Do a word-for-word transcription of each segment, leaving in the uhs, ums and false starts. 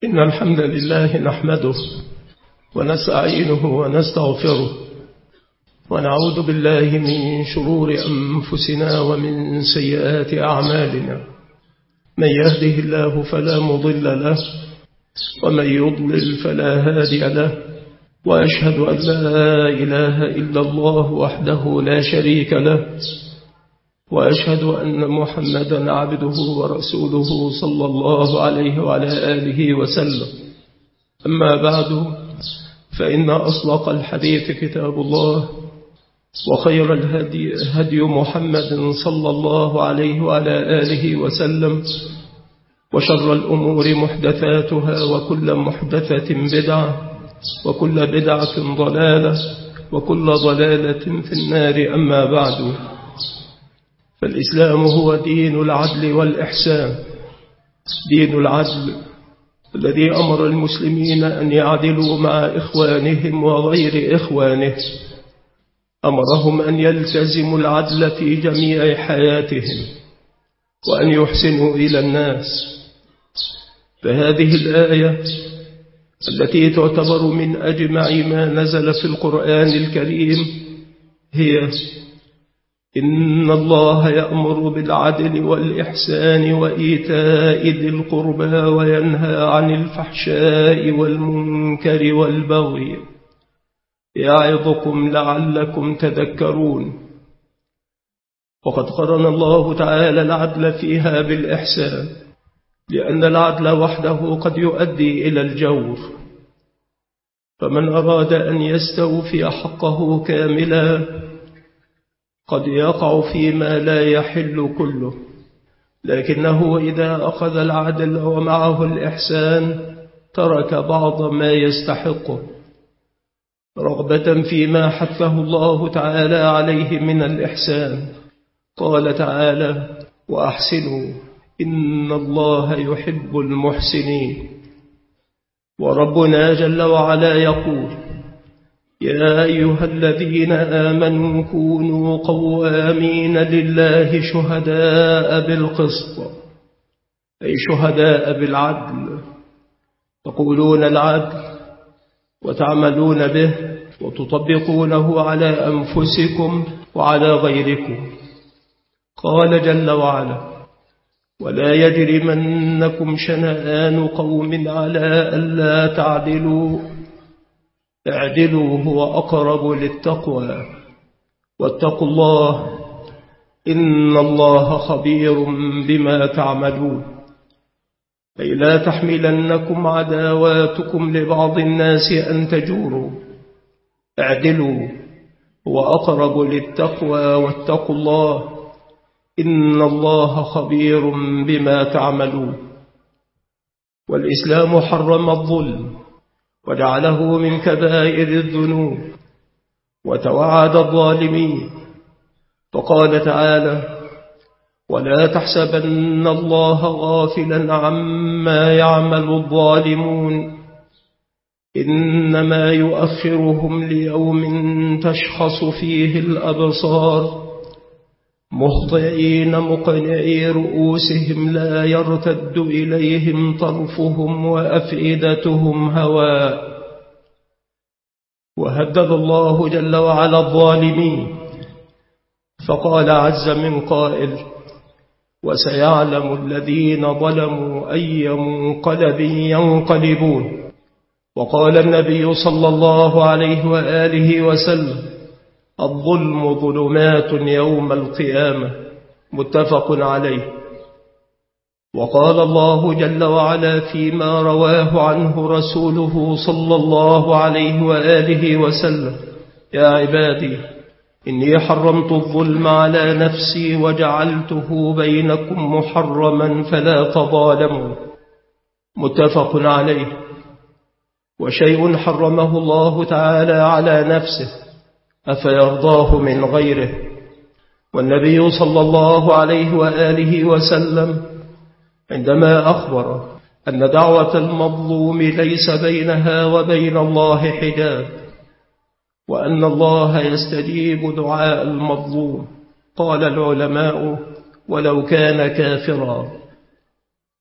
إن الحمد لله نحمده ونستعينه ونستغفره ونعوذ بالله من شرور أنفسنا ومن سيئات أعمالنا. من يهده الله فلا مضل له ومن يضلل فلا هادي له، وأشهد أن لا إله إلا الله وحده لا شريك له، وأشهد أن محمدا عبده ورسوله صلى الله عليه وعلى آله وسلم. أما بعد، فإن أصدق الحديث كتاب الله، وخير الهدي هدي محمد صلى الله عليه وعلى آله وسلم، وشر الأمور محدثاتها، وكل محدثة بدعة، وكل بدعة ضلالة، وكل ضلالة في النار. أما بعد، فالإسلام هو دين العدل والإحسان، دين العدل الذي أمر المسلمين أن يعدلوا مع إخوانهم وغير إخوانه، أمرهم أن يلتزموا العدل في جميع حياتهم وأن يحسنوا إلى الناس. فهذه الآية التي تعتبر من أجمع ما نزل في القرآن الكريم هي: إن الله يأمر بالعدل والإحسان وإيتاء ذي القربى وينهى عن الفحشاء والمنكر والبغي يعظكم لعلكم تذكرون. وقد قرن الله تعالى العدل فيها بالإحسان، لأن العدل وحده قد يؤدي إلى الجور، فمن أراد أن يستوفي حقه كاملا قد يقع فيما لا يحل كله، لكنه إذا أخذ العدل ومعه الإحسان ترك بعض ما يستحقه، رغبة فيما حثه الله تعالى عليه من الإحسان. قال تعالى: وأحسنوا إن الله يحب المحسنين. وربنا جل وعلا يقول: يا أيها الذين آمنوا كونوا قوامين لله شهداء بالقسط، أي شهداء بالعدل، تقولون العدل وتعملون به وتطبقونه على أنفسكم وعلى غيركم. قال جل وعلا: ولا يجرمنكم شنآن قوم على ألا تعدلوا اعدلوا هو أقرب للتقوى واتقوا الله إن الله خبير بما تعملون. أي لا تحملنكم عداواتكم لبعض الناس أن تجوروا، اعدلوا هو أقرب للتقوى واتقوا الله إن الله خبير بما تعملون. والإسلام حرم الظلم وجعله من كبائر الذنوب وتوعد الظالمين، فقال تعالى: ولا تحسبن الله غافلا عما يعمل الظالمون إنما يؤخرهم ليوم تشخص فيه الأبصار مهطعين مقنعي رؤوسهم لا يرتد إليهم طرفهم وأفئدتهم هواء. وهدد الله جل وعلا الظالمين، فقال عز من قائل: وسيعلم الذين ظلموا أي منقلب ينقلبون. وقال النبي صلى الله عليه وآله وسلم: الظلم ظلمات يوم القيامة، متفق عليه. وقال الله جل وعلا فيما رواه عنه رسوله صلى الله عليه وآله وسلم: يا عبادي إني حرمت الظلم على نفسي وجعلته بينكم محرما فلا تظالموا، متفق عليه. وشيء حرمه الله تعالى على نفسه أفيرضاه من غيره؟ والنبي صلى الله عليه وآله وسلم عندما أخبر أن دعوة المظلوم ليس بينها وبين الله حجاب، وأن الله يستجيب دعاء المظلوم، قال العلماء: ولو كان كافرا.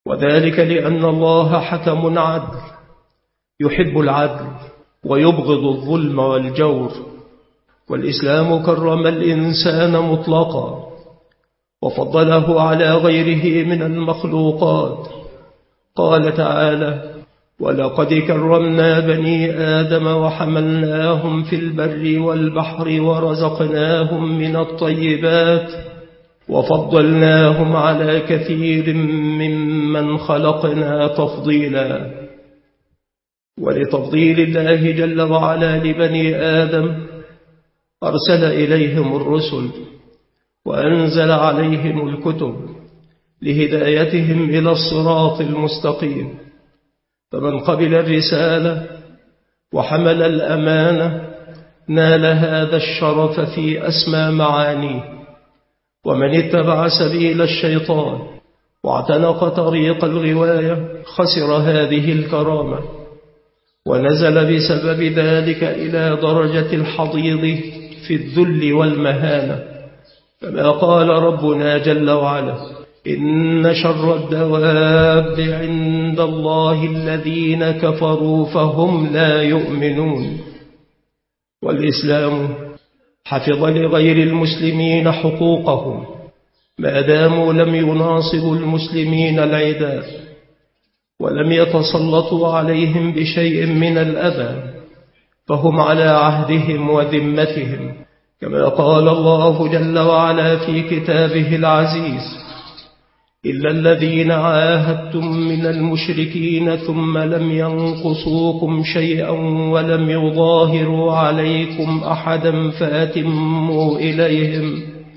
وذلك لأن الله حكم عدل يحب العدل ويبغض الظلم والجور، والإسلام كرم الإنسان مطلقا وفضله على غيره من المخلوقات. قال تعالى: ولقد كرمنا بني آدم وحملناهم في البر والبحر ورزقناهم من الطيبات وفضلناهم على كثير ممن خلقنا تفضيلا. ولتفضيل الله جل وعلا لبني آدم أرسل إليهم الرسل وأنزل عليهم الكتب لهدايتهم إلى الصراط المستقيم، فمن قبل الرسالة وحمل الأمانة نال هذا الشرف في أسمى معانيه، ومن اتبع سبيل الشيطان واعتنق طريق الغواية خسر هذه الكرامة، ونزل بسبب ذلك إلى درجة الحضيض في الذل والمهانة، كما قال ربنا جل وعلا: إن شر الدواب عند الله الذين كفروا فهم لا يؤمنون. والإسلام حفظ لغير المسلمين حقوقهم ما داموا لم يناصبوا المسلمين العداء ولم يتسلطوا عليهم بشيء من الأذى، فهم على عهدهم وذمتهم، كما قال الله جل وعلا في كتابه العزيز: إلا الذين عاهدتم من المشركين ثم لم ينقصوكم شيئا ولم يظاهروا عليكم أحدا فأتموا إليهم,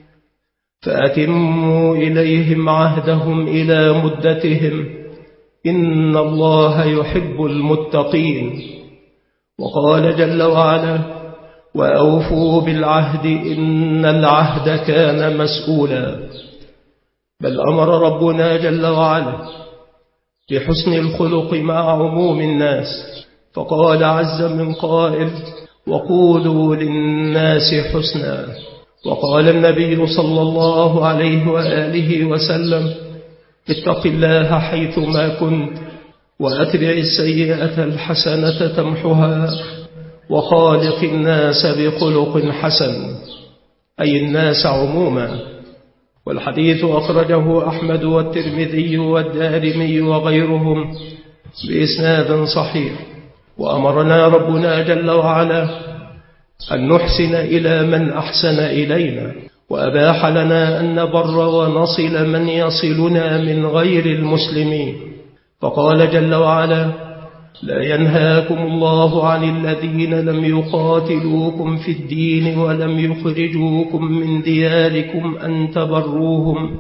فأتموا إليهم عهدهم إلى مدتهم إن الله يحب المتقين. وقال جل وعلا: وأوفوا بالعهد إن العهد كان مسؤولا. بل أمر ربنا جل وعلا بحسن الخلق مع عموم الناس، فقال عز من قائل: وقولوا للناس حسنا. وقال النبي صلى الله عليه وآله وسلم: اتق الله حيثما كنت وأتبع السيئة الحسنة تمحها وخالق الناس بخلق حسن، أي الناس عموما. والحديث أخرجه أحمد والترمذي والدارمي وغيرهم بإسناد صحيح. وأمرنا ربنا جل وعلا أن نحسن إلى من أحسن إلينا، وأباح لنا أن نبر ونصل من يصلنا من غير المسلمين، فقال جل وعلا: لا ينهاكم الله عن الذين لم يقاتلوكم في الدين ولم يخرجوكم من دياركم أن تبروهم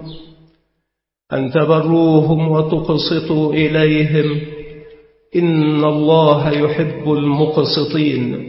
أن تبروهم وتقسطوا إليهم إن الله يحب المقسطين.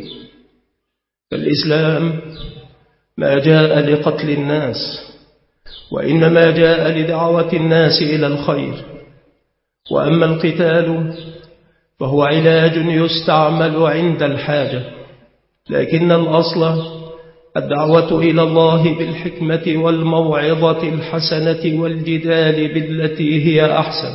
فالإسلام ما جاء لقتل الناس، وإنما جاء لدعوة الناس إلى الخير. وأما القتال فهو علاج يستعمل عند الحاجة، لكن الأصل الدعوة إلى الله بالحكمة والموعظة الحسنة والجدال بالتي هي أحسن.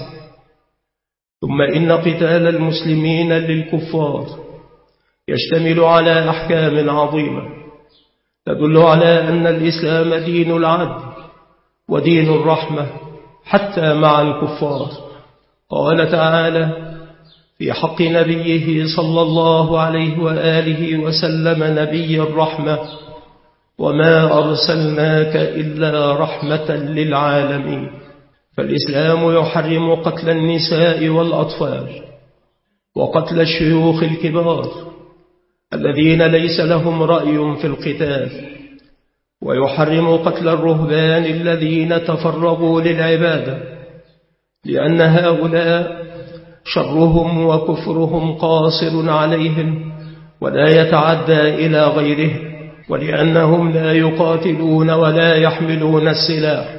ثم إن قتال المسلمين للكفار يشتمل على أحكام عظيمة تدل على أن الإسلام دين العدل ودين الرحمة حتى مع الكفار. قال تعالى في حق نبيه صلى الله عليه وآله وسلم: نبي الرحمة وما أرسلناك إلا رحمة للعالمين. فالإسلام يحرم قتل النساء والأطفال وقتل الشيوخ الكبار الذين ليس لهم رأي في القتال، ويحرم قتل الرهبان الذين تفرغوا للعبادة، لأن هؤلاء شرهم وكفرهم قاصر عليهم ولا يتعدى إلى غيره، ولأنهم لا يقاتلون ولا يحملون السلاح،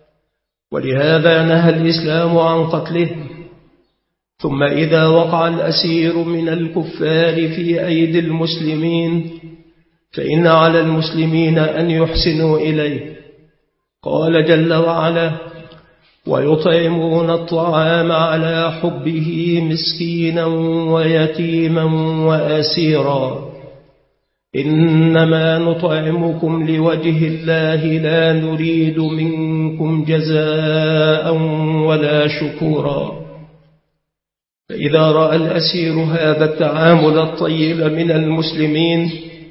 ولهذا نهى الإسلام عن قتلهم. ثم إذا وقع الأسير من الكفار في أيدي المسلمين فإن على المسلمين أن يحسنوا إليه. قال جل وعلا: ويطعمون الطعام على حبه مسكينا ويتيما وأسيرا إنما نطعمكم لوجه الله لا نريد منكم جزاء ولا شكورا. فإذا رأى الأسير هذا التعامل الطيب من المسلمين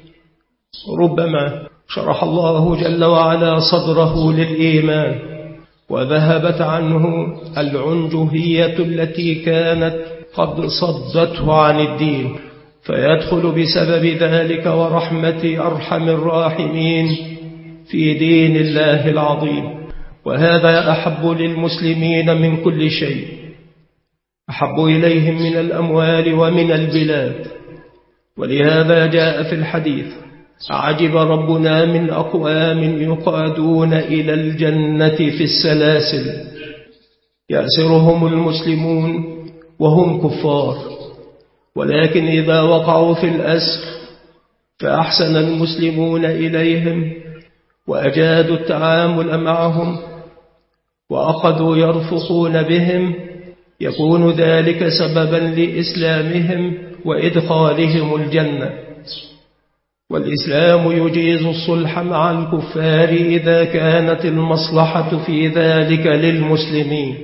ربما شرح الله جل وعلا صدره للإيمان وذهبت عنه العنجهية التي كانت قد صدته عن الدين، فيدخل بسبب ذلك ورحمة أرحم الراحمين في دين الله العظيم. وهذا أحب للمسلمين من كل شيء، أحب إليهم من الأموال ومن البلاد. ولهذا جاء في الحديث: عجب ربنا من أقوام يقادون إلى الجنة في السلاسل يأسرهم المسلمون وهم كفار، ولكن إذا وقعوا في الأسر فأحسن المسلمون إليهم وأجادوا التعامل معهم وأخذوا يرفقون بهم، يكون ذلك سببا لإسلامهم وإدخالهم الجنة. والإسلام يجيز الصلح مع الكفار إذا كانت المصلحة في ذلك للمسلمين.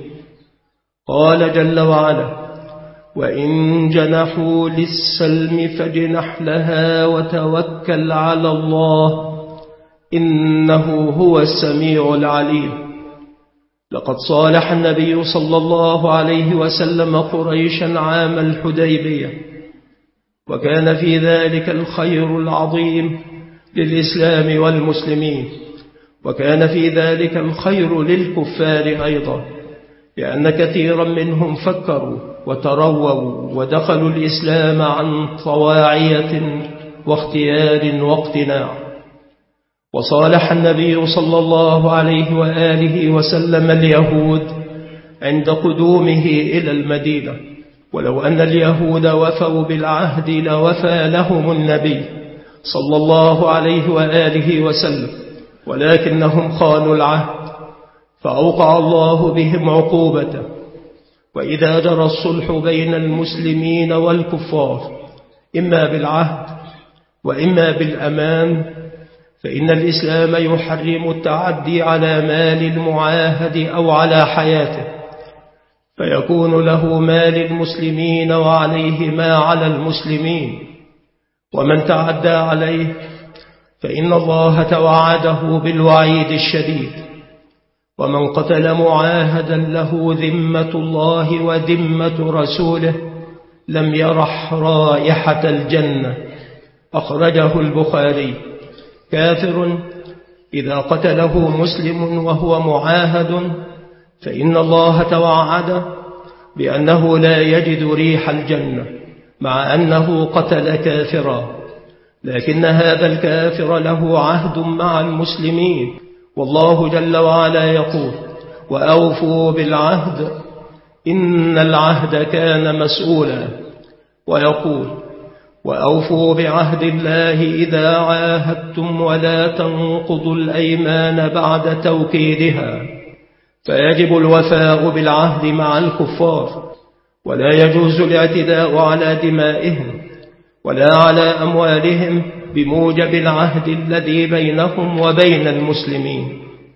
قال جل وعلا: وإن جنحوا للسلم فاجنح لها وتوكل على الله إنه هو السميع العليم. لقد صالح النبي صلى الله عليه وسلم قريشا عام الحديبية، وكان في ذلك الخير العظيم للإسلام والمسلمين، وكان في ذلك الخير للكفار أيضا، لأن كثيرا منهم فكروا وترووا ودخلوا الإسلام عن طواعية واختيار واقتناع. وصالح النبي صلى الله عليه وآله وسلم اليهود عند قدومه إلى المدينة، ولو أن اليهود وفوا بالعهد لوفى لهم النبي صلى الله عليه وآله وسلم، ولكنهم خانوا العهد فأوقع الله بهم عقوبته. وإذا جرى الصلح بين المسلمين والكفار إما بالعهد وإما بالأمان، فإن الإسلام يحرم التعدي على مال المعاهد أو على حياته، فيكون له مال المسلمين وعليه ما على المسلمين، ومن تعدى عليه فإن الله توعده بالوعيد الشديد. ومن قتل معاهدا له ذمة الله وذمة رسوله لم يرح رائحة الجنة. أخرجه البخاري. كافر إذا قتله مسلم وهو معاهد فإن الله توعد بأنه لا يجد ريح الجنة مع أنه قتل كافرا، لكن هذا الكافر له عهد مع المسلمين، والله جل وعلا يقول: وأوفوا بالعهد إن العهد كان مسؤولا. ويقول: وأوفوا بعهد الله إذا عاهدتم ولا تنقضوا الأيمان بعد توكيدها. فيجب الوفاء بالعهد مع الكفار، ولا يجوز الاعتداء على دمائهم ولا على أموالهم بموجب العهد الذي بينهم وبين المسلمين.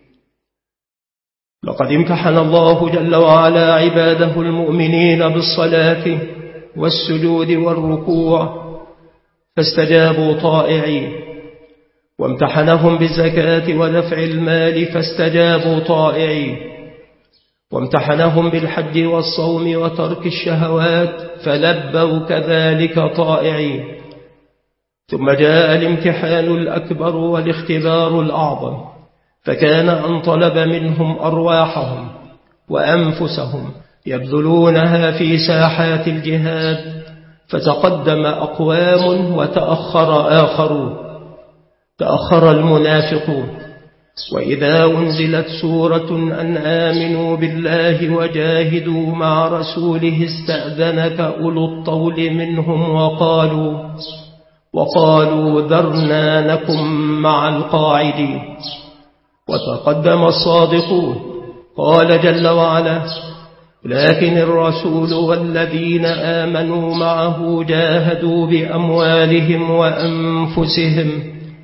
لقد امتحن الله جل وعلا عباده المؤمنين بالصلاة والسجود والركوع فاستجابوا طائعين، وامتحنهم بالزكاة ودفع المال فاستجابوا طائعين، وامتحنهم بالحج والصوم وترك الشهوات فلبوا كذلك طائعين. ثم جاء الامتحان الأكبر والاختبار الأعظم، فكان أن طلب منهم أرواحهم وأنفسهم يبذلونها في ساحات الجهاد، فتقدم أقوام وتأخر آخرون. تأخر المنافقون، وإذا أنزلت سورة أن آمنوا بالله وجاهدوا مع رسوله استأذنك أولو الطول منهم وقالوا وقالوا ذرنا نكن مع القاعدين. وتقدم الصادقون قال جل وعلا: لكن الرسول والذين آمنوا معه جاهدوا بأموالهم وأنفسهم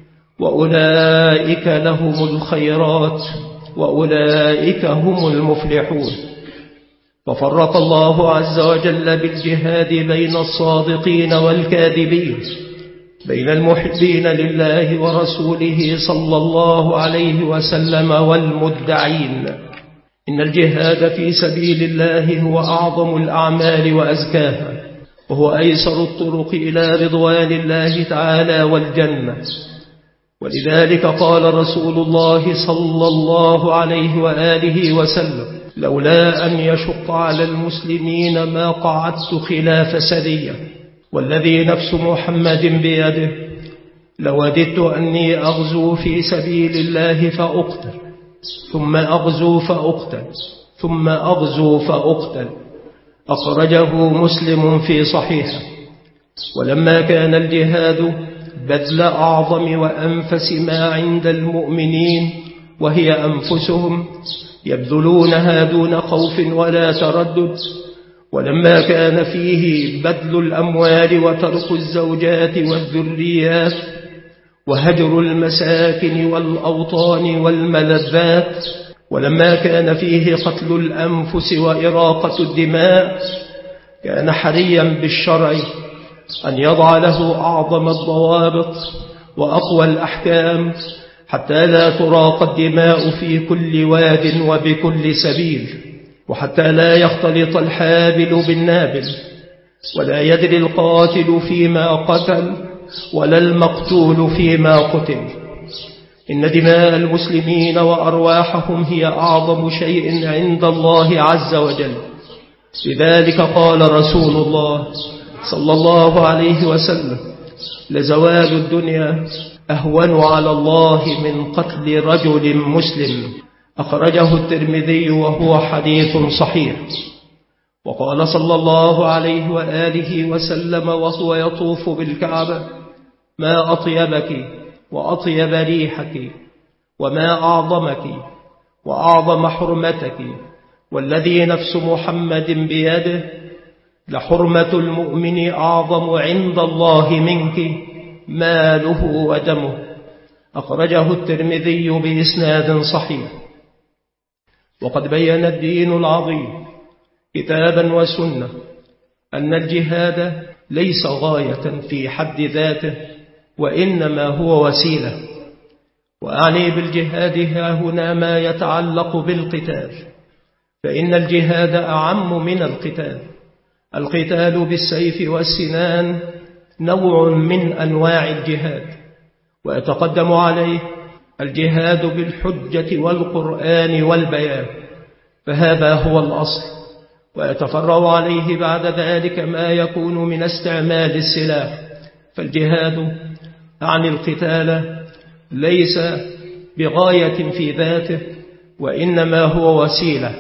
وأولئك لهم الخيرات وأولئك هم المفلحون. ففرق الله عز وجل بالجهاد بين الصادقين والكاذبين، بين المحبين لله ورسوله صلى الله عليه وسلم والمدعين. إن الجهاد في سبيل الله هو أعظم الأعمال وأزكاها، وهو أيسر الطرق إلى رضوان الله تعالى والجنة. ولذلك قال رسول الله صلى الله عليه وآله وسلم: لولا أن يشق على المسلمين ما قعدت خلاف سرية، والذي نفس محمد بيده لوددت أني أغزو في سبيل الله فأقتل، ثم أغزو فأقتل، ثم أغزو فأقتل. أخرجه مسلم في صحيحه. ولما كان الجهاد بذل أعظم وأنفس ما عند المؤمنين، وهي أنفسهم، يبذلونها دون خوف ولا تردد، ولما كان فيه بذل الأموال وترك الزوجات والذريات وهجر المساكن والأوطان والملذات، ولما كان فيه قتل الأنفس وإراقة الدماء، كان حريا بالشرع أن يضع له أعظم الضوابط وأقوى الأحكام، حتى لا تراق الدماء في كل واد وبكل سبيل، وحتى لا يختلط الحابل بالنابل، ولا يدري القاتل فيما قتل ولا المقتول فيما قتل. إن دماء المسلمين وأرواحهم هي أعظم شيء عند الله عز وجل. لذلك قال رسول الله صلى الله عليه وسلم: لزوال الدنيا أهون على الله من قتل رجل مسلم. أخرجه الترمذي وهو حديث صحيح. وقال صلى الله عليه وآله وسلم وهو يطوف بالكعبة: ما أطيبك وأطيب ريحك، وما أعظمك وأعظم حرمتك، والذي نفس محمد بيده لحرمة المؤمن أعظم عند الله منك ماله ودمه. أخرجه الترمذي بإسناد صحيح. وقد بين الدين العظيم كتابا وسنة أن الجهاد ليس غاية في حد ذاته، وإنما هو وسيلة. وأعني بالجهاد ها هنا ما يتعلق بالقتال، فإن الجهاد أعم من القتال. القتال بالسيف والسنان نوع من أنواع الجهاد، ويتقدم عليه الجهاد بالحجة والقرآن والبيان، فهذا هو الأصل. ويتفرع عليه بعد ذلك ما يكون من استعمال السلاح. فالجهاد عن القتال ليس بغاية في ذاته، وإنما هو وسيلة.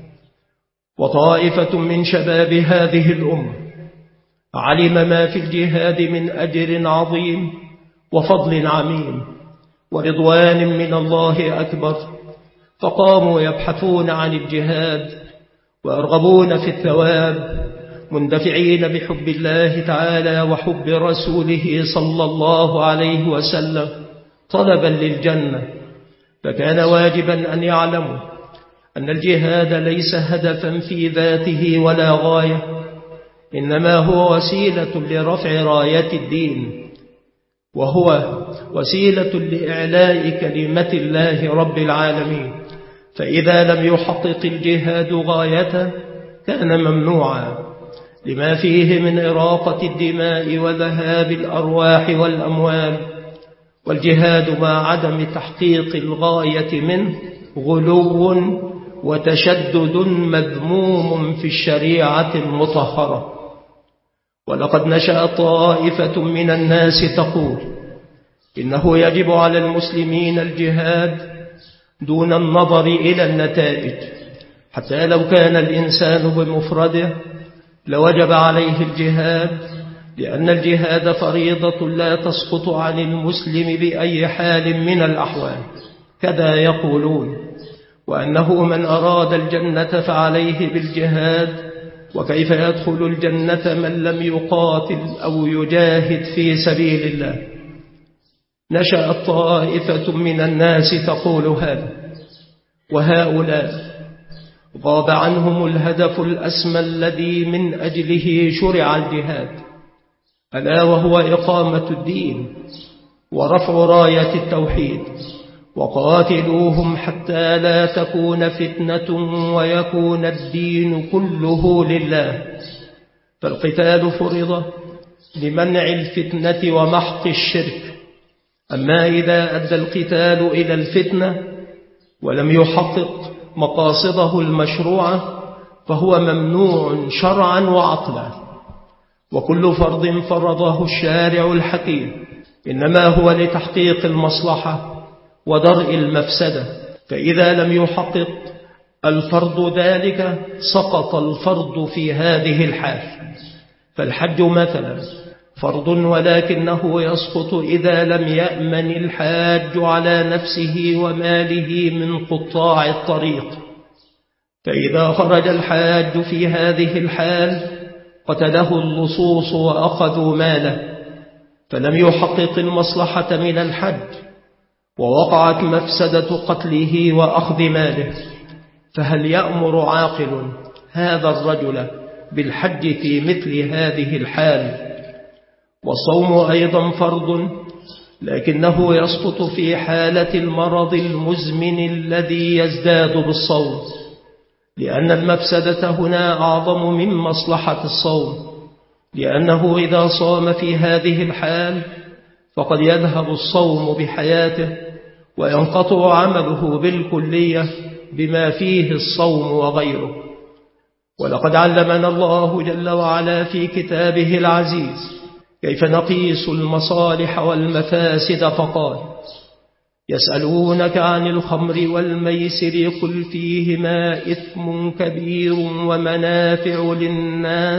وطائفة من شباب هذه الأمة علم ما في الجهاد من أجر عظيم وفضل عميم ورضوان من الله أكبر، فقاموا يبحثون عن الجهاد ويرغبون في الثواب، مندفعين بحب الله تعالى وحب رسوله صلى الله عليه وسلم طلبا للجنة. فكان واجبا أن يعلموا أن الجهاد ليس هدفا في ذاته ولا غاية، إنما هو وسيلة لرفع راية الدين، وهو وسيلة لإعلاء كلمة الله رب العالمين. فإذا لم يحقق الجهاد غايته كان ممنوعا، لما فيه من إراقة الدماء وذهاب الأرواح والأموال. والجهاد مع عدم تحقيق الغاية منه غلو وتشدد مذموم في الشريعة المطهرة. ولقد نشأت طائفة من الناس تقول إنه يجب على المسلمين الجهاد دون النظر إلى النتائج، حتى لو كان الإنسان بمفرده لوجب عليه الجهاد، لأن الجهاد فريضة لا تسقط عن المسلم بأي حال من الأحوال. كذا يقولون. وأنه من أراد الجنة فعليه بالجهاد، وكيف يدخل الجنة من لم يقاتل أو يجاهد في سبيل الله. نشأت طائفة من الناس تقول هذا، وهؤلاء غاب عنهم الهدف الأسمى الذي من أجله شرع الجهاد، ألا وهو إقامة الدين ورفع راية التوحيد. وقاتلوهم حتى لا تكون فتنة ويكون الدين كله لله. فالقتال فرض لمنع الفتنة ومحق الشرك. أما إذا أدى القتال إلى الفتنة ولم يحقق مقاصده المشروعة فهو ممنوع شرعا وعقلا. وكل فرض فرضه الشارع الحكيم إنما هو لتحقيق المصلحة ودرء المفسدة، فإذا لم يحقق الفرض ذلك سقط الفرض في هذه الحال. فالحج مثلا فرض ولكنه يسقط إذا لم يأمن الحاج على نفسه وماله من قطاع الطريق. فإذا خرج الحاج في هذه الحال قتله اللصوص وأخذوا ماله، فلم يحقق المصلحة من الحج، ووقعت مفسدة قتله وأخذ ماله. فهل يأمر عاقل هذا الرجل بالحج في مثل هذه الحال؟ والصوم أيضا فرض لكنه يسقط في حالة المرض المزمن الذي يزداد بالصوم، لأن المفسدة هنا أعظم من مصلحة الصوم، لأنه إذا صام في هذه الحال فقد يذهب الصوم بحياته وينقطع عمله بالكلية بما فيه الصوم وغيره. ولقد علمنا الله جل وعلا في كتابه العزيز كيف نقيس المصالح والمفاسد، فقال: يسألونك عن الخمر والميسر قل فيهما إثم كبير ومنافع للناس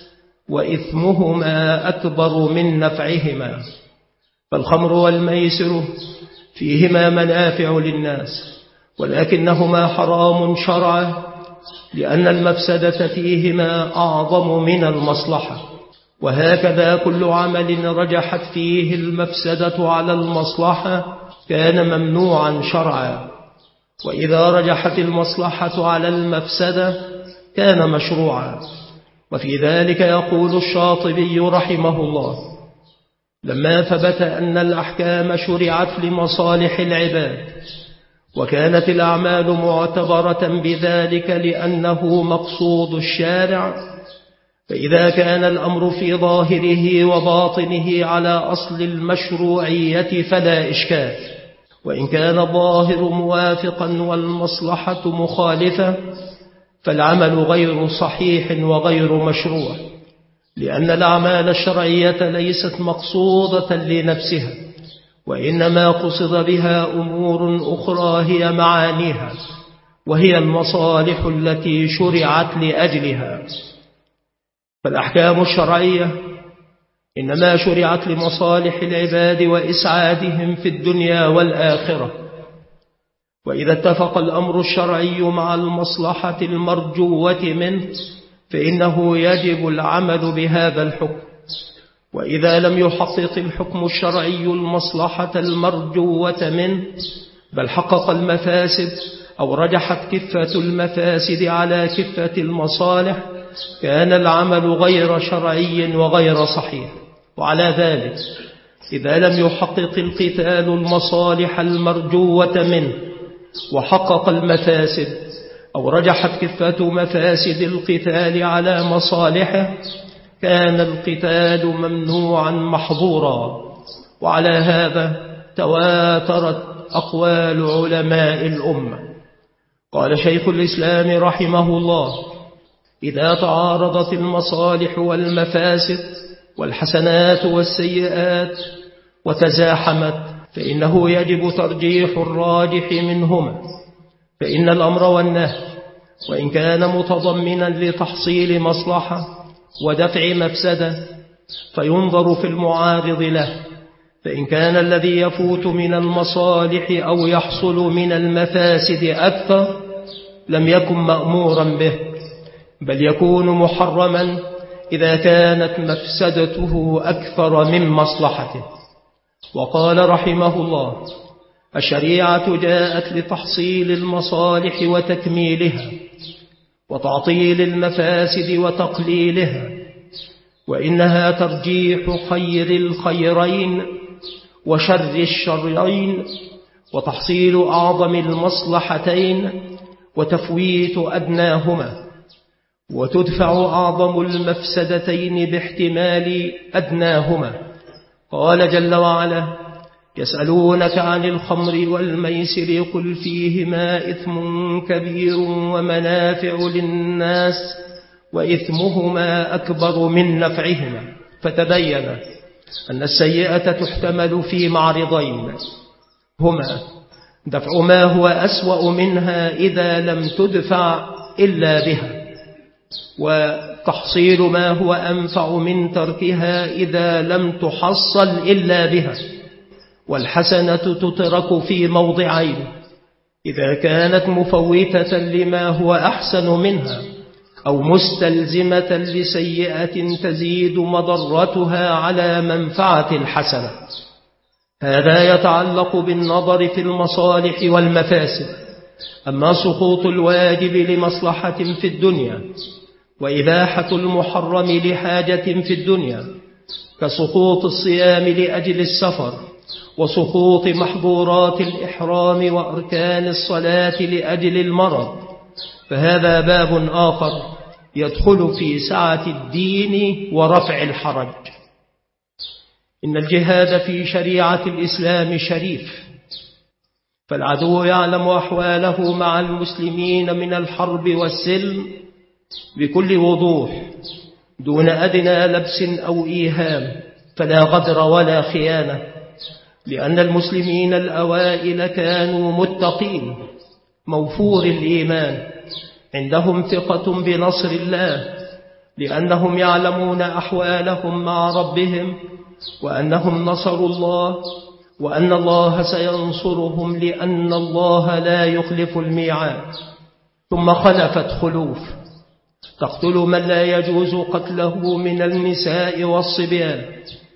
وإثمهما أكبر من نفعهما. فالخمر والميسر فيهما منافع للناس ولكنهما حرام شرعا، لأن المفسدة فيهما أعظم من المصلحة. وهكذا كل عمل رجحت فيه المفسدة على المصلحة كان ممنوعا شرعا، وإذا رجحت المصلحة على المفسدة كان مشروعا. وفي ذلك يقول الشاطبي رحمه الله: لما ثبت أن الأحكام شرعت لمصالح العباد وكانت الأعمال معتبرة بذلك لأنه مقصود الشارع، فإذا كان الأمر في ظاهره وباطنه على أصل المشروعية فلا إشكال. وإن كان الظاهر موافقا والمصلحة مخالفة فالعمل غير صحيح وغير مشروع، لأن الأعمال الشرعية ليست مقصودة لنفسها، وإنما قصد بها أمور أخرى هي معانيها، وهي المصالح التي شرعت لأجلها. فالأحكام الشرعية إنما شرعت لمصالح العباد وإسعادهم في الدنيا والآخرة. وإذا اتفق الأمر الشرعي مع المصلحة المرجوة منه فإنه يجب العمل بهذا الحكم. وإذا لم يحقق الحكم الشرعي المصلحة المرجوة منه بل حقق المفاسد أو رجحت كفة المفاسد على كفة المصالح كان العمل غير شرعي وغير صحيح. وعلى ذلك إذا لم يحقق القتال المصالح المرجوة منه وحقق المفاسد أو رجحت كفة مفاسد القتال على مصالحه كان القتال ممنوعا محظورا. وعلى هذا تواترت أقوال علماء الأمة. قال شيخ الإسلام رحمه الله: إذا تعارضت المصالح والمفاسد والحسنات والسيئات وتزاحمت فإنه يجب ترجيح الراجح منهما، فإن الأمر والنهي وإن كان متضمنا لتحصيل مصلحة ودفع مفسدة فينظر في المعارض له، فإن كان الذي يفوت من المصالح أو يحصل من المفاسد أكثر لم يكن مأمورا به، بل يكون محرما إذا كانت مفسدته أكثر من مصلحته. وقال رحمه الله: الشريعة جاءت لتحصيل المصالح وتكميلها، وتعطيل المفاسد وتقليلها، وإنها ترجيح خير الخيرين وشر الشرين، وتحصيل أعظم المصلحتين وتفويت أدناهما، وتدفع أعظم المفسدتين باحتمال أدناهما. قال جل وعلا: يسألونك عن الخمر والميسر قل فيهما إثم كبير ومنافع للناس وإثمهما أكبر من نفعهما. فتبين أن السيئة تحتمل في معرضين، هما دفع ما هو أسوأ منها إذا لم تدفع إلا بها، وتحصيل ما هو أنفع من تركها إذا لم تحصل إلا بها. والحسنة تترك في موضعين: إذا كانت مفوتة لما هو أحسن منها، أو مستلزمة لسيئة تزيد مضرتها على منفعة الحسنة. هذا يتعلق بالنظر في المصالح والمفاسد. أما سقوط الواجب لمصلحة في الدنيا وإباحة المحرم لحاجة في الدنيا، كسقوط الصيام لأجل السفر، وسقوط محظورات الإحرام وأركان الصلاة لأجل المرض، فهذا باب آخر يدخل في سعة الدين ورفع الحرج. إن الجهاد في شريعة الإسلام شريف، فالعدو يعلم أحواله مع المسلمين من الحرب والسلم بكل وضوح دون أدنى لبس أو إيهام، فلا غدر ولا خيانة، لأن المسلمين الأوائل كانوا متقين موفور الإيمان، عندهم ثقة بنصر الله، لأنهم يعلمون أحوالهم مع ربهم، وأنهم نصروا الله، وأن الله سينصرهم، لأن الله لا يخلف الميعاد. ثم خلفت خلوف تقتل من لا يجوز قتله من النساء والصبيان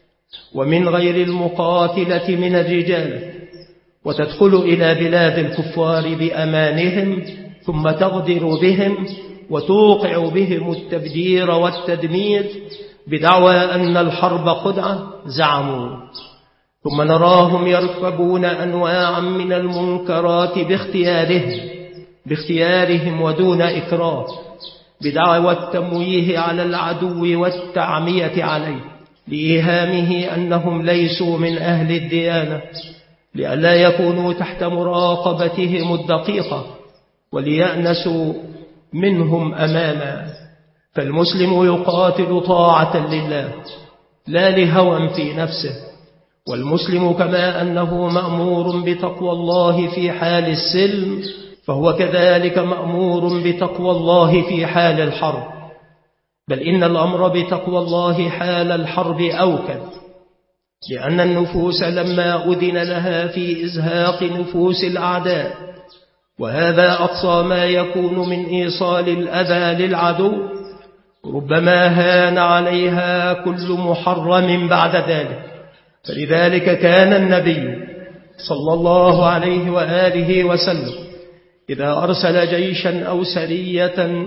ومن غير المقاتلة من الرجال، وتدخل إلى بلاد الكفار بأمانهم، ثم تغدر بهم وتوقع بهم التبدير والتدمير بدعوى أن الحرب خدعة زعموا. ثم نراهم يركبون أنواعا من المنكرات باختيارهم باختيارهم ودون إكراه، بدعوى التمويه على العدو والتعمية عليه، لإيهامه أنهم ليسوا من أهل الديانة، لئلا يكونوا تحت مراقبتهم الدقيقة، وليأنسوا منهم أماما. فالمسلم يقاتل طاعة لله لا لهوى في نفسه، والمسلم كما أنه مأمور بتقوى الله في حال السلم، فهو كذلك مأمور بتقوى الله في حال الحرب، بل إن الأمر بتقوى الله حال الحرب أوكد، لأن النفوس لما أذن لها في إزهاق نفوس الأعداء، وهذا أقصى ما يكون من إيصال الأذى للعدو، ربما هان عليها كل محرم بعد ذلك. فلذلك كان النبي صلى الله عليه وآله وسلم إذا أرسل جيشا أو سرية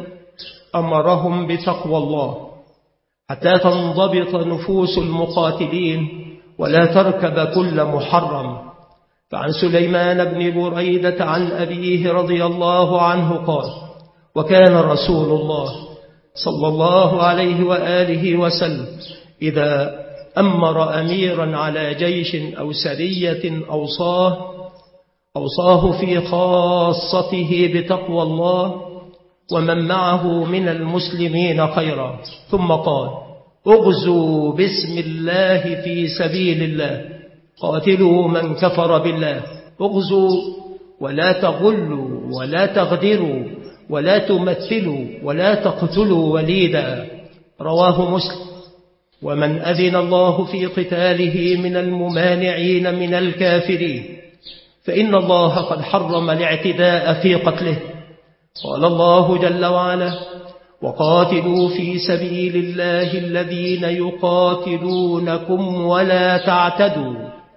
أمرهم بتقوى الله حتى تنضبط نفوس المقاتلين ولا تركب كل محرم. فعن سليمان بن بريدة عن أبيه رضي الله عنه قال: وكان رسول الله صلى الله عليه وآله وسلم إذا أمر أميرا على جيش أو سرية أوصاه أوصاه في خاصته بتقوى الله ومن معه من المسلمين خيرا، ثم قال: اغزوا باسم الله في سبيل الله، قاتلوا من كفر بالله، اغزوا ولا تغلوا ولا تغدروا ولا تمثلوا ولا تقتلوا وليدا. رواه مسلم. ومن أذن الله في قتاله من الممانعين من الكافرين فإن الله قد حرم الاعتداء في قتله. قال الله جل وعلا: وقاتلوا في سبيل الله الذين يقاتلونكم ولا تعتدوا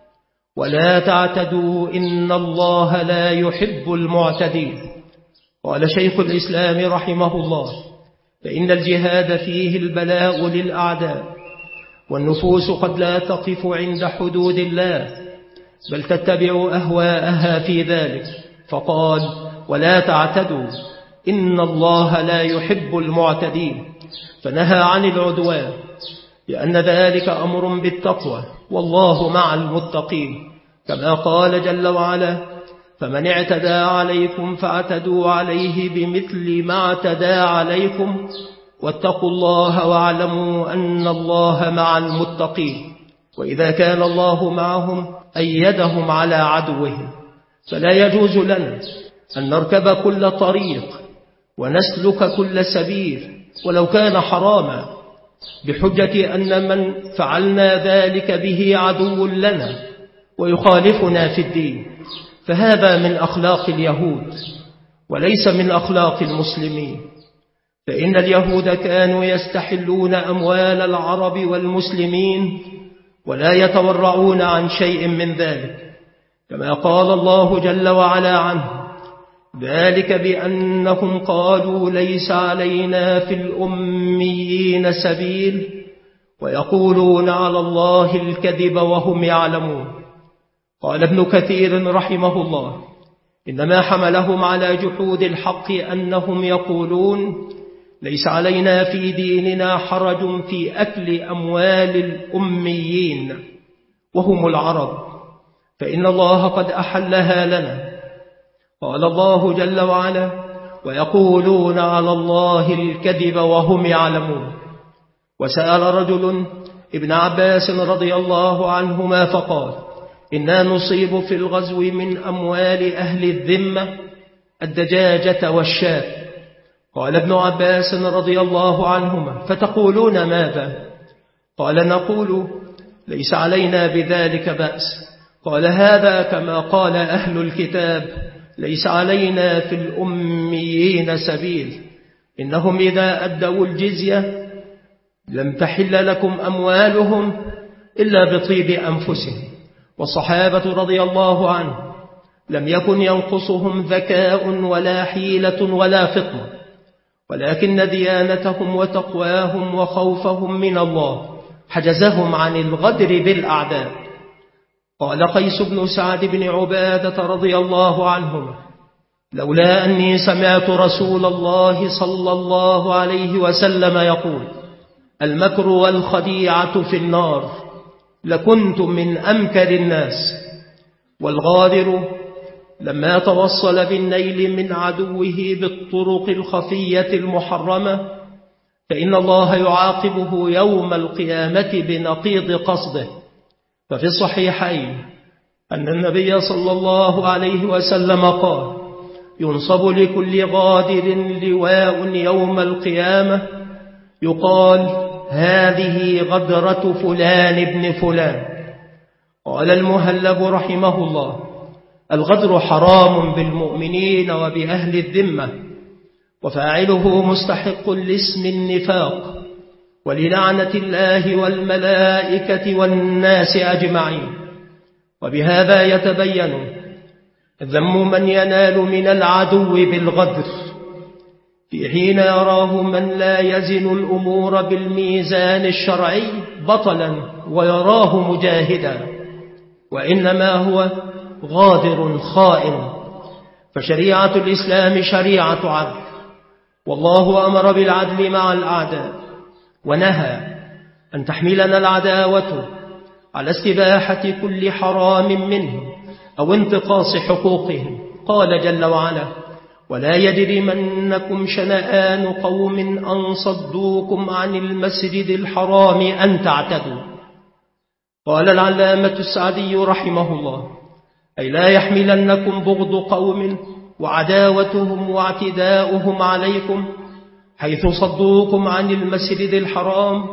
ولا تعتدوا إن الله لا يحب المعتدين. قال شيخ الإسلام رحمه الله: فإن الجهاد فيه البلاء للأعداء، والنفوس قد لا تقف عند حدود الله بل تتبع أهواءها في ذلك، فقال: ولا تعتدوا إن الله لا يحب المعتدين، فنهى عن العدوان لأن ذلك أمر بالتقوى والله مع المتقين، كما قال جل وعلا: فمن اعتدى عليكم فاعتدوا عليه بمثل ما اعتدى عليكم واتقوا الله واعلموا أن الله مع المتقين. وإذا كان الله معهم أيدهم على عدوهم، فلا يجوز لنا أن نركب كل طريق ونسلك كل سبيل ولو كان حراما بحجة أن من فعلنا ذلك به عدو لنا ويخالفنا في الدين، فهذا من أخلاق اليهود وليس من أخلاق المسلمين. فإن اليهود كانوا يستحلون أموال العرب والمسلمين ولا يتورعون عن شيء من ذلك، كما قال الله جل وعلا عنه: ذلك بأنهم قالوا ليس علينا في الأميين سبيل ويقولون على الله الكذب وهم يعلمون. قال ابن كثير رحمه الله: إنما حملهم على جحود الحق أنهم يقولون ليس علينا في ديننا حرج في أكل أموال الأميين وهم العرب، فإن الله قد أحلها لنا. قال الله جل وعلا: ويقولون على الله الكذب وهم يعلمون. وسأل رجل ابن عباس رضي الله عنهما فقال: إنا نصيب في الغزو من أموال أهل الذمة الدجاجة والشاة. قال ابن عباس رضي الله عنهما: فتقولون ماذا؟ قال: نقول ليس علينا بذلك بأس. قال: هذا كما قال أهل الكتاب ليس علينا في الأميين سبيل، إنهم إذا أدوا الجزية لم تحل لكم أموالهم إلا بطيب أنفسهم. والصحابة رضي الله عنهم لم يكن ينقصهم ذكاء ولا حيلة ولا فطنة، ولكن ديانتهم وتقواهم وخوفهم من الله حجزهم عن الغدر بالأعداء. قال قيس بن سعد بن عبادة رضي الله عنهما: لولا أني سمعت رسول الله صلى الله عليه وسلم يقول المكر والخديعة في النار لكنت من أمكر الناس. والغادر لما توصل بالنيل من عدوه بالطرق الخفية المحرمة فإن الله يعاقبه يوم القيامة بنقيض قصده. ففي الصحيحين أن النبي صلى الله عليه وسلم قال: ينصب لكل غادر لواء يوم القيامة يقال هذه غدرة فلان ابن فلان. قال المهلب رحمه الله: الغدر حرام بالمؤمنين وبأهل الذمة، وفاعله مستحق لاسم النفاق وللعنة الله والملائكة والناس أجمعين. وبهذا يتبين ذم من ينال من العدو بالغدر في حين يراه من لا يزن الأمور بالميزان الشرعي بطلا ويراه مجاهدا، وإنما هو غادر خائن. فشريعة الإسلام شريعة عدل، والله أمر بالعدل مع الأعداء ونهى أن تحملنا العداوة على استباحة كل حرام منهم أو انتقاص حقوقهم. قال جل وعلا: ولا يجرمنكم شنآن قوم أن صدوكم عن المسجد الحرام أن تعتدوا. قال العلامة السعدي رحمه الله: أي لا يحملنكم بغض قوم وعداوتهم واعتداؤهم عليكم حيث صدوكم عن المسجد الحرام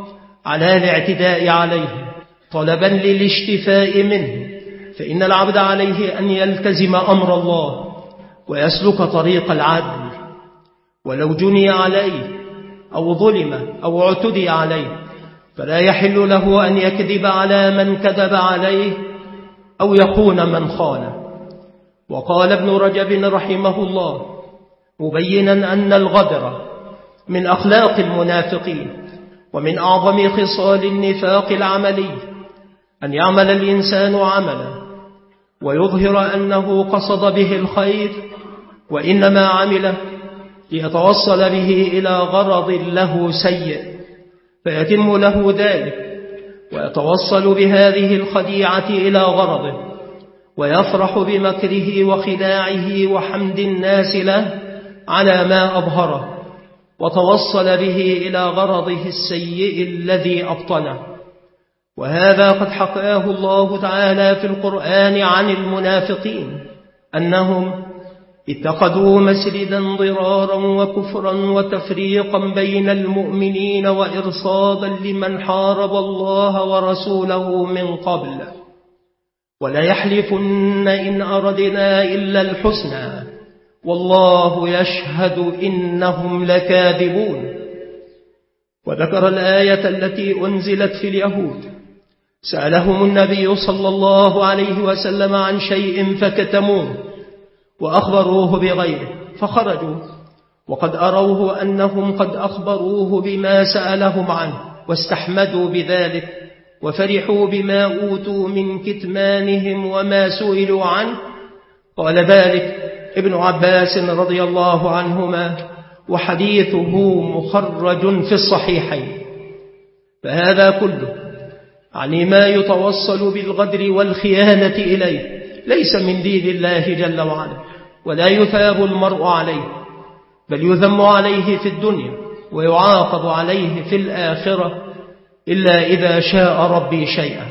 على الاعتداء عليه طلبا للاشتفاء منه، فإن العبد عليه أن يلتزم أمر الله ويسلك طريق العدل، ولو جني عليه أو ظلم أو اعتدي عليه فلا يحل له أن يكذب على من كذب عليه أو يخون من خانه. وقال ابن رجب رحمه الله مبينا أن الغدر من أخلاق المنافقين ومن أعظم خصال النفاق العملي أن يعمل الإنسان عملا ويظهر أنه قصد به الخير وإنما عمله ليتوصل به إلى غرض له سيء، فيتم له ذلك ويتوصل بهذه الخديعة إلى غرضه ويفرح بمكره وخداعه وحمد الناس له على ما أظهره، وتوصل به إلى غرضه السيء الذي أبطنه. وهذا قد حكاه الله تعالى في القرآن عن المنافقين أنهم اتخذوا مسجدا ضرارا وكفرا وتفريقا بين المؤمنين وإرصادا لمن حارب الله ورسوله من قبل، ولا يحلفن إن أردنا إلا الحسنى والله يشهد إنهم لكاذبون. وذكر الآية التي أنزلت في اليهود، سألهم النبي صلى الله عليه وسلم عن شيء فكتموه وأخبروه بغيره فخرجوا وقد أروه أنهم قد أخبروه بما سألهم عنه واستحمدوا بذلك وفرحوا بما أوتوا من كتمانهم وما سئلوا عنه. قال ذلك ابن عباس رضي الله عنهما وحديثه مخرج في الصحيحين. فهذا كله يعني ما يتوصل بالغدر والخيانة إليه ليس من دين الله جل وعلا، ولا يثاب المرء عليه بل يذم عليه في الدنيا ويعاقب عليه في الآخرة إلا إذا شاء ربي شيئا،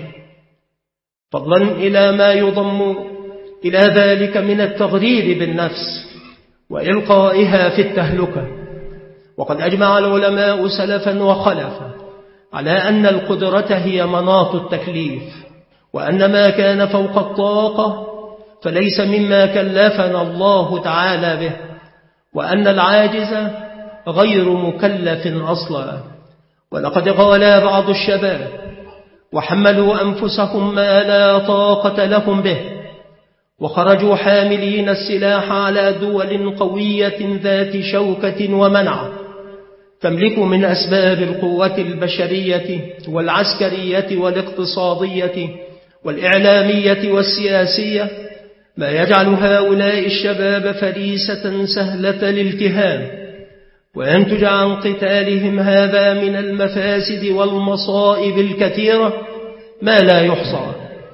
فضلا إلى ما يضم إلى ذلك من التغرير بالنفس وإلقائها في التهلكة. وقد أجمع العلماء سلفا وخلفا على أن القدرة هي مناط التكليف، وأن ما كان فوق الطاقة فليس مما كلفنا الله تعالى به، وأن العاجز غير مكلف أصلا. ولقد قال بعض الشباب وحملوا أنفسهم ما لا طاقة لهم به وخرجوا حاملين السلاح على دول قوية ذات شوكة ومنع تملك من أسباب القوة البشرية والعسكرية والاقتصادية والإعلامية والسياسية ما يجعل هؤلاء الشباب فريسة سهلة الالتهام، وينتج عن قتالهم هذا من المفاسد والمصائب الكثيرة ما لا يحصى،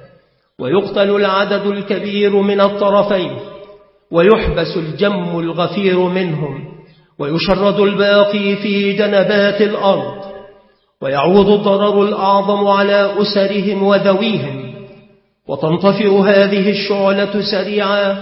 ويقتل العدد الكبير من الطرفين ويحبس الجم الغفير منهم ويشرد الباقي في جنبات الأرض، ويعود الضرر الأعظم على أسرهم وذويهم، وتنطفئ هذه الشعلة سريعا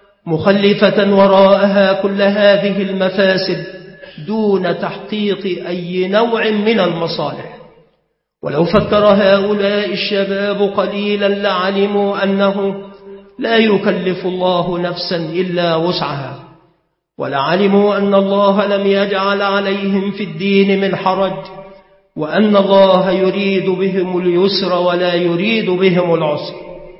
مخلفة وراءها كل هذه المفاسد دون تحقيق أي نوع من المصالح. ولو فكر هؤلاء الشباب قليلا لعلموا أنه لا يكلف الله نفسا إلا وسعها، ولعلموا أن الله لم يجعل عليهم في الدين من حرج، وأن الله يريد بهم اليسر ولا يريد بهم العسر.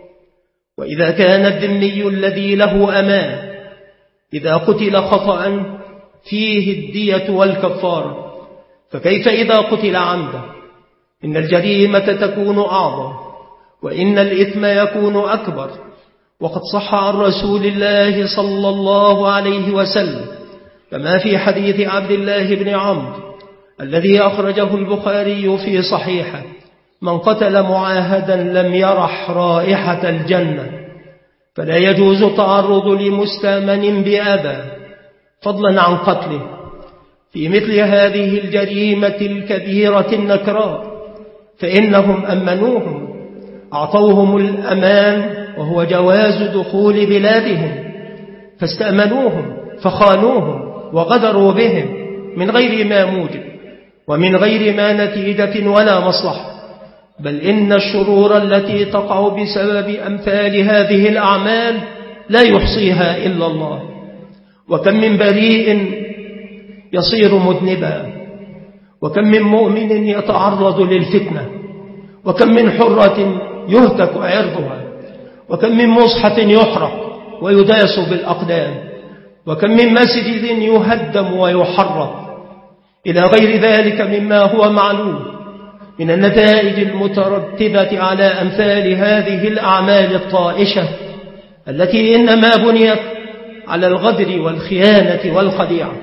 وإذا كان الذمي الذي له أمان إذا قتل خطأ فيه الدية والكفارة، فكيف إذا قتل عمدا؟ إن الجريمة تكون أعظم وإن الإثم يكون أكبر. وقد صح عن رسول الله صلى الله عليه وسلم كما في حديث عبد الله بن عمرو الذي أخرجه البخاري في صحيحه: من قتل معاهدا لم يرح رائحة الجنة. فلا يجوز التعرض لمستأمن بأذى فضلا عن قتله في مثل هذه الجريمة الكبيرة النكراء، فإنهم أمنوهم، أعطوهم الأمان وهو جواز دخول بلادهم، فاستأمنوهم فخانوهم وغدروا بهم من غير ما موجب، ومن غير ما نتيجة ولا مصلحة، بل إن الشرور التي تقع بسبب أمثال هذه الأعمال لا يحصيها إلا الله. وكم من بريء يصير مذنبا، وكم من مؤمن يتعرض للفتنة، وكم من حرة يهتك عرضها، وكم من مصحف يحرق ويداس بالأقدام، وكم من مسجد يهدم ويحرق، إلى غير ذلك مما هو معلوم من النتائج المترتبة على أمثال هذه الأعمال الطائشة التي إنما بنيت على الغدر والخيانة والخديعة.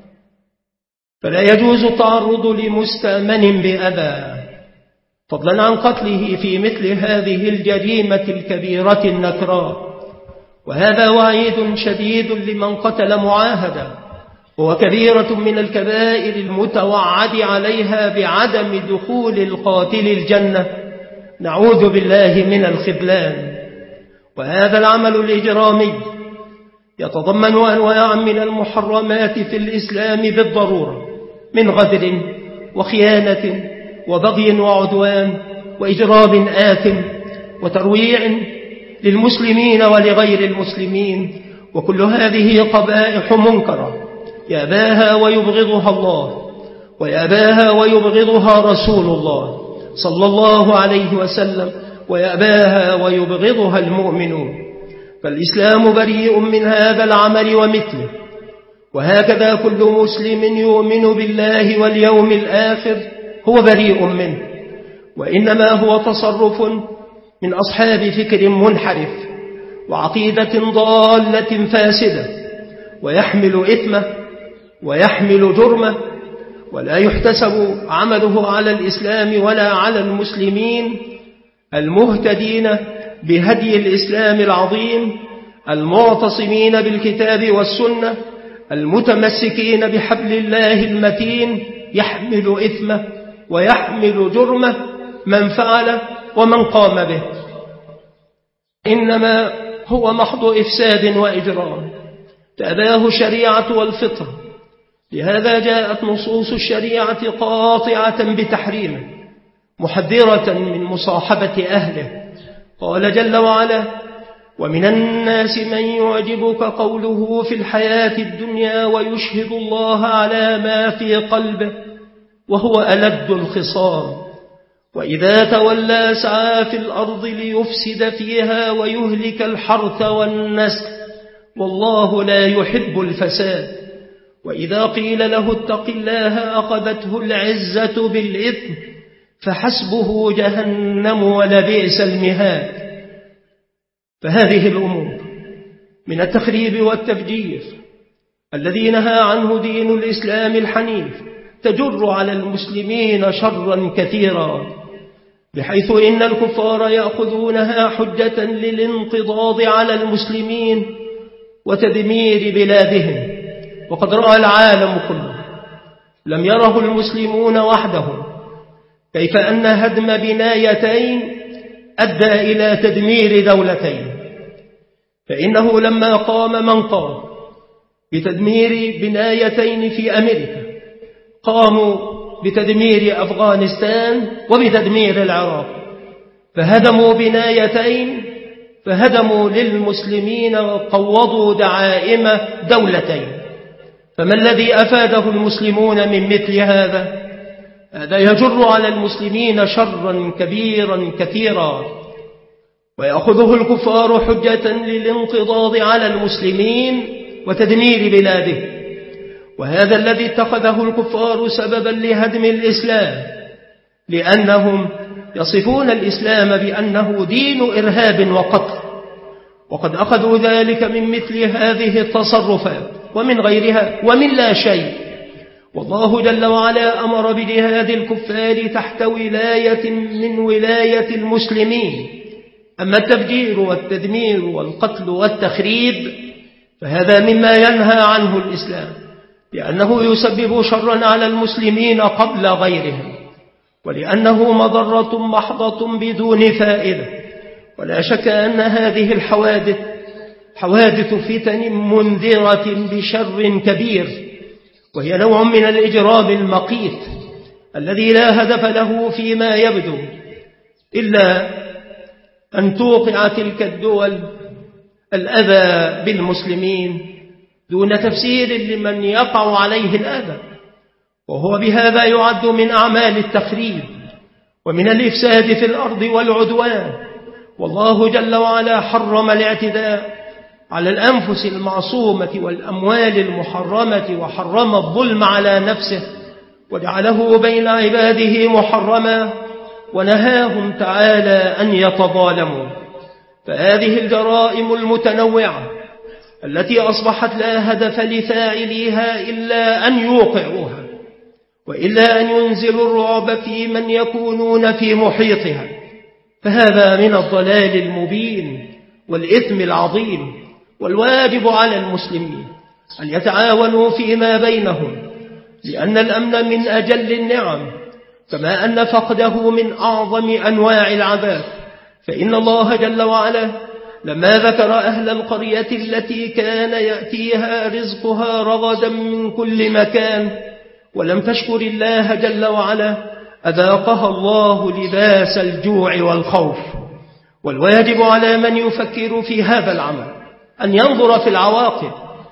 فلا يجوز التعرض لمستأمن بأذى، فضلا عن قتله في مثل هذه الجريمة الكبيرة النكراء. وهذا وعيد شديد لمن قتل معاهدا، وكبيرة من الكبائر المتوعد عليها بعدم دخول القاتل الجنة، نعوذ بالله من الخذلان. وهذا العمل الإجرامي يتضمن أنواع من المحرمات في الإسلام بالضرورة، من غدر وخيانة وبغي وعدوان وإجرام آثم وترويع للمسلمين ولغير المسلمين، وكل هذه قبائح منكرة يأباها ويبغضها الله، ويأباها ويبغضها رسول الله صلى الله عليه وسلم، ويأباها ويبغضها المؤمنون. فالإسلام بريء من هذا العمل ومثله، وهكذا كل مسلم يؤمن بالله واليوم الآخر هو بريء منه، وإنما هو تصرف من أصحاب فكر منحرف وعقيدة ضالة فاسدة، ويحمل إثمه ويحمل جرمه، ولا يحتسب عمله على الإسلام ولا على المسلمين المهتدين بهدي الإسلام العظيم، المعتصمين بالكتاب والسنة، المتمسكين بحبل الله المتين. يحمل إثمه ويحمل جرمه من فعل ومن قام به، إنما هو محض إفساد وإجرام تأباه الشريعة والفطر. لهذا جاءت نصوص الشريعة قاطعة بتحريمه، محذرة من مصاحبة أهله. قال جل وعلا: ومن الناس من يعجبك قوله في الحياة الدنيا ويشهد الله على ما في قلبه وهو ألد الخصام، وإذا تولى سعى في الأرض ليفسد فيها ويهلك الحرث والنسل والله لا يحب الفساد. وإذا قيل له اتق الله أخذته العزة بالإثم فحسبه جهنم ولبئس المهاد. فهذه الأمور من التخريب والتفجير الذي نهى عنه دين الإسلام الحنيف تجر على المسلمين شرا كثيرا، بحيث إن الكفار يأخذونها حجة للانقضاض على المسلمين وتدمير بلادهم. وقد رأى العالم كله، لم يره المسلمون وحدهم، كيف أن هدم بنايتين أدى إلى تدمير دولتين. فإنه لما قام من قام بتدمير بنايتين في أمريكا، قاموا بتدمير أفغانستان وبتدمير العراق، فهدموا بنايتين، فهدموا للمسلمين وقوضوا دعائم دولتين. فما الذي أفاده المسلمون من مثل هذا؟ هذا يجر على المسلمين شرا كبيرا كثيرا، ويأخذه الكفار حجة للانقضاض على المسلمين وتدمير بلاده. وهذا الذي اتخذه الكفار سببا لهدم الإسلام، لأنهم يصفون الإسلام بأنه دين إرهاب وقتل، وقد أخذوا ذلك من مثل هذه التصرفات ومن غيرها ومن لا شيء. والله جل وعلا أمر بجهاد الكفار تحت ولاية من ولاية المسلمين. أما التفجير والتدمير والقتل والتخريب فهذا مما ينهى عنه الإسلام، لأنه يسبب شرا على المسلمين قبل غيرهم، ولأنه مضرة محضة بدون فائدة. ولا شك أن هذه الحوادث حوادث فتن منذرة بشر كبير، وهي نوع من الإجرام المقيت الذي لا هدف له فيما يبدو إلا أن توقع تلك الدول الأذى بالمسلمين دون تفسير لمن يقع عليه الأذى، وهو بهذا يعد من أعمال التخريب ومن الإفساد في الأرض والعدوان. والله جل وعلا حرم الاعتداء على الأنفس المعصومة والأموال المحرمة، وحرم الظلم على نفسه وجعله بين عباده محرما، ونهاهم تعالى أن يتظالموا. فهذه الجرائم المتنوعة التي أصبحت لا هدف لفاعليها إلا أن يوقعوها، وإلا أن ينزلوا الرعب في من يكونون في محيطها، فهذا من الضلال المبين والإثم العظيم. والواجب على المسلمين أن يتعاونوا فيما بينهم، لأن الأمن من أجل النعم، كما أن فقده من أعظم أنواع العذاب. فإن الله جل وعلا لما ذكر أهل القرية التي كان يأتيها رزقها رغدا من كل مكان ولم تشكر الله جل وعلا أذاقها الله لباس الجوع والخوف. والواجب على من يفكر في هذا العمل أن ينظر في العواقب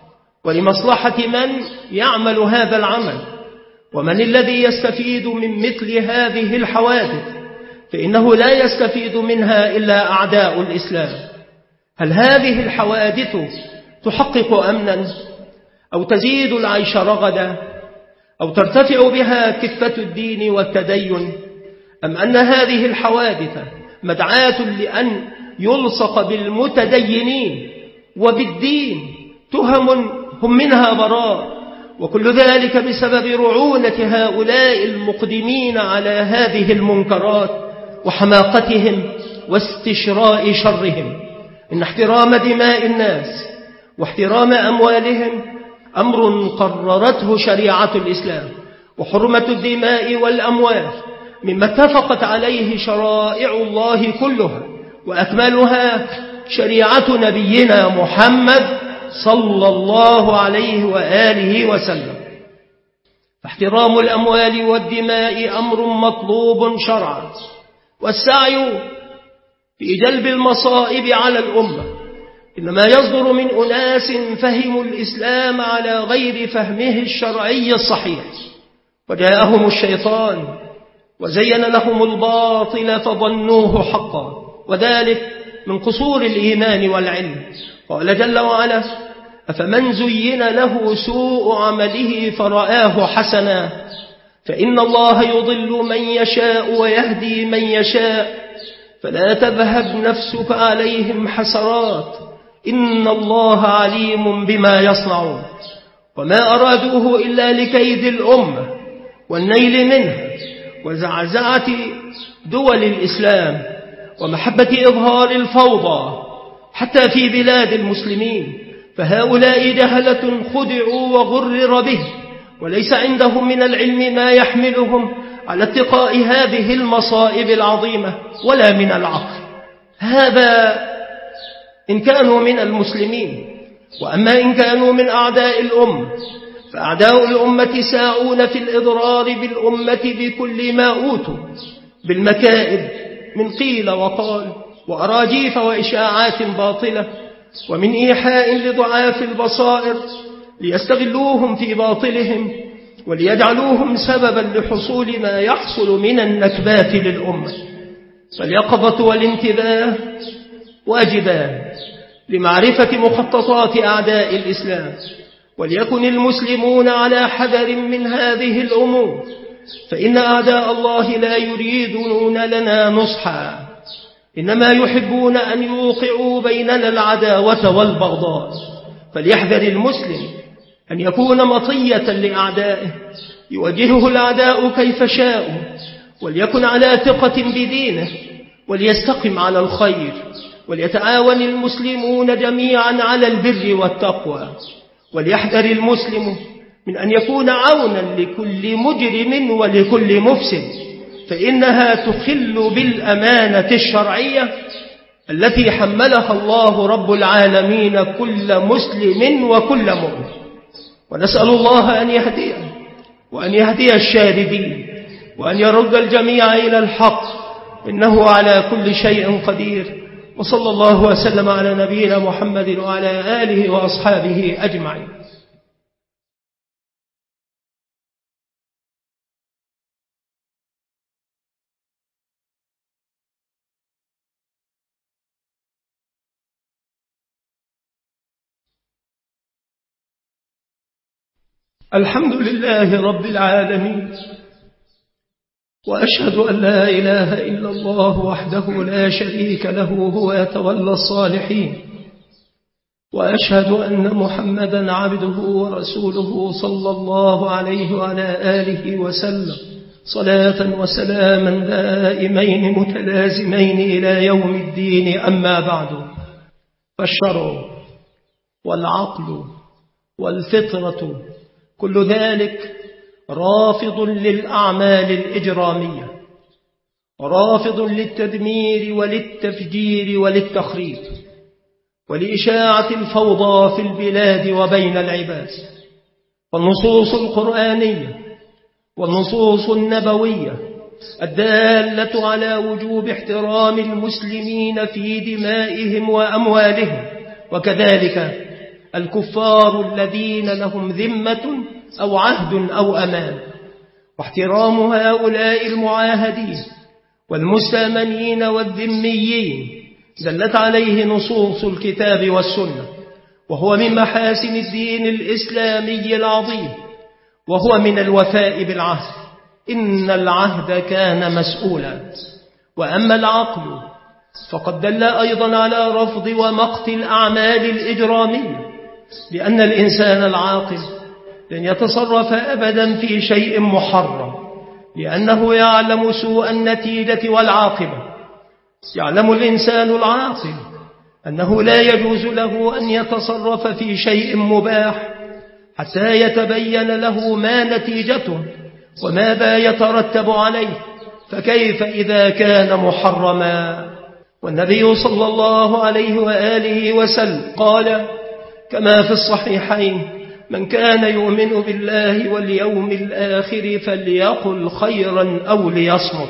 ولمصلحة من يعمل هذا العمل، ومن الذي يستفيد من مثل هذه الحوادث، فإنه لا يستفيد منها إلا أعداء الإسلام. هل هذه الحوادث تحقق أمنا أو تزيد العيش رغدا أو ترتفع بها كفة الدين والتدين، أم أن هذه الحوادث مدعاة لأن يلصق بالمتدينين وبالدين تهم هم منها براء، وكل ذلك بسبب رعونة هؤلاء المقدمين على هذه المنكرات وحماقتهم واستشراء شرهم؟ إن احترام دماء الناس واحترام أموالهم أمر قررته شريعة الإسلام، وحرمة الدماء والأموال مما اتفقت عليه شرائع الله كلها، وأكملها شريعة نبينا محمد صلى الله عليه وآله وسلم. فاحترام الأموال والدماء أمر مطلوب شرعا، والسعي في جلب المصائب على الأمة إنما يصدر من أناس فهموا الإسلام على غير فهمه الشرعي الصحيح، وجاءهم الشيطان وزين لهم الباطل فظنوه حقا، وذلك من قصور الإيمان والعلم. قال جل وعلا: أفمن زين له سوء عمله فرآه حسنا فإن الله يضل من يشاء ويهدي من يشاء فلا تذهب نفسك عليهم حسرات إن الله عليم بما يصنعون. وما أرادوه إلا لكيد الأمة والنيل منها وزعزعة دول الإسلام ومحبة إظهار الفوضى حتى في بلاد المسلمين. فهؤلاء جهلة خدعوا وغرر به، وليس عندهم من العلم ما يحملهم على اتقاء هذه المصائب العظيمة ولا من العقل. هذا إن كانوا من المسلمين. وأما إن كانوا من أعداء الأمة فأعداء الأمة ساعون في الإضرار بالأمة بكل ما أوتوا بالمكائد من قيل وقال وأراجيف وإشاعات باطلة، ومن إيحاء لضعاف البصائر ليستغلوهم في باطلهم وليجعلوهم سببا لحصول ما يحصل من النكبات للأمة. فاليقظة والانتباه واجبان لمعرفة مخططات أعداء الإسلام، وليكن المسلمون على حذر من هذه الأمور، فإن أعداء الله لا يريدون لنا نصحا، إنما يحبون أن يوقعوا بيننا العداوة والبغضاء. فليحذر المسلم أن يكون مطية لأعدائه يواجهه الأعداء كيف شاءوا، وليكن على ثقة بدينه وليستقم على الخير، وليتعاون المسلمون جميعا على البر والتقوى. وليحذر المسلم من أن يكون عونا لكل مجرم ولكل مفسد، فإنها تخل بالأمانة الشرعية التي حملها الله رب العالمين كل مسلم وكل مؤمن. ونسأل الله أن يهديه وأن يهدي الشاردين وأن يرد الجميع إلى الحق، إنه على كل شيء قدير. وصلى الله وسلم على نبينا محمد وعلى آله وأصحابه أجمعين. الحمد لله رب العالمين، وأشهد أن لا إله إلا الله وحده لا شريك له هو يتولى الصالحين، وأشهد أن محمدا عبده ورسوله صلى الله عليه وعلى آله وسلم صلاة وسلاما دائمين متلازمين إلى يوم الدين. أما بعد، فالشرع والعقل والفطرة كل ذلك رافض للأعمال الإجرامية، رافض للتدمير وللتفجير وللتخريب ولإشاعة الفوضى في البلاد وبين العباد. والنصوص القرآنية والنصوص النبوية الدالة على وجوب احترام المسلمين في دمائهم وأموالهم، وكذلك الكفار الذين لهم ذمة أو عهد أو أمان، واحترام هؤلاء المعاهدين والمستأمنين والذميين دلت عليه نصوص الكتاب والسنة، وهو من محاسن الدين الإسلامي العظيم، وهو من الوفاء بالعهد، إن العهد كان مسؤولا. وأما العقل فقد دل أيضا على رفض ومقت الأعمال الإجرامية، لأن الإنسان العاقل لن يتصرف أبدا في شيء محرم، لأنه يعلم سوء النتيجة والعاقبة. يعلم الإنسان العاقل أنه لا يجوز له أن يتصرف في شيء مباح حتى يتبين له ما نتيجته وماذا يترتب عليه، فكيف إذا كان محرما؟ والنبي صلى الله عليه وآله وسلم قال كما في الصحيحين: من كان يؤمن بالله واليوم الآخر فليقل خيرا أو ليصمت.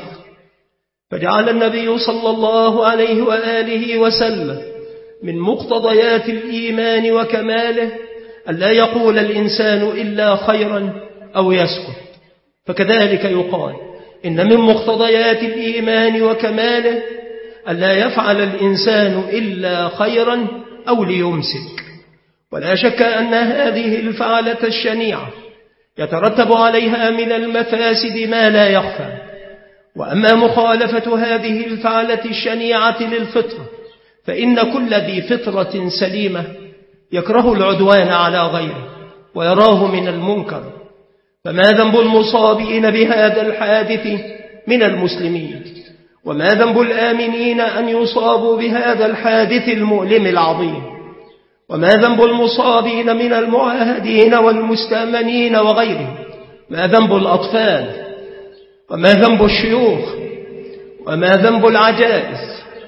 فجعل النبي صلى الله عليه وآله وسلم من مقتضيات الإيمان وكماله ألا يقول الإنسان إلا خيرا أو يسكت. فكذلك يقال إن من مقتضيات الإيمان وكماله ألا يفعل الإنسان إلا خيرا أو ليمسك. ولا شك أن هذه الفعلة الشنيعة يترتب عليها من المفاسد ما لا يخفى. وأما مخالفة هذه الفعلة الشنيعة للفطرة فإن كل ذي فطرة سليمة يكره العدوان على غيره ويراه من المنكر. فما ذنب المصابين بهذا الحادث من المسلمين؟ وما ذنب الآمنين أن يصابوا بهذا الحادث المؤلم العظيم؟ وما ذنب المصابين من المعاهدين والمستأمنين وغيرهم؟ ما ذنب الأطفال؟ وما ذنب الشيوخ؟ وما ذنب العجائز؟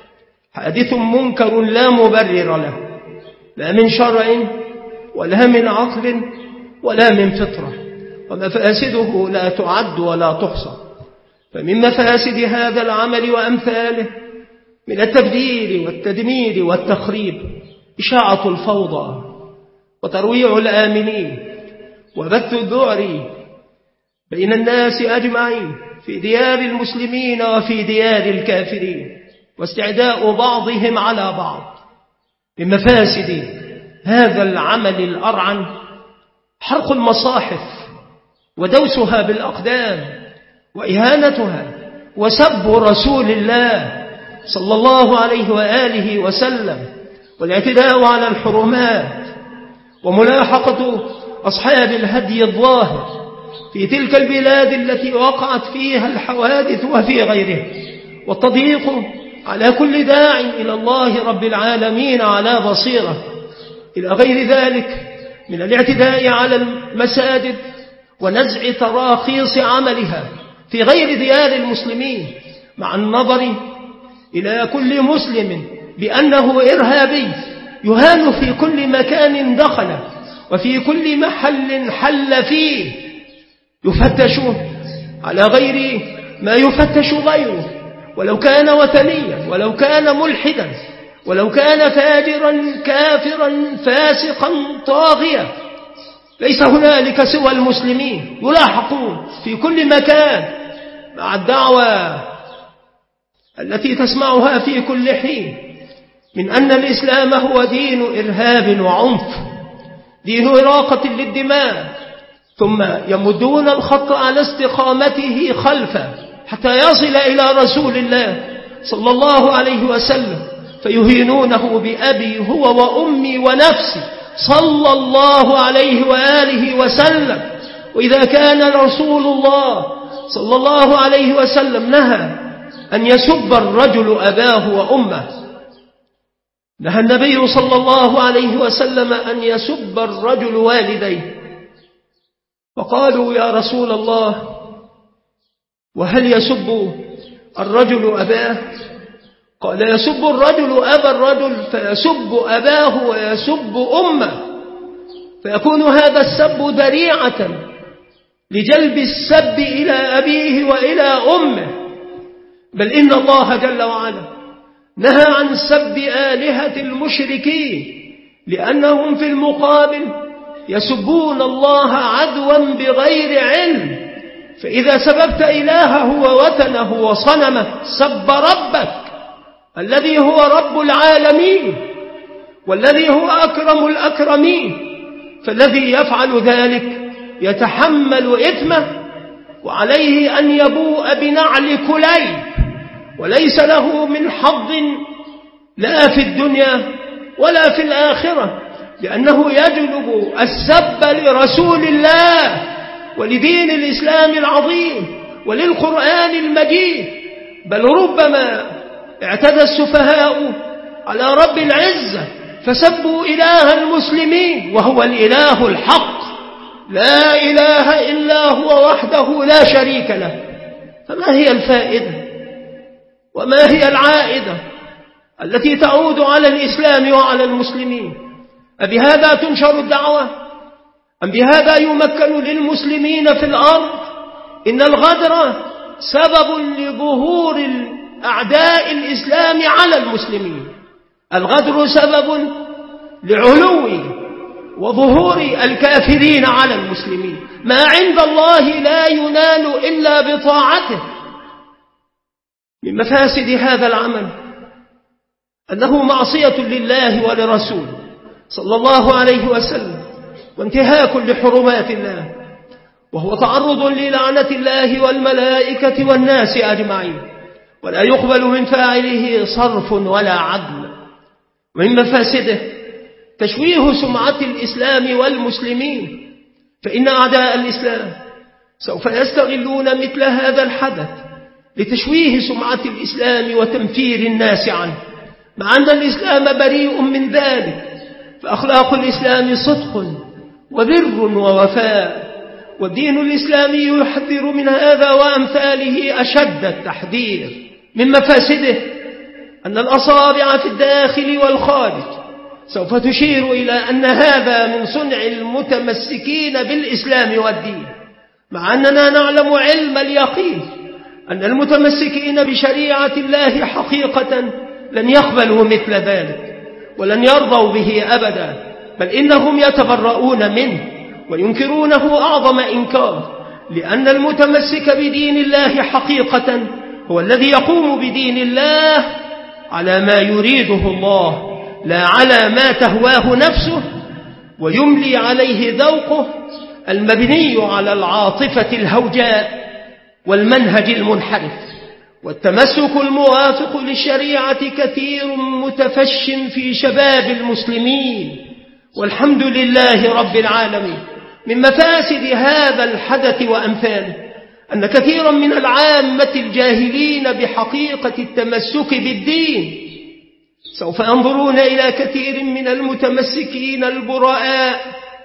حادث منكر لا مبرر له، لا من شرع ولا من عقل ولا من فطرة، ومفاسده لا تعد ولا تحصى. فمن مفاسد هذا العمل وأمثاله من التبذير والتدمير والتخريب إشاعة الفوضى وترويع الآمنين وبث الذعر بين الناس أجمعين في ديار المسلمين وفي ديار الكافرين، واستعداء بعضهم على بعض. من مفاسد هذا العمل الأرعن حرق المصاحف ودوسها بالأقدام وإهانتها وسب رسول الله صلى الله عليه وآله وسلم والاعتداء على الحرمات وملاحقة أصحاب الهدي الظاهر في تلك البلاد التي وقعت فيها الحوادث وفي غيرها، والتضييق على كل داع إلى الله رب العالمين على بصيرة، إلى غير ذلك من الاعتداء على المساجد ونزع تراخيص عملها في غير ديار المسلمين، مع النظر إلى كل مسلم بأنه إرهابي يهان في كل مكان دخل وفي كل محل حل فيه، يفتش على غير ما يفتش غيره، ولو كان وثنيا، ولو كان ملحدا، ولو كان فاجرا كافرا فاسقا طاغيا. ليس هنالك سوى المسلمين يلاحقون في كل مكان مع الدعوة التي تسمعها في كل حين من أن الإسلام هو دين إرهاب وعنف، دين إراقة للدماء، ثم يمدون الخط على استقامته خلفه حتى يصل إلى رسول الله صلى الله عليه وسلم فيهينونه بأبي هو وأمي ونفسي صلى الله عليه وآله وسلم. وإذا كان رسول الله صلى الله عليه وسلم نهى أن يسب الرجل أباه وأمه، نهى النبي صلى الله عليه وسلم أن يسب الرجل والديه. فقالوا يا رسول الله وهل يسب الرجل أباه؟ قال يسب الرجل أبا الرجل فيسب أباه ويسب أمه، فيكون هذا السب ذريعة لجلب السب إلى أبيه وإلى أمه. بل إن الله جل وعلا نهى عن سب آلهة المشركين لأنهم في المقابل يسبون الله عدوا بغير علم. فإذا سببت إلهه ووثنه وصنمه سب ربك الذي هو رب العالمين والذي هو أكرم الأكرمين، فالذي يفعل ذلك يتحمل إثمه وعليه أن يبوء بنعل كليب، وليس له من حظ لا في الدنيا ولا في الآخرة، لأنه يجلب السب لرسول الله ولدين الإسلام العظيم وللقرآن المجيد. بل ربما اعتدى السفهاء على رب العزة فسبوا إله المسلمين وهو الإله الحق لا إله إلا هو وحده لا شريك له. فما هي الفائدة وما هي العائدة التي تعود على الإسلام وعلى المسلمين؟ أبهذا تنشر الدعوة أم بهذا يمكن للمسلمين في الأرض؟ إن الغدر سبب لظهور أعداء الإسلام على المسلمين، الغدر سبب لعلو وظهور الكافرين على المسلمين. ما عند الله لا ينال إلا بطاعته. من مفاسد هذا العمل أنه معصية لله ولرسوله صلى الله عليه وسلم، وانتهاك لحرمات الله، وهو تعرض للعنة الله والملائكة والناس أجمعين، ولا يقبل من فاعله صرف ولا عدل. ومن مفاسده تشويه سمعة الإسلام والمسلمين، فإن أعداء الإسلام سوف يستغلون مثل هذا الحدث لتشويه سمعة الإسلام وتنفير الناس عنه، مع أن الإسلام بريء من ذلك. فأخلاق الإسلام صدق وبر ووفاء، والدين الإسلامي يحذر من هذا وأمثاله أشد التحذير. من مفاسده أن الأصابع في الداخل والخارج سوف تشير إلى أن هذا من صنع المتمسكين بالإسلام والدين، مع أننا نعلم علم اليقين أن المتمسكين بشريعة الله حقيقة لن يقبلوا مثل ذلك ولن يرضوا به أبدا، بل إنهم يتبرؤون منه وينكرونه أعظم إنكار، لأن المتمسك بدين الله حقيقة هو الذي يقوم بدين الله على ما يريده الله لا على ما تهواه نفسه، ويملي عليه ذوقه المبني على العاطفة الهوجاء والمنهج المنحرف. والتمسك الموافق للشريعة كثير متفش في شباب المسلمين، والحمد لله رب العالمين. من مفاسد هذا الحدث وأمثاله أن كثيرا من العامة الجاهلين بحقيقة التمسك بالدين سوف ينظرون إلى كثير من المتمسكين البراء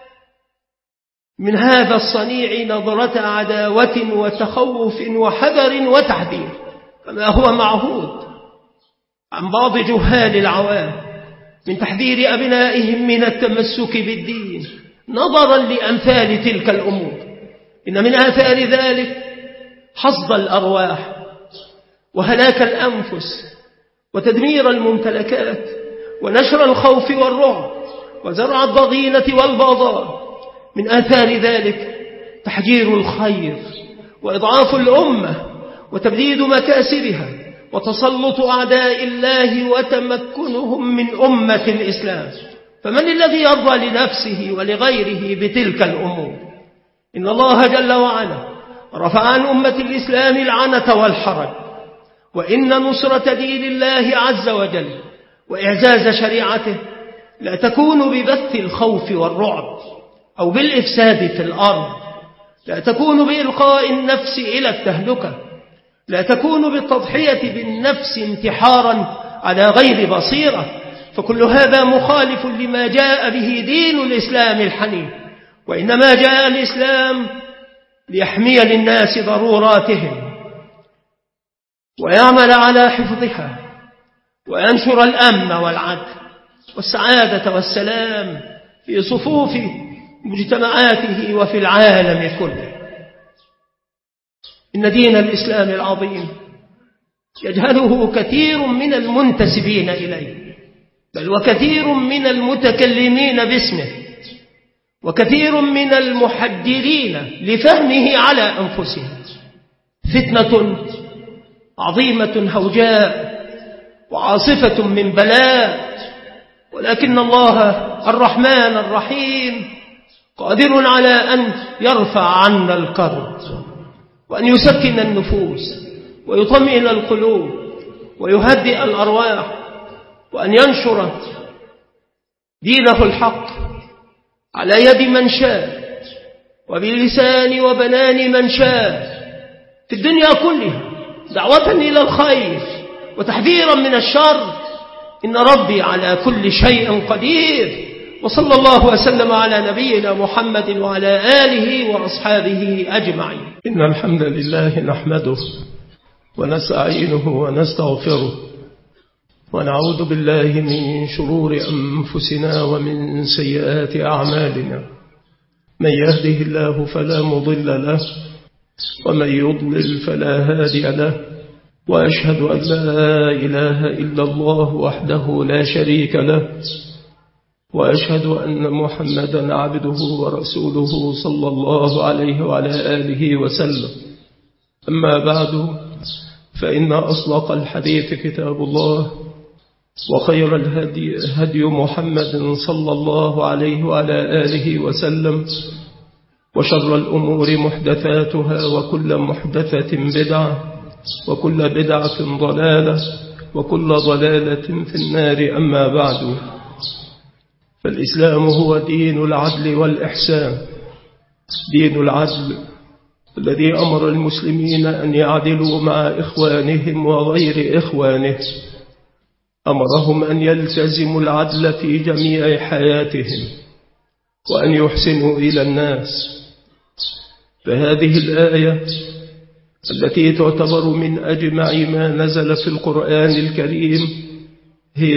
من هذا الصنيع نظرة عداوة وتخوف وحذر وتحذير، كما هو معهود عن بعض جهال العوام من تحذير أبنائهم من التمسك بالدين نظرا لأمثال تلك الأمور. إن من آثار ذلك حصد الأرواح وهلاك الأنفس وتدمير الممتلكات ونشر الخوف والرعب وزرع الضغينة والبغضاء. من آثار ذلك تحجير الخير وإضعاف الأمة وتبديد مكاسبها وتسلط أعداء الله وتمكنهم من أمة الإسلام. فمن الذي يرضى لنفسه ولغيره بتلك الأمور؟ إن الله جل وعلا رفع عن أمة الإسلام العنة والحرج، وإن نصرة دين الله عز وجل وإعزاز شريعته لا تكون ببث الخوف والرعب أو بالإفساد في الأرض، لا تكون بإلقاء النفس إلى التهلكة، لا تكون بالتضحية بالنفس انتحارا على غير بصيرة، فكل هذا مخالف لما جاء به دين الإسلام الحنيف. وإنما جاء الإسلام ليحمي للناس ضروراتهم ويعمل على حفظها وينشر الأمن والعدل والسعادة والسلام في صفوف مجتمعاته وفي العالم كله. إن دين الإسلام العظيم يجهله كثير من المنتسبين إليه، بل وكثير من المتكلمين باسمه، وكثير من المحجرين لفهمه على أنفسهم. فتنة عظيمة هوجاء وعاصفة من بلاء، ولكن الله الرحمن الرحيم قادر على أن يرفع عنا الكرب وأن يسكن النفوس ويطمئن القلوب ويهدئ الأرواح، وأن ينشر دينه الحق على يد من شاء وبلسان وبنان من شاء في الدنيا كلها، دعوة إلى الخير وتحذيرا من الشر. إن ربي على كل شيء قدير. وصلى الله وسلم على نبينا محمد وعلى آله وأصحابه أجمعين. إن الحمد لله نحمده ونستعينه ونستغفره ونعوذ بالله من شرور أنفسنا ومن سيئات أعمالنا. من يهده الله فلا مضل له ومن يضلل فلا هادي له، وأشهد أن لا إله إلا الله وحده لا شريك له، وأشهد أن محمدا عبده ورسوله صلى الله عليه وعلى آله وسلم. أما بعد، فإن أصدق الحديث كتاب الله، وخير الهدي هدي محمد صلى الله عليه وعلى آله وسلم، وشر الأمور محدثاتها، وكل محدثة بدعة، وكل بدعة ضلالة، وكل ضلالة في النار. أما بعد، فالإسلام هو دين العدل والإحسان، دين العدل الذي أمر المسلمين أن يعدلوا مع إخوانهم وغير إخوانه، أمرهم أن يلتزموا العدل في جميع حياتهم وأن يحسنوا إلى الناس. فهذه الآية التي تعتبر من أجمع ما نزل في القرآن الكريم هي: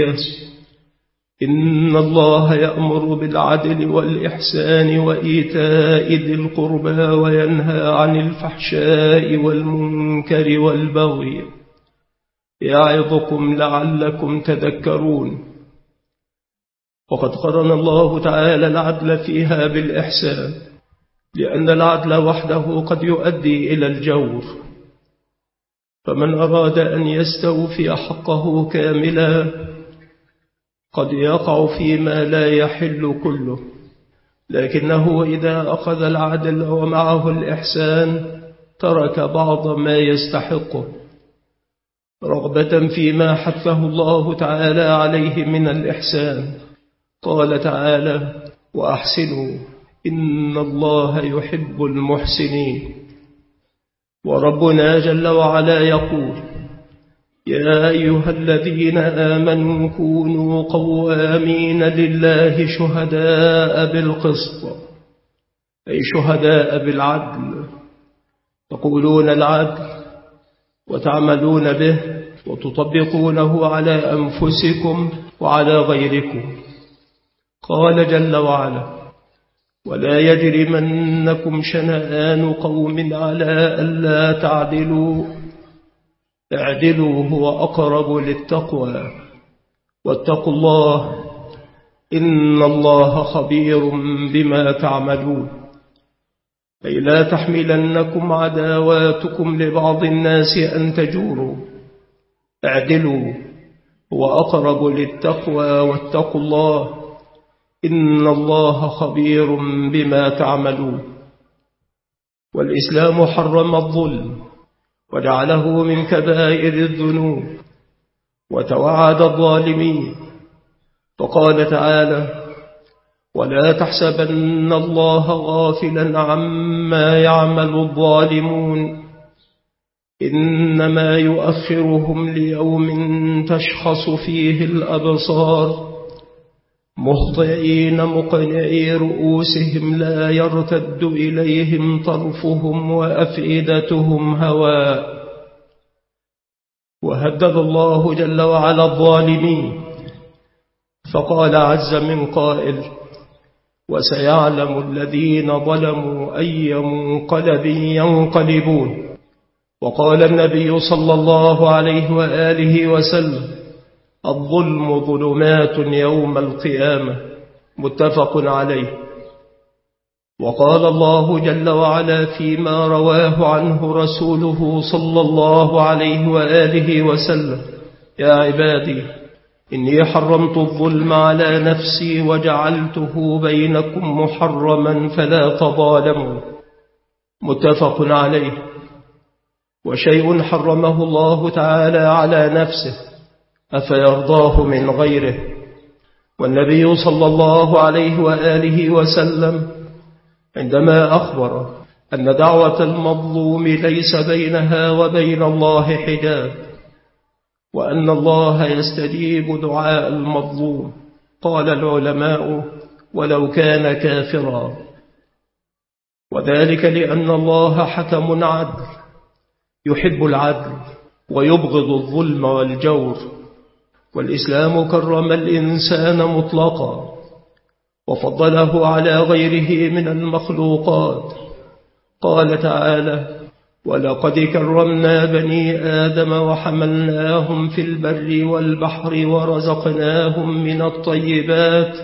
إن الله يأمر بالعدل والإحسان وإيتاء ذي القربى وينهى عن الفحشاء والمنكر والبغي يعظكم لعلكم تذكرون. وقد قرن الله تعالى العدل فيها بالإحسان، لأن العدل وحده قد يؤدي إلى الجور، فمن أراد أن يستوفي حقه كاملا قد يقع فيما لا يحل كله، لكنه إذا أخذ العدل ومعه الإحسان ترك بعض ما يستحقه، رغبة فيما حثه الله تعالى عليه من الإحسان. قال تعالى: وأحسنوا إن الله يحب المحسنين. وربنا جل وعلا يقول: يا أيها الذين آمنوا كونوا قوامين لله شهداء بالقسط، أي شهداء بالعدل، تقولون العدل وتعملون به وتطبقونه على أنفسكم وعلى غيركم. قال جل وعلا: ولا يجرمنكم شنآن قوم على ألا تعدلوا اعدلوا هو أقرب للتقوى واتقوا الله إن الله خبير بما تعملون. أي لا تحملنكم عداواتكم لبعض الناس أن تجوروا اعدلوا هو أقرب للتقوى واتقوا الله إن الله خبير بما تعملون. والإسلام حرم الظلم وجعله من كبائر الذنوب وتوعد الظالمين، فقال تعالى: ولا تحسبن الله غافلا عما يعمل الظالمون إنما يؤخرهم ليوم تشخص فيه الأبصار مهطعين مقنعي رؤوسهم لا يرتد إليهم طرفهم وأفئدتهم هواء. وهدد الله جل وعلا الظالمين فقال عز من قائل: وسيعلم الذين ظلموا أي منقلب ينقلبون. وقال النبي صلى الله عليه وآله وسلم: الظلم ظلمات يوم القيامة، متفق عليه. وقال الله جل وعلا فيما رواه عنه رسوله صلى الله عليه وآله وسلم: يا عبادي إني حرمت الظلم على نفسي وجعلته بينكم محرما فلا تظالموا، متفق عليه. وشيء حرمه الله تعالى على نفسه أفيرضاه من غيره؟ والنبي صلى الله عليه وآله وسلم عندما أخبر أن دعوة المظلوم ليس بينها وبين الله حجاب وأن الله يستجيب دعاء المظلوم، قال العلماء: ولو كان كافرا. وذلك لأن الله حكم عدل يحب العدل ويبغض الظلم والجور. والإسلام كرم الإنسان مطلقا وفضله على غيره من المخلوقات. قال تعالى: ولقد كرمنا بني آدم وحملناهم في البر والبحر ورزقناهم من الطيبات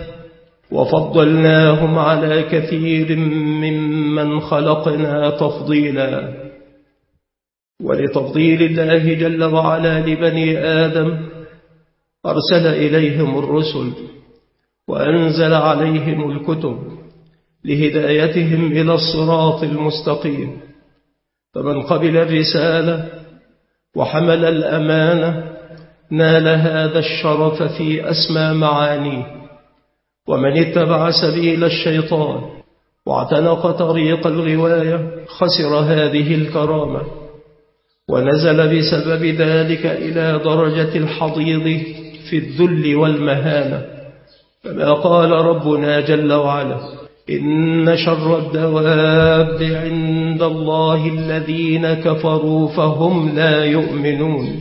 وفضلناهم على كثير ممن خلقنا تفضيلا. ولتفضيل الله جل وعلا لبني آدم أرسل إليهم الرسل وأنزل عليهم الكتب لهدايتهم إلى الصراط المستقيم. فمن قبل الرسالة وحمل الأمانة نال هذا الشرف في أسمى معانيه. ومن اتبع سبيل الشيطان واعتنق طريق الغواية خسر هذه الكرامة، ونزل بسبب ذلك إلى درجة الحضيض في الذل والمهانة. كما قال ربنا جل وعلا: إن شر الدواب عند الله الذين كفروا فهم لا يؤمنون.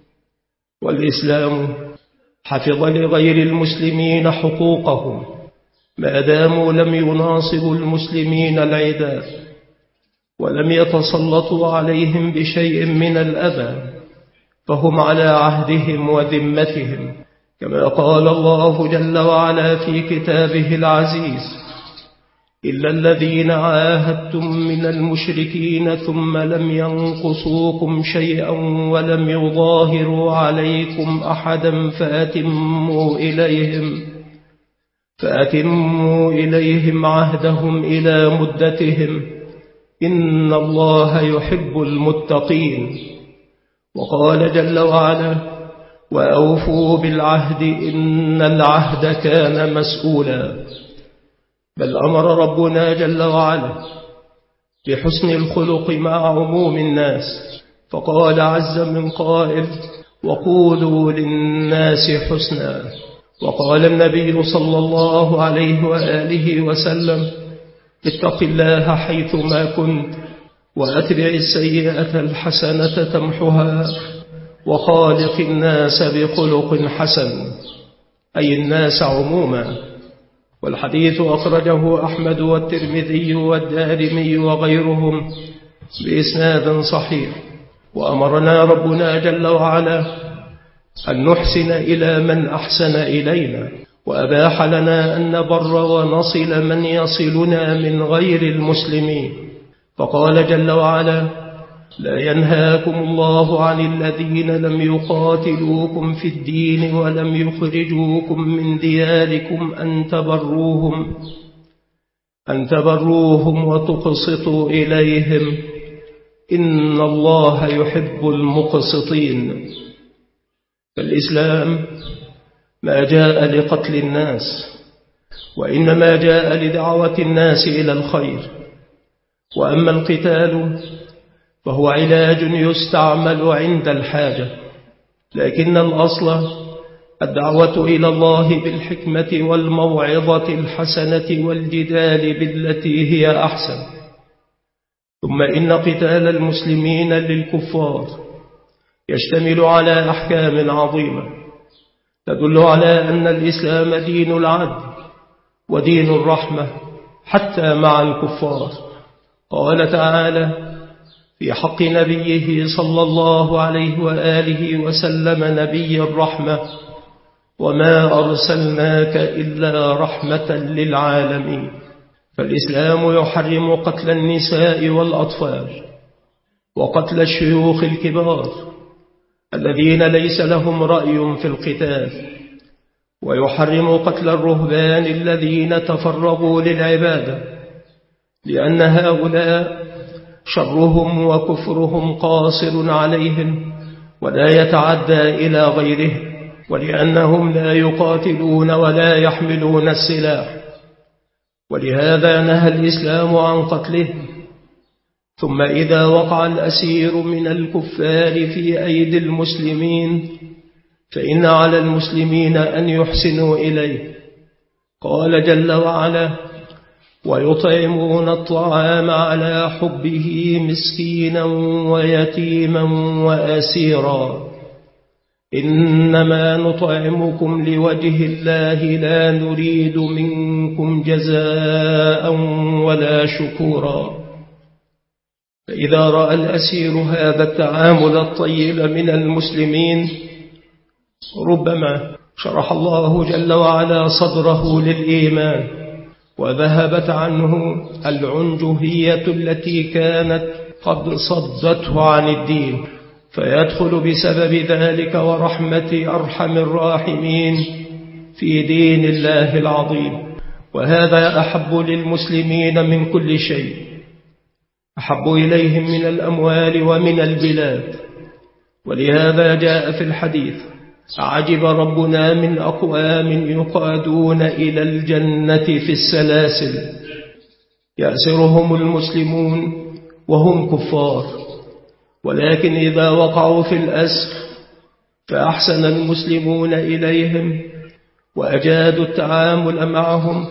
والإسلام حفظ لغير المسلمين حقوقهم ما داموا لم يناصبوا المسلمين العداء ولم يتسلطوا عليهم بشيء من الأذى، فهم على عهدهم وذمتهم. كما قال الله جل وعلا في كتابه العزيز: إلا الذين عاهدتم من المشركين ثم لم ينقصوكم شيئا ولم يظاهروا عليكم أحدا فأتموا إليهم, فأتموا إليهم عهدهم إلى مدتهم إن الله يحب المتقين. وقال جل وعلا: وأوفوا بالعهد إن العهد كان مسؤولا. بل أمر ربنا جل وعلا بحسن الخلق مع عموم الناس، فقال عز من قائل: وقولوا للناس حسنا. وقال النبي صلى الله عليه وآله وسلم: اتق الله حيثما كنت وأتبع السيئة الحسنة تمحها وخالق الناس بخلق حسن، أي الناس عموما. والحديث أخرجه أحمد والترمذي والدارمي وغيرهم بإسناد صحيح. وأمرنا ربنا جل وعلا أن نحسن إلى من أحسن إلينا، وأباح لنا أن نبر ونصل من يصلنا من غير المسلمين، فقال جل وعلا: لا ينهاكم الله عن الذين لم يقاتلوكم في الدين ولم يخرجوكم من دياركم أن تبروهم أن تبروهم وتقسطوا إليهم إن الله يحب المقسطين. فالإسلام ما جاء لقتل الناس، وإنما جاء لدعوة الناس إلى الخير. وأما القتال فهو علاج يستعمل عند الحاجة، لكن الأصل الدعوة إلى الله بالحكمة والموعظة الحسنة والجدال بالتي هي أحسن. ثم إن قتال المسلمين للكفار يشتمل على أحكام عظيمة تدل على أن الإسلام دين العدل ودين الرحمة حتى مع الكفار. قال تعالى في حق نبيه صلى الله عليه وآله وسلم: نبي الرحمة وما أرسلناك إلا رحمة للعالمين. فالإسلام يحرم قتل النساء والأطفال وقتل الشيوخ الكبار الذين ليس لهم رأي في القتال، ويحرم قتل الرهبان الذين تفرغوا للعبادة، لأن هؤلاء شرهم وكفرهم قاصر عليهم ولا يتعدى إلى غيرهم، ولأنهم لا يقاتلون ولا يحملون السلاح، ولهذا نهى الإسلام عن قتلهم. ثم إذا وقع الأسير من الكفار في أيدي المسلمين فإن على المسلمين أن يحسنوا إليه. قال جل وعلا: ويطعمون الطعام على حبه مسكينا ويتيما وأسيرا إنما نطعمكم لوجه الله لا نريد منكم جزاء ولا شكورا. فإذا رأى الأسير هذا التعامل الطيب من المسلمين ربما شرح الله جل وعلا صدره للإيمان، وذهبت عنه العنجهية التي كانت قد صدته عن الدين، فيدخل بسبب ذلك ورحمة أرحم الراحمين في دين الله العظيم. وهذا أحب للمسلمين من كل شيء، أحب إليهم من الأموال ومن البلاد. ولهذا جاء في الحديث: عجب ربنا من أقوام يقادون إلى الجنة في السلاسل يأسرهم المسلمون وهم كفار، ولكن إذا وقعوا في الأسر فأحسن المسلمون إليهم وأجادوا التعامل معهم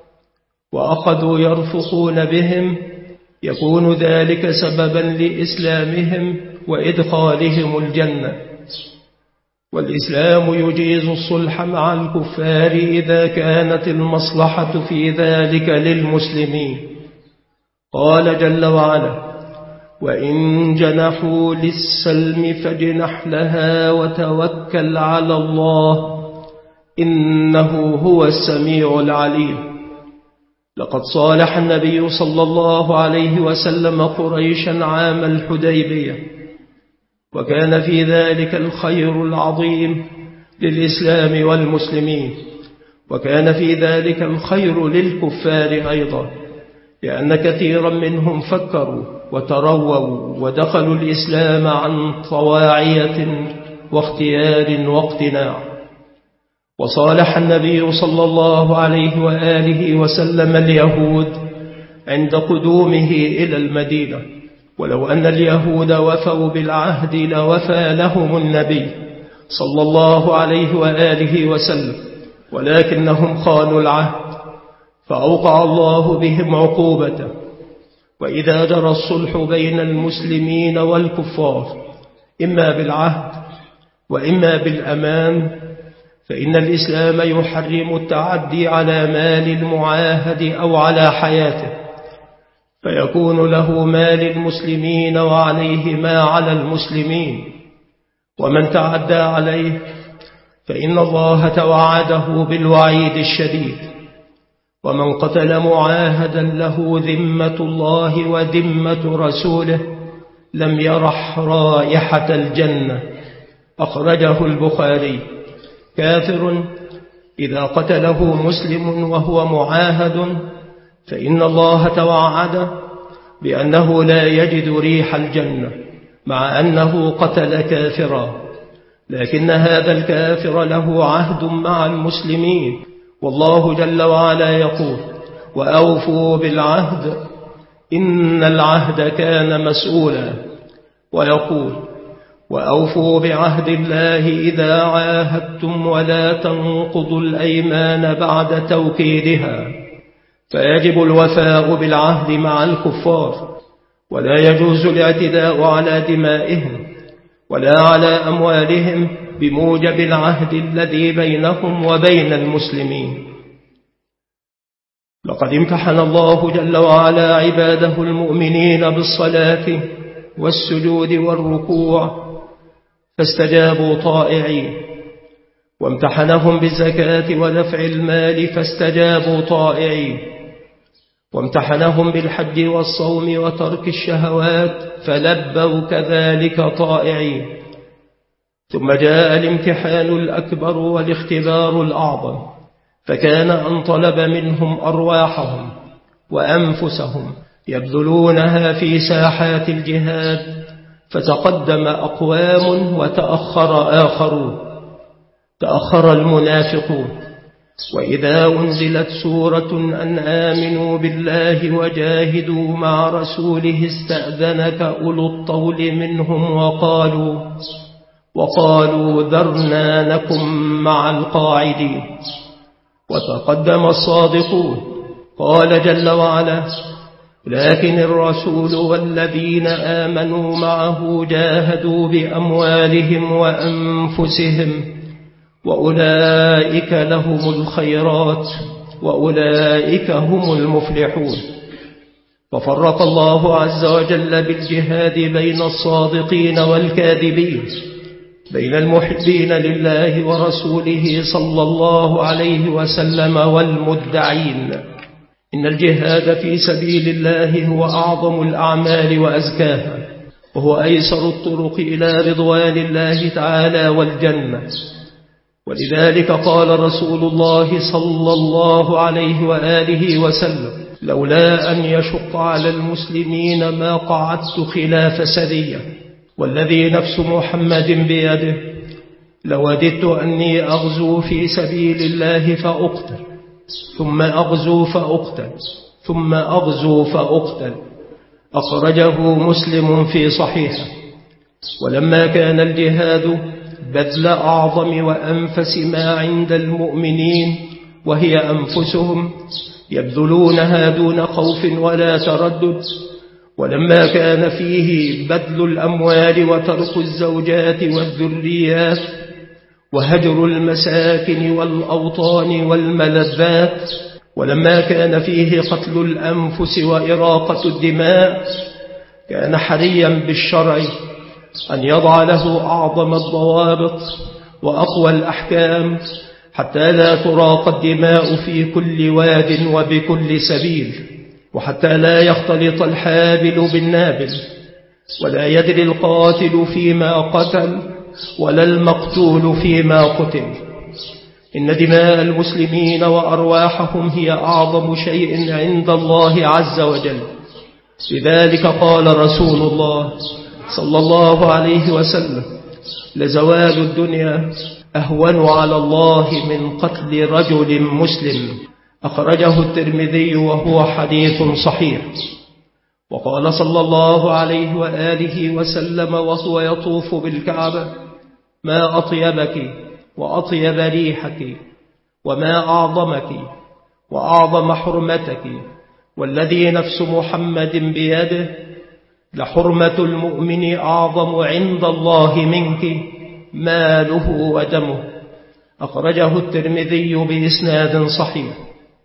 وأخذوا يرفقون بهم، يكون ذلك سببا لإسلامهم وإدخالهم الجنة. والإسلام يجيز الصلح مع الكفار إذا كانت المصلحة في ذلك للمسلمين. قال جل وعلا: وإن جنحوا للسلم فاجنح لها وتوكل على الله إنه هو السميع العليم. لقد صالح النبي صلى الله عليه وسلم قريشا عام الحديبية، وكان في ذلك الخير العظيم للإسلام والمسلمين، وكان في ذلك الخير للكفار أيضا، لأن كثيرا منهم فكروا وترووا ودخلوا الإسلام عن طواعية واختيار واقتناع. وصالح النبي صلى الله عليه وآله وسلم اليهود عند قدومه إلى المدينة، ولو أن اليهود وفوا بالعهد لوفى لهم النبي صلى الله عليه وآله وسلم، ولكنهم خانوا العهد فأوقع الله بهم عقوبته. وإذا جرى الصلح بين المسلمين والكفار إما بالعهد وإما بالأمان فإن الإسلام يحرم التعدي على مال المعاهد أو على حياته، فيكون له مال المسلمين وعليه ما على المسلمين، ومن تعدى عليه فإن الله توعده بالوعيد الشديد. ومن قتل معاهدا له ذمة الله وذمة رسوله لم يرح رائحة الجنة. أخرجه البخاري. كافر إذا قتله مسلم وهو معاهد فإن الله توعده بأنه لا يجد ريح الجنة مع أنه قتل كافرا، لكن هذا الكافر له عهد مع المسلمين، والله جل وعلا يقول: وأوفوا بالعهد إن العهد كان مسؤولا. ويقول: وأوفوا بعهد الله إذا عاهدتم ولا تنقضوا الأيمان بعد توكيدها. فيجب الوفاء بالعهد مع الكفار، ولا يجوز الاعتداء على دمائهم ولا على أموالهم بموجب العهد الذي بينهم وبين المسلمين. لقد امتحن الله جل وعلا عباده المؤمنين بالصلاة والسجود والركوع فاستجابوا طائعين، وامتحنهم بالزكاة ودفع المال فاستجابوا طائعين، وامتحنهم بالحج والصوم وترك الشهوات فلبوا كذلك طائعين. ثم جاء الامتحان الأكبر والاختبار الأعظم، فكان أن طلب منهم أرواحهم وأنفسهم يبذلونها في ساحات الجهاد، فتقدم أقوام وتأخر آخرون. تأخر المنافقون، وإذا أنزلت سورة أن آمنوا بالله وجاهدوا مع رسوله استأذنك أولو الطول منهم وقالوا وقالوا ذرنا نكن مع القاعدين. وتقدم الصادقون، قال جل وعلا: لكن الرسول والذين آمنوا معه جاهدوا بأموالهم وأنفسهم وأولئك لهم الخيرات وأولئك هم المفلحون. ففرق الله عز وجل بالجهاد بين الصادقين والكاذبين، بين المحبين لله ورسوله صلى الله عليه وسلم والمدعين. إن الجهاد في سبيل الله هو أعظم الأعمال وأزكاها، وهو أيسر الطرق إلى رضوان الله تعالى والجنة. ولذلك قال رسول الله صلى الله عليه وآله وسلم: لولا أن يشق على المسلمين ما قعدت خلاف سرية، والذي نفس محمد بيده لوددت أني أغزو في سبيل الله فأقتل، ثم أغزو فأقتل، ثم أغزو فأقتل. أخرجه مسلم في صحيحه. ولما كان الجهاد بذل أعظم وأنفس ما عند المؤمنين وهي أنفسهم يبذلونها دون خوف ولا تردد، ولما كان فيه بذل الأموال وترك الزوجات والذريات وهجر المساكن والأوطان والملذات، ولما كان فيه قتل الأنفس وإراقة الدماء، كان حريا بالشرع أن يضع له أعظم الضوابط وأقوى الأحكام حتى لا تراق الدماء في كل واد وبكل سبيل، وحتى لا يختلط الحابل بالنابل، ولا يدري القاتل فيما قتل ولا المقتول فيما قتل. إن دماء المسلمين وأرواحهم هي أعظم شيء عند الله عز وجل. لذلك قال رسول الله صلى الله عليه وسلم: لزوال الدنيا أهون على الله من قتل رجل مسلم. أخرجه الترمذي وهو حديث صحيح. وقال صلى الله عليه وآله وسلم وهو يطوف بالكعبة: ما أطيبك وأطيب ريحك وما أعظمك وأعظم حرمتك، والذي نفس محمد بيده لحرمة المؤمن أعظم عند الله منك ماله ودمه. أخرجه الترمذي بإسناد صحيح.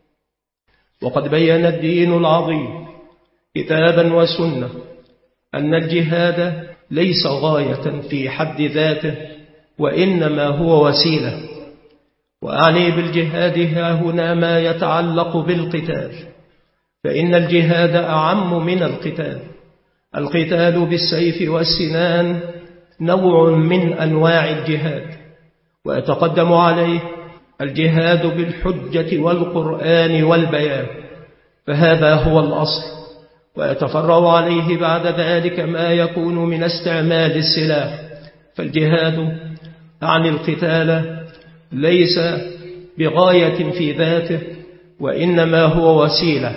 وقد بين الدين العظيم كتابا وسنة أن الجهاد ليس غاية في حد ذاته، وإنما هو وسيلة. وأعني بالجهاد ها هنا ما يتعلق بالقتال، فإن الجهاد أعم من القتال. القتال بالسيف والسنان نوع من أنواع الجهاد، ويتقدم عليه الجهاد بالحجة والقرآن والبيان، فهذا هو الأصل. ويتفرع عليه بعد ذلك ما يكون من استعمال السلاح. فالجهاد عن القتال ليس بغاية في ذاته، وإنما هو وسيلة.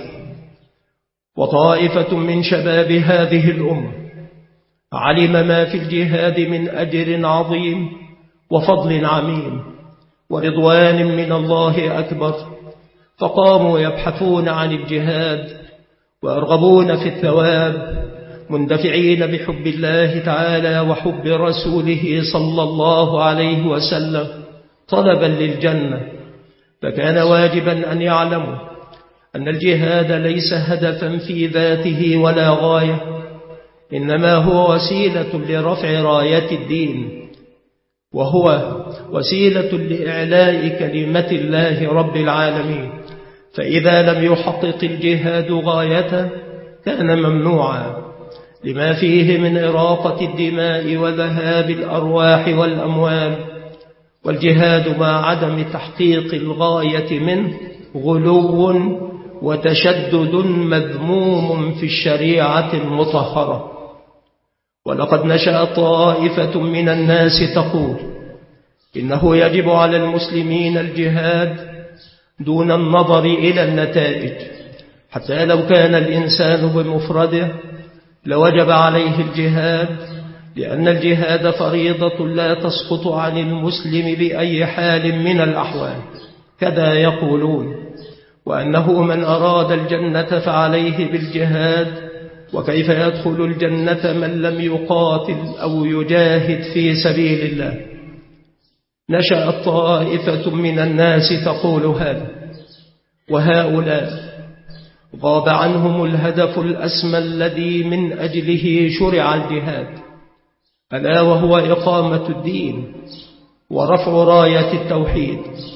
وطائفة من شباب هذه الأمة علم ما في الجهاد من أجر عظيم وفضل عميم ورضوان من الله أكبر، فقاموا يبحثون عن الجهاد ويرغبون في الثواب، مندفعين بحب الله تعالى وحب رسوله صلى الله عليه وسلم طلبا للجنة. فكان واجبا أن يعلموا أن الجهاد ليس هدفا في ذاته ولا غاية، إنما هو وسيلة لرفع راية الدين، وهو وسيلة لإعلاء كلمة الله رب العالمين. فإذا لم يحقق الجهاد غايته كان ممنوعا، لما فيه من إراقة الدماء وذهاب الأرواح والأموال. والجهاد مع عدم تحقيق الغاية منه غلو وتشدد مذموم في الشريعة المطهرة. ولقد نشأ طائفة من الناس تقول إنه يجب على المسلمين الجهاد دون النظر إلى النتائج، حتى لو كان الإنسان بمفرده لوجب عليه الجهاد، لأن الجهاد فريضة لا تسقط عن المسلم بأي حال من الأحوال. كذا يقولون، وأنه من أراد الجنة فعليه بالجهاد، وكيف يدخل الجنة من لم يقاتل أو يجاهد في سبيل الله. نشأت طائفة من الناس تقول هذا، وهؤلاء غاب عنهم الهدف الأسمى الذي من أجله شرع الجهاد، ألا وهو إقامة الدين ورفع راية التوحيد.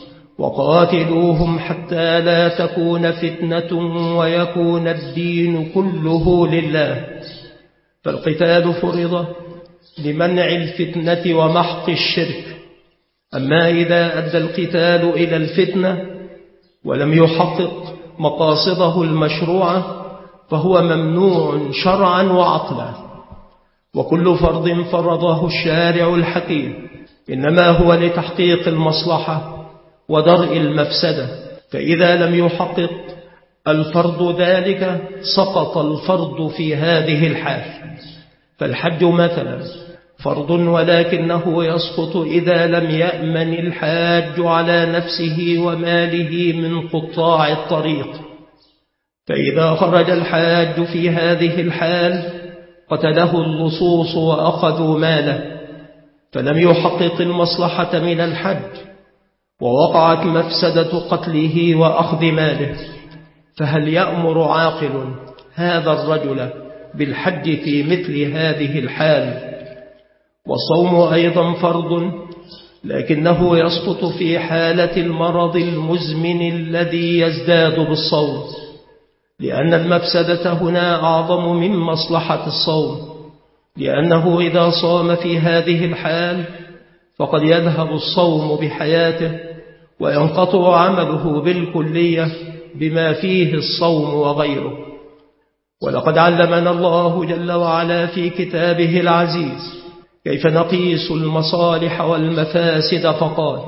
وقاتلوهم حتى لا تكون فتنة ويكون الدين كله لله. فالقتال فرض لمنع الفتنة ومحق الشرك. أما إذا أدى القتال إلى الفتنة ولم يحقق مقاصده المشروعة فهو ممنوع شرعا وعقلا. وكل فرض فرضه الشارع الحكيم إنما هو لتحقيق المصلحة ودرء المفسدة، فإذا لم يحقق الفرض ذلك سقط الفرض في هذه الحال. فالحج مثلا فرض، ولكنه يسقط إذا لم يأمن الحاج على نفسه وماله من قطاع الطريق. فإذا خرج الحاج في هذه الحال قتله اللصوص وأخذوا ماله، فلم يحقق المصلحة من الحج، ووقعت مفسدة قتله وأخذ ماله. فهل يأمر عاقل هذا الرجل بالحج في مثل هذه الحال؟ والصوم أيضا فرض، لكنه يسقط في حالة المرض المزمن الذي يزداد بالصوم، لأن المفسدة هنا أعظم من مصلحة الصوم، لأنه إذا صام في هذه الحال فقد يذهب الصوم بحياته وينقطع عمله بالكلية بما فيه الصوم وغيره. ولقد علمنا الله جل وعلا في كتابه العزيز كيف نقيس المصالح والمفاسد، فقال: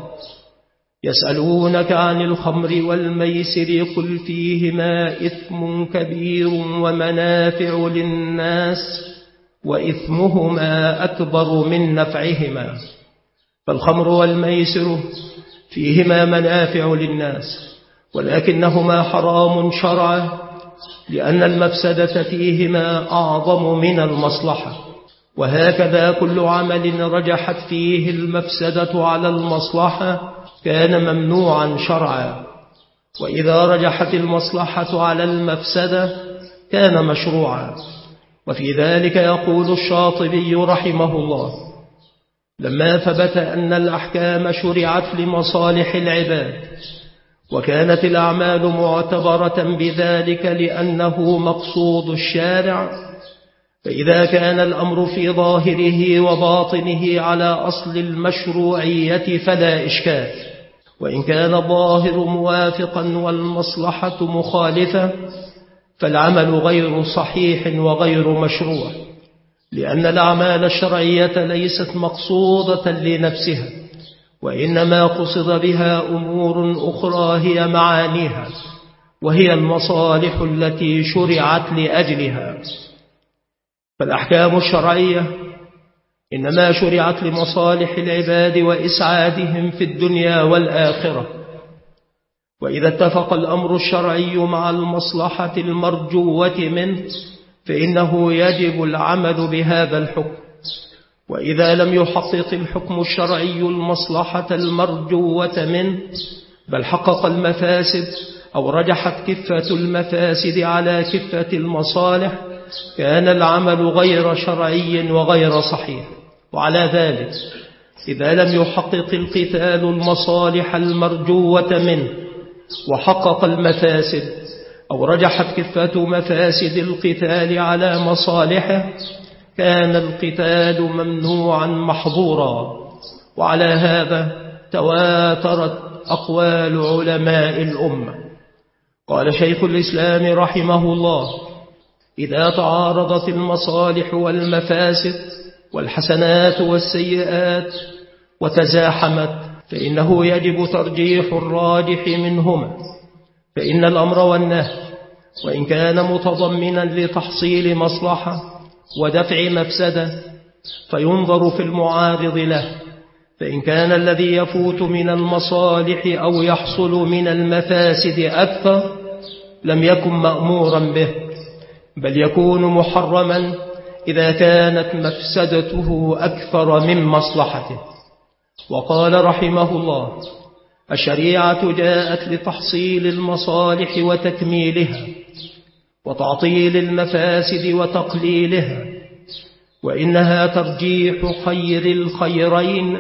يسألونك عن الخمر والميسر قل فيهما إثم كبير ومنافع للناس وإثمهما أكبر من نفعهما. فالخمر والميسر فيهما منافع للناس، ولكنهما حرام شرعا، لأن المفسدة فيهما أعظم من المصلحة. وهكذا كل عمل رجحت فيه المفسدة على المصلحة كان ممنوعا شرعا، وإذا رجحت المصلحة على المفسدة كان مشروعا. وفي ذلك يقول الشاطبي رحمه الله: لما ثبت أن الأحكام شرعت لمصالح العباد، وكانت الأعمال معتبرة بذلك لأنه مقصود الشارع، فإذا كان الأمر في ظاهره وباطنه على أصل المشروعية فلا إشكال، وإن كان الظاهر موافقا والمصلحة مخالفة فالعمل غير صحيح وغير مشروع، لأن الأعمال الشرعية ليست مقصودة لنفسها، وإنما قصد بها أمور أخرى هي معانيها، وهي المصالح التي شرعت لأجلها. فالأحكام الشرعية إنما شرعت لمصالح العباد وإسعادهم في الدنيا والآخرة، وإذا اتفق الأمر الشرعي مع المصلحة المرجوة منه فإنه يجب العمل بهذا الحكم، وإذا لم يحقق الحكم الشرعي المصلحة المرجوة منه بل حقق المفاسد أو رجحت كفة المفاسد على كفة المصالح كان العمل غير شرعي وغير صحيح. وعلى ذلك إذا لم يحقق القتال المصالح المرجوة منه وحقق المفاسد أو رجحت كفة مفاسد القتال على مصالحه كان القتال ممنوعا محظورا. وعلى هذا تواترت أقوال علماء الأمة. قال شيخ الإسلام رحمه الله: إذا تعارضت المصالح والمفاسد والحسنات والسيئات وتزاحمت فإنه يجب ترجيح الراجح منهما، فإن الأمر والنهي وإن كان متضمنا لتحصيل مصلحة ودفع مفسدة فينظر في المعارض له، فإن كان الذي يفوت من المصالح أو يحصل من المفاسد أكثر لم يكن مأمورا به، بل يكون محرما إذا كانت مفسدته أكثر من مصلحته. وقال رحمه الله: الشريعة جاءت لتحصيل المصالح وتكميلها وتعطيل المفاسد وتقليلها، وإنها ترجيح خير الخيرين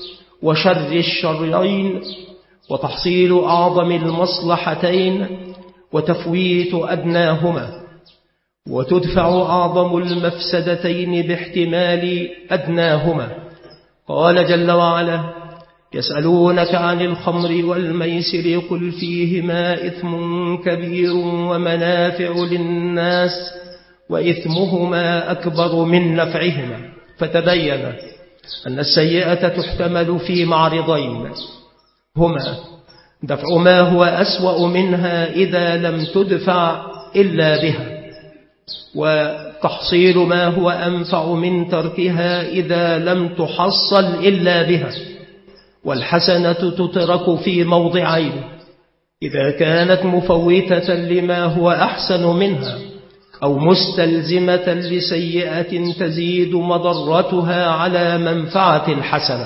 وشر الشرين وتحصيل أعظم المصلحتين وتفويت أدناهما، وتدفع أعظم المفسدتين باحتمال أدناهما. قال جل وعلا: يسألونك عن الخمر والميسر قل فيهما إثم كبير ومنافع للناس وإثمهما أكبر من نفعهما. فتبين أن السيئة تحتمل في معرضين هما دفع ما هو أسوأ منها إذا لم تدفع إلا بها، وتحصيل ما هو أنفع من تركها إذا لم تحصل إلا بها. والحسنة تترك في موضعين: إذا كانت مفوتة لما هو أحسن منها أو مستلزمة لسيئة تزيد مضرتها على منفعة الحسنة.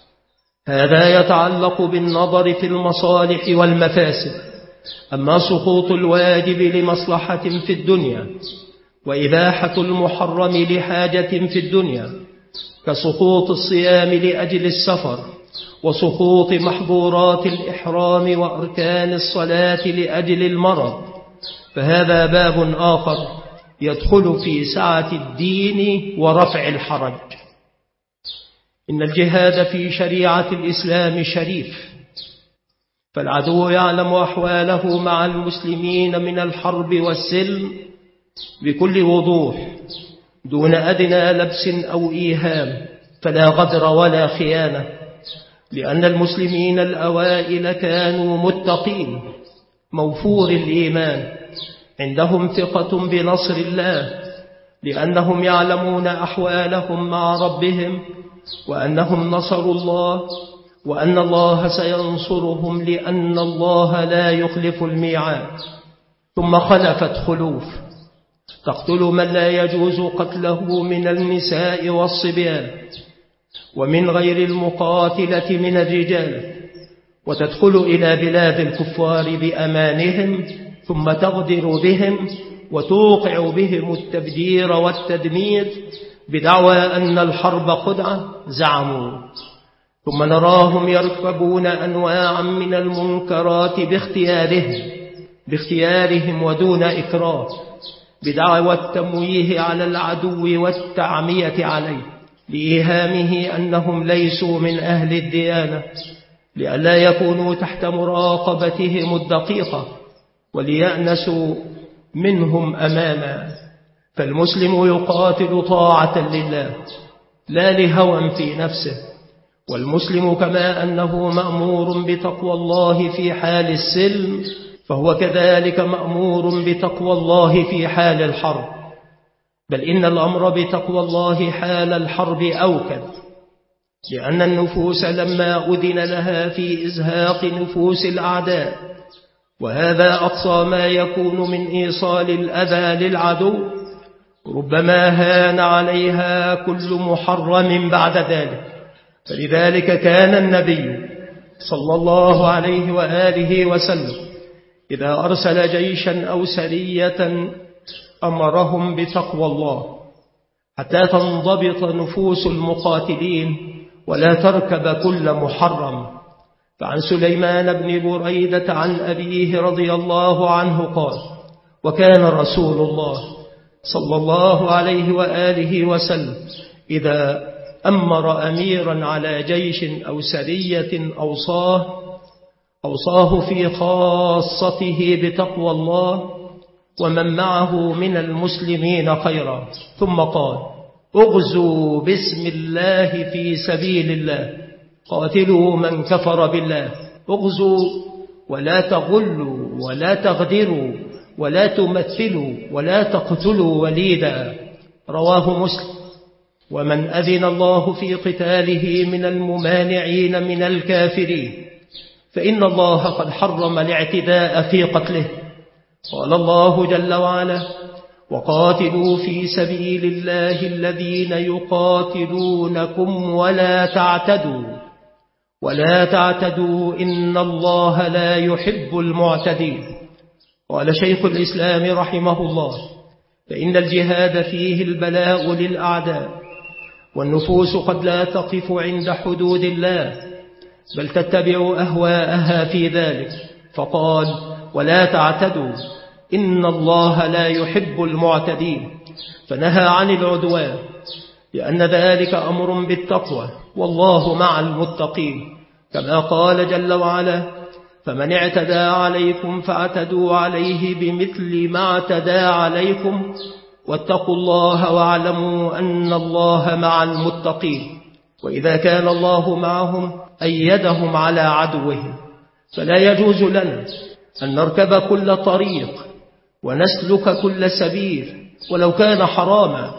هذا يتعلق بالنظر في المصالح والمفاسد. أما سقوط الواجب لمصلحة في الدنيا وإباحة المحرم لحاجة في الدنيا كسقوط الصيام لأجل السفر وسقوط محظورات الإحرام وأركان الصلاة لأجل المرض، فهذا باب آخر يدخل في سعة الدين ورفع الحرج. إن الجهاد في شريعة الإسلام شريف، فالعدو يعلم أحواله مع المسلمين من الحرب والسلم بكل وضوح دون أدنى لبس أو إيهام، فلا غدر ولا خيانة، لأن المسلمين الأوائل كانوا متقين موفور الإيمان عندهم ثقة بنصر الله، لأنهم يعلمون أحوالهم مع ربهم وأنهم نصروا الله وأن الله سينصرهم لأن الله لا يخلف الميعاد. ثم خلفت خلوف تقتل من لا يجوز قتله من النساء والصبيان ومن غير المقاتلة من الرجال، وتدخل إلى بلاد الكفار بأمانهم ثم تغدر بهم وتوقع بهم التبدير والتدمير بدعوى أن الحرب خدعة زعموا، ثم نراهم يركبون أنواعا من المنكرات باختيارهم باختيارهم ودون إكراه بدعوى التمويه على العدو والتعمية عليه لإيهامه أنهم ليسوا من أهل الديانة، لئلا يكونوا تحت مراقبتهم الدقيقة وليأنسوا منهم أماما. فالمسلم يقاتل طاعة لله لا لهوى في نفسه، والمسلم كما أنه مأمور بتقوى الله في حال السلم فهو كذلك مأمور بتقوى الله في حال الحرب، بل إن الأمر بتقوى الله حال الحرب أوكد، لأن النفوس لما أذن لها في إزهاق نفوس الأعداء، وهذا أقصى ما يكون من إيصال الأذى للعدو، ربما هان عليها كل محرم بعد ذلك. فلذلك كان النبي صلى الله عليه وآله وسلم إذا أرسل جيشا أو سرية أمرهم بتقوى الله حتى تنضبط نفوس المقاتلين ولا تركب كل محرم. فعن سليمان بن بريدة عن أبيه رضي الله عنه قال: وكان رسول الله صلى الله عليه وآله وسلم إذا أمر أميرا على جيش أو سرية أوصاه أوصاه في خاصته بتقوى الله ومن معه من المسلمين خيرا، ثم قال: اغزوا باسم الله في سبيل الله، قاتلوا من كفر بالله، اغزوا ولا تغلوا ولا تغدروا ولا تمثلوا ولا تقتلوا وليدا. رواه مسلم. ومن أذن الله في قتاله من الممانعين من الكافرين فإن الله قد حرم الاعتداء في قتله. قال الله جل وعلا: وقاتلوا في سبيل الله الذين يقاتلونكم ولا تعتدوا ولا تعتدوا إن الله لا يحب المعتدين. قال شيخ الإسلام رحمه الله: فإن الجهاد فيه البلاء للأعداء، والنفوس قد لا تقف عند حدود الله بل تتبع أهواءها في ذلك، فقال: ولا تعتدوا إن الله لا يحب المعتدين، فنهى عن العدوان لأن ذلك أمر بالتقوى والله مع المتقين، كما قال جل وعلا: فمن اعتدى عليكم فاعتدوا عليه بمثل ما اعتدى عليكم واتقوا الله واعلموا أن الله مع المتقين. وإذا كان الله معهم أيدهم على عدوهم، فلا يجوز لنا أن نركب كل طريق ونسلك كل سبيل ولو كان حراما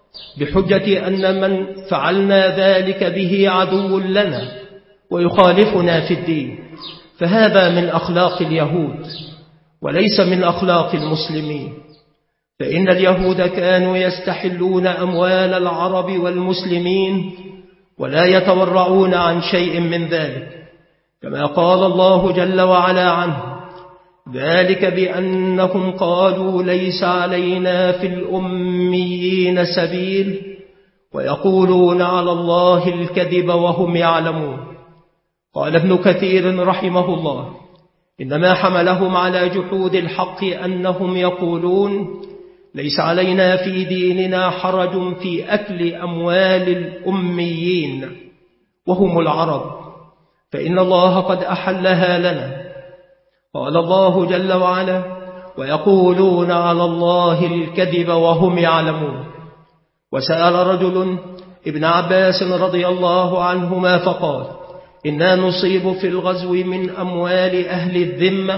بحجة أن من فعلنا ذلك به عدو لنا ويخالفنا في الدين، فهذا من أخلاق اليهود وليس من أخلاق المسلمين. فإن اليهود كانوا يستحلون أموال العرب والمسلمين ولا يتورعون عن شيء من ذلك، كما قال الله جل وعلا عنه: ذلك بأنهم قالوا ليس علينا في الأميين سبيل ويقولون على الله الكذب وهم يعلمون. قال ابن كثير رحمه الله: إنما حملهم على جحود الحق أنهم يقولون ليس علينا في ديننا حرج في أكل أموال الأميين وهم العرب، فإن الله قد أحلها لنا. قال الله جل وعلا: ويقولون على الله الكذب وهم يعلمون. وسأل رجل ابن عباس رضي الله عنهما فقال: إنا نصيب في الغزو من أموال أهل الذمة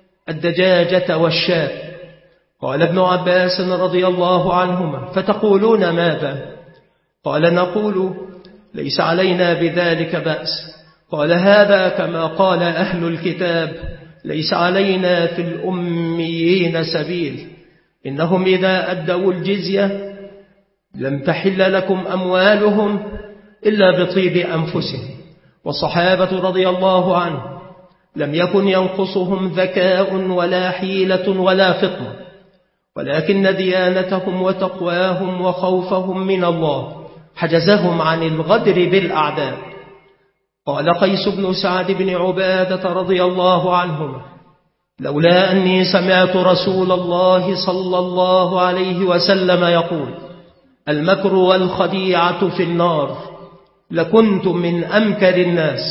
الدجاجة والشاة. قال ابن عباس رضي الله عنهما: فتقولون ماذا؟ قال: نقول ليس علينا بذلك بأس. قال: هذا كما قال أهل الكتاب: ليس علينا في الأميين سبيل، إنهم إذا أدوا الجزية لم تحل لكم أموالهم إلا بطيب أنفسهم. والصحابة رضي الله عنهم لم يكن ينقصهم ذكاء ولا حيلة ولا فطنة، ولكن ديانتهم وتقواهم وخوفهم من الله حجزهم عن الغدر بالأعداء. قال قيس بن سعد بن عبادة رضي الله عنهما: لولا أني سمعت رسول الله صلى الله عليه وسلم يقول: المكر والخديعة في النار، لكنت من أمكر الناس.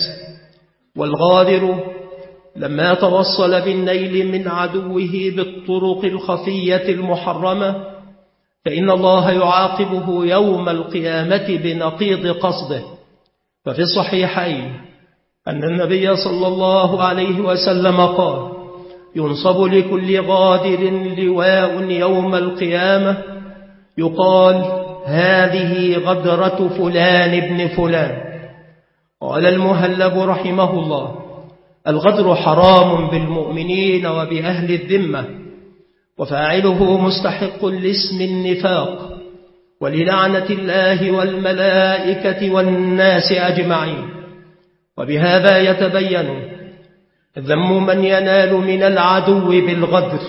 والغادر لما توصل بالنيل من عدوه بالطرق الخفية المحرمة فإن الله يعاقبه يوم القيامة بنقيض قصده. ففي الصحيحين أن النبي صلى الله عليه وسلم قال: ينصب لكل غادر لواء يوم القيامة يقال: هذه غدرة فلان ابن فلان. قال المهلب رحمه الله: الغدر حرام بالمؤمنين وبأهل الذمة، وفاعله مستحق لاسم النفاق وللعنة الله والملائكة والناس أجمعين. وبهذا يتبين ذم من ينال من العدو بالغدر،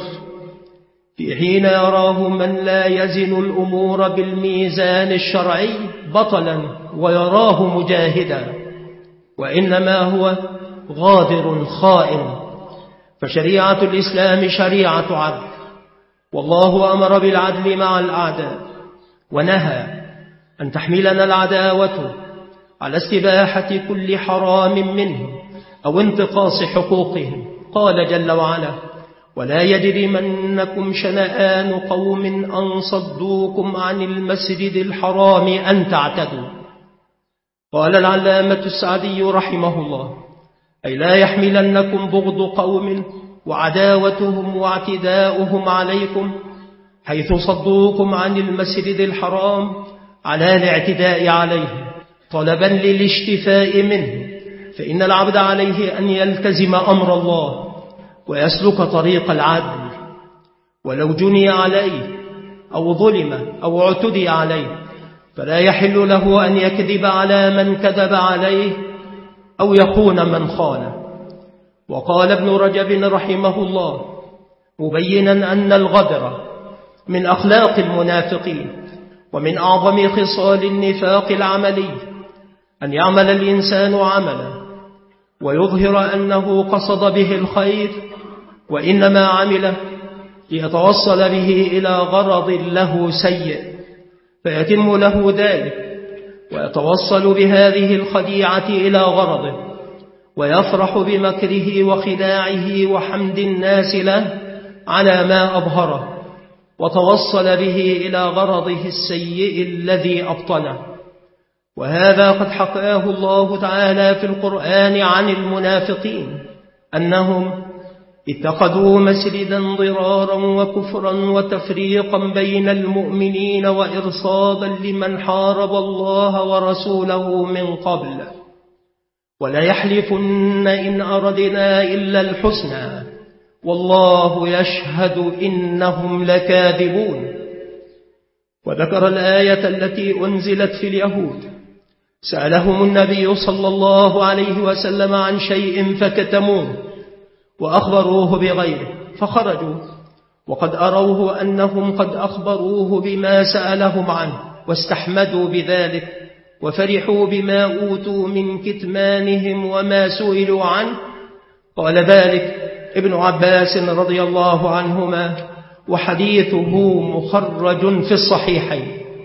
في حين يراه من لا يزن الأمور بالميزان الشرعي بطلا ويراه مجاهدا، وإنما هو غادر خائن. فشريعة الإسلام شريعة عدل، والله أمر بالعدل مع الأعداء، ونهى أن تحملنا العداوة على استباحة كل حرام منهم أو انتقاص حقوقهم. قال جل وعلا: ولا يجرمنكم شنآن قوم أن صدوكم عن المسجد الحرام أن تعتدوا. قال العلامة السعدي رحمه الله: أي لا يحملنكم بغض قوم وعداوتهم واعتداؤهم عليكم حيث صدوكم عن المسجد الحرام على الاعتداء عليه طلبا للاشتفاء منه، فإن العبد عليه أن يلتزم أمر الله ويسلك طريق العدل، ولو جني عليه أو ظلم أو اعتدي عليه فلا يحل له أن يكذب على من كذب عليه أو يخون من خانه. وقال ابن رجب رحمه الله مبينا أن الغدر من أخلاق المنافقين ومن أعظم خصال النفاق العملي أن يعمل الإنسان عملا ويظهر أنه قصد به الخير، وإنما عمله ليتوصل به إلى غرض له سيء فيتم له ذلك، ويتوصل بهذه الخديعة إلى غرضه ويفرح بمكره وخداعه وحمد الناس له على ما أظهره، وتوصل به إلى غرضه السيء الذي أبطنه. وهذا قد حكاه الله تعالى في القرآن عن المنافقين أنهم اتخذوا مسجدا ضرارا وكفرا وتفريقا بين المؤمنين وإرصادا لمن حارب الله ورسوله من قبل، ولا يحلفن إن أردنا إلا الحسنى والله يشهد إنهم لكاذبون. وذكر الآية التي أنزلت في اليهود، سألهم النبي صلى الله عليه وسلم عن شيء فكتموه وأخبروه بغيره فخرجوا وقد أروه أنهم قد أخبروه بما سألهم عنه واستحمدوا بذلك وفرحوا بما أوتوا من كتمانهم وما سئلوا عنه. قال ذلك ابن عباس رضي الله عنهما، وحديثه مخرج في الصحيحين.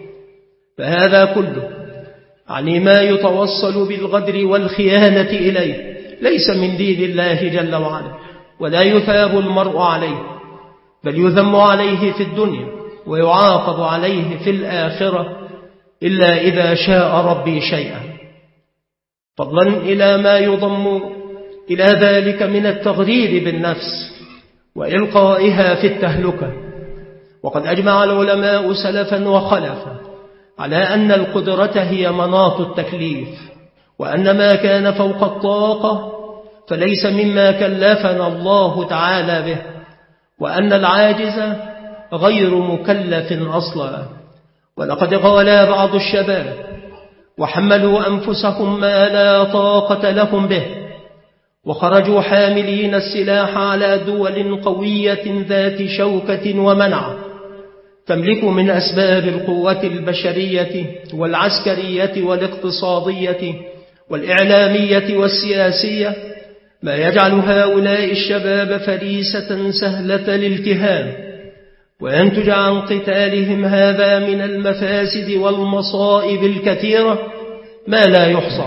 فهذا كله يعني ما يتوصل بالغدر والخيانة إليه ليس من دين الله جل وعلا، ولا يثاب المرء عليه، بل يذم عليه في الدنيا ويعاقب عليه في الآخرة إلا إذا شاء ربي شيئا، فضلا إلى ما يضم إلى ذلك من التغرير بالنفس وإلقائها في التهلكة. وقد أجمع العلماء سلفا وخلفا على أن القدرة هي مناط التكليف، وأن ما كان فوق الطاقة فليس مما كلفنا الله تعالى به، وأن العاجز غير مكلف أصلا. ولقد قال بعض الشباب وحملوا أنفسهم ما لا طاقة لهم به، وخرجوا حاملين السلاح على دول قوية ذات شوكة ومنع تملك من أسباب القوة البشرية والعسكرية والاقتصادية والإعلامية والسياسية ما يجعل هؤلاء الشباب فريسة سهلة الالتهام، وينتج عن قتالهم هذا من المفاسد والمصائب الكثيرة ما لا يحصى.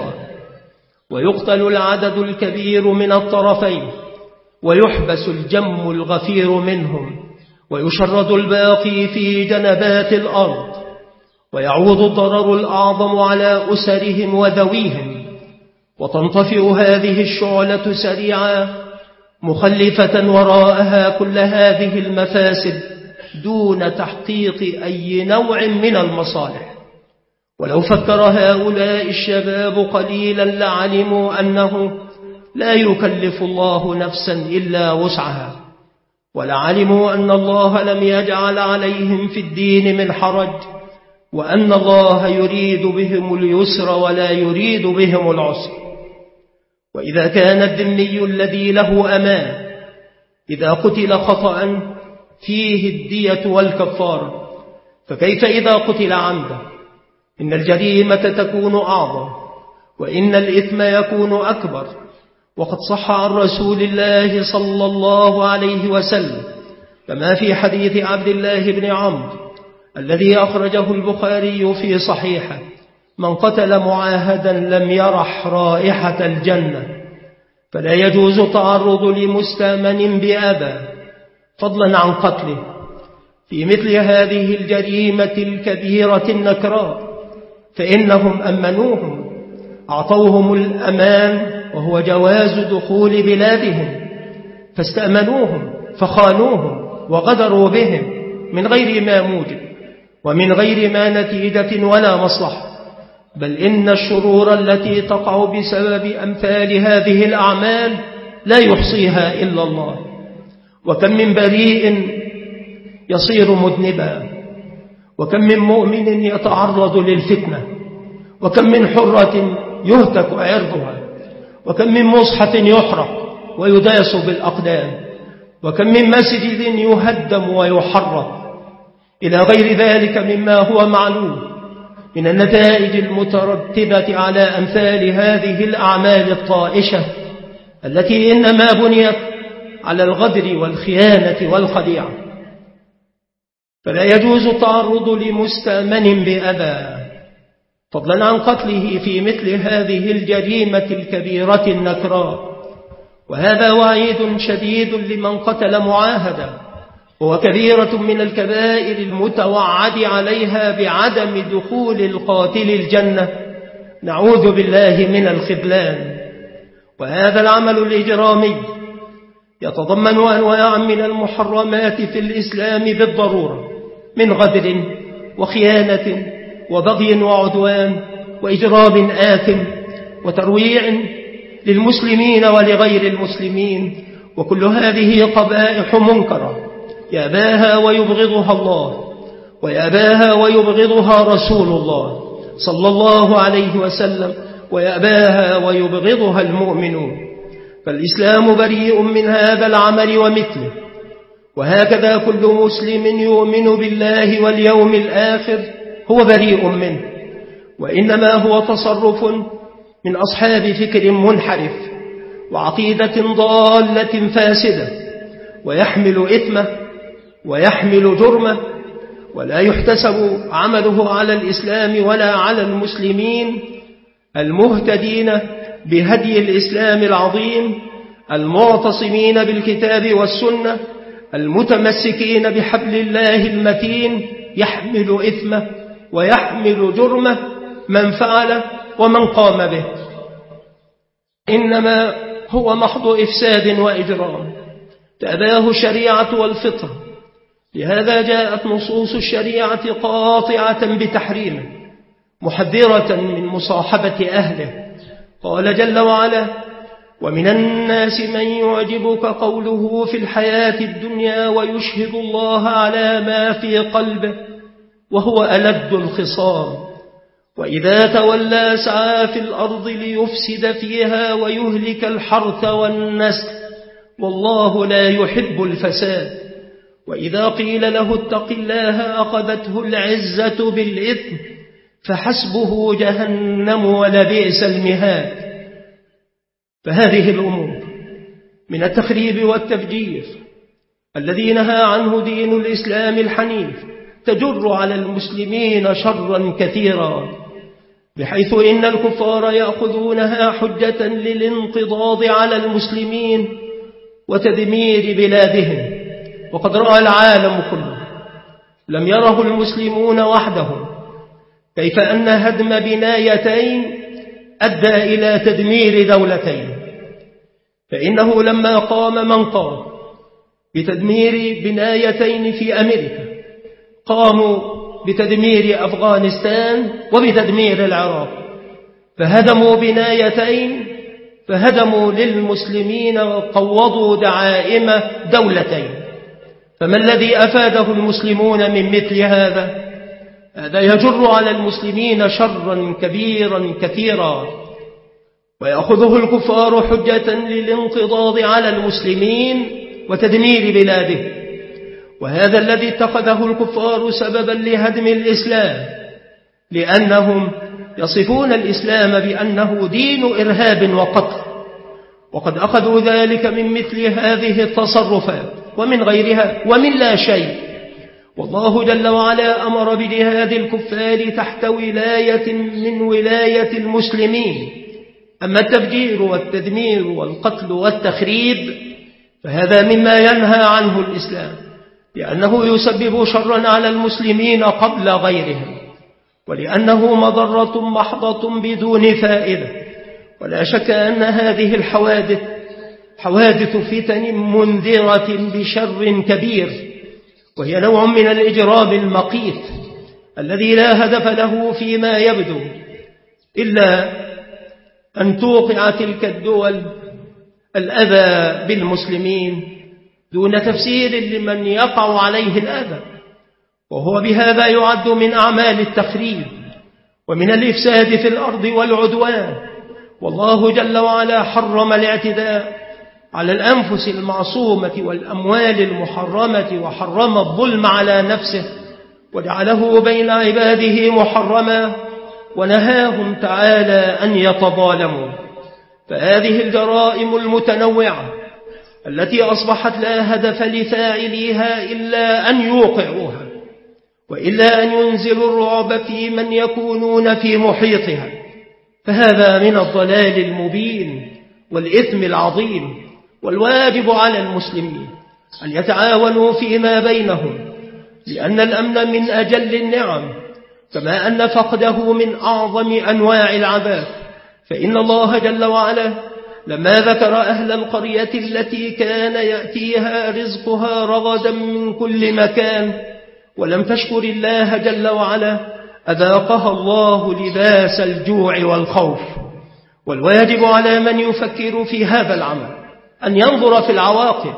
ويقتل العدد الكبير من الطرفين، ويحبس الجم الغفير منهم، ويشرد الباقي في جنبات الأرض، ويعود الضرر الأعظم على أسرهم وذويهم، وتنطفئ هذه الشعلة سريعا مخلفة وراءها كل هذه المفاسد دون تحقيق أي نوع من المصالح. ولو فكر هؤلاء الشباب قليلا لعلموا أنه لا يكلف الله نفسا إلا وسعها، ولعلموا أن الله لم يجعل عليهم في الدين من حرج، وأن الله يريد بهم اليسر ولا يريد بهم العسر. وإذا كان الذمي الذي له أمان إذا قتل خطأ فيه الدية والكفارة، فكيف إذا قتل عمدا؟ إن الجريمة تكون أعظم، وإن الإثم يكون أكبر. وقد صح عن رسول الله صلى الله عليه وسلم كما في حديث عبد الله بن عمرو الذي أخرجه البخاري في صحيحه: من قتل معاهدا لم يرح رائحة الجنة. فلا يجوز تعرض لمستأمن بأذى فضلا عن قتله في مثل هذه الجريمة الكبيرة النكراء، فإنهم أمنوهم، أعطوهم الأمان وهو جواز دخول بلادهم، فاستأمنوهم فخانوهم وغدروا بهم من غير ما موجب ومن غير ما نتيجة ولا مصلحة. بل إن الشرور التي تقع بسبب أمثال هذه الأعمال لا يحصيها إلا الله. وكم من بريء يصير مذنبا، وكم من مؤمن يتعرض للفتنة، وكم من حرة يهتك عرضها، وكم من مصحف يحرق ويداس بالأقدام، وكم من مسجد يهدم ويحرق، إلى غير ذلك مما هو معلوم من النتائج المترتبة على أمثال هذه الأعمال الطائشة التي إنما بنيت على الغدر والخيانة والخديعة. فلا يجوز التعرض لمستأمن بأذى فضلا عن قتله في مثل هذه الجريمة الكبيرة النكراء. وهذا وعيد شديد لمن قتل معاهدا، هو كبيرة من الكبائر المتوعد عليها بعدم دخول القاتل الجنة، نعوذ بالله من الخذلان. وهذا العمل الإجرامي يتضمن أنواع من المحرمات في الإسلام بالضرورة، من غدر وخيانة وبغي وعدوان وإجرام آثم وترويع للمسلمين ولغير المسلمين، وكل هذه قبائح منكرة يأباها ويبغضها الله، ويأباها ويبغضها رسول الله صلى الله عليه وسلم، ويأباها ويبغضها المؤمنون. فالإسلام بريء من هذا العمل ومثله، وهكذا كل مسلم يؤمن بالله واليوم الآخر هو بريء منه، وإنما هو تصرف من أصحاب فكر منحرف وعقيدة ضالة فاسدة، ويحمل إثمه ويحمل جرمه، ولا يحتسب عمله على الإسلام ولا على المسلمين المهتدين بهدي الإسلام العظيم، المعتصمين بالكتاب والسنة، المتمسكين بحبل الله المتين. يحمل إثمه ويحمل جرمه من فعل ومن قام به، إنما هو محض إفساد وإجرام تأباه الشريعة والفطرة. لهذا جاءت نصوص الشريعة قاطعة بتحريمه، محذرة من مصاحبة أهله. قال جل وعلا: ومن الناس من يعجبك قوله في الحياة الدنيا ويشهد الله على ما في قلبه وهو ألد الخصام وإذا تولى سعى في الأرض ليفسد فيها ويهلك الحرث والنسل والله لا يحب الفساد. وإذا قيل له اتق الله أخذته العزة بالإثم فحسبه جهنم ولبئس المهاد. فهذه الأمور من التخريب والتفجير الذي نهى عنه دين الإسلام الحنيف تجر على المسلمين شرا كثيرا، بحيث إن الكفار يأخذونها حجة للانقضاض على المسلمين وتدمير بلادهم. وقد رأى العالم كله، لم يره المسلمون وحدهم، كيف أن هدم بنايتين أدى إلى تدمير دولتين. فإنه لما قام من قام بتدمير بنايتين في أمريكا، قاموا بتدمير أفغانستان وبتدمير العراق، فهدموا بنايتين، فهدموا للمسلمين وقوضوا دعائم دولتين. فما الذي أفاده المسلمون من مثل هذا؟ هذا يجر على المسلمين شرا كبيرا كثيرا، ويأخذه الكفار حجة للانقضاض على المسلمين وتدمير بلاده. وهذا الذي اتخذه الكفار سببا لهدم الإسلام، لأنهم يصفون الإسلام بأنه دين إرهاب وقتل، وقد أخذوا ذلك من مثل هذه التصرفات ومن غيرها ومن لا شيء. والله جل وعلا أمر بجهاد الكفار تحت ولاية من ولاية المسلمين. أما التفجير والتدمير والقتل والتخريب فهذا مما ينهى عنه الإسلام، لأنه يسبب شرا على المسلمين قبل غيرهم، ولأنه مضرة محضة بدون فائدة. ولا شك أن هذه الحوادث حوادث فتن منذرة بشر كبير، وهي نوع من الإجرام المقيت الذي لا هدف له فيما يبدو إلا أن توقع تلك الدول الأذى بالمسلمين دون تفسير لمن يقع عليه الأذى، وهو بهذا يعد من أعمال التخريب ومن الإفساد في الأرض والعدوان. والله جل وعلا حرم الاعتداء على الأنفس المعصومة والأموال المحرمة، وحرم الظلم على نفسه وجعله بين عباده محرما، ونهاهم تعالى أن يتظالموا. فهذه الجرائم المتنوعة التي أصبحت لا هدف لفاعليها إلا أن يوقعوها، وإلا أن ينزلوا الرعب في من يكونون في محيطها، فهذا من الضلال المبين والإثم العظيم. والواجب على المسلمين أن يتعاونوا فيما بينهم، لأن الأمن من أجل النعم، كما أن فقده من أعظم أنواع العذاب. فإن الله جل وعلا لما ذكر أهل القرية التي كان يأتيها رزقها رغدا من كل مكان ولم تشكر الله جل وعلا أذاقها الله لباس الجوع والخوف. والواجب على من يفكر في هذا العمل أن ينظر في العواقب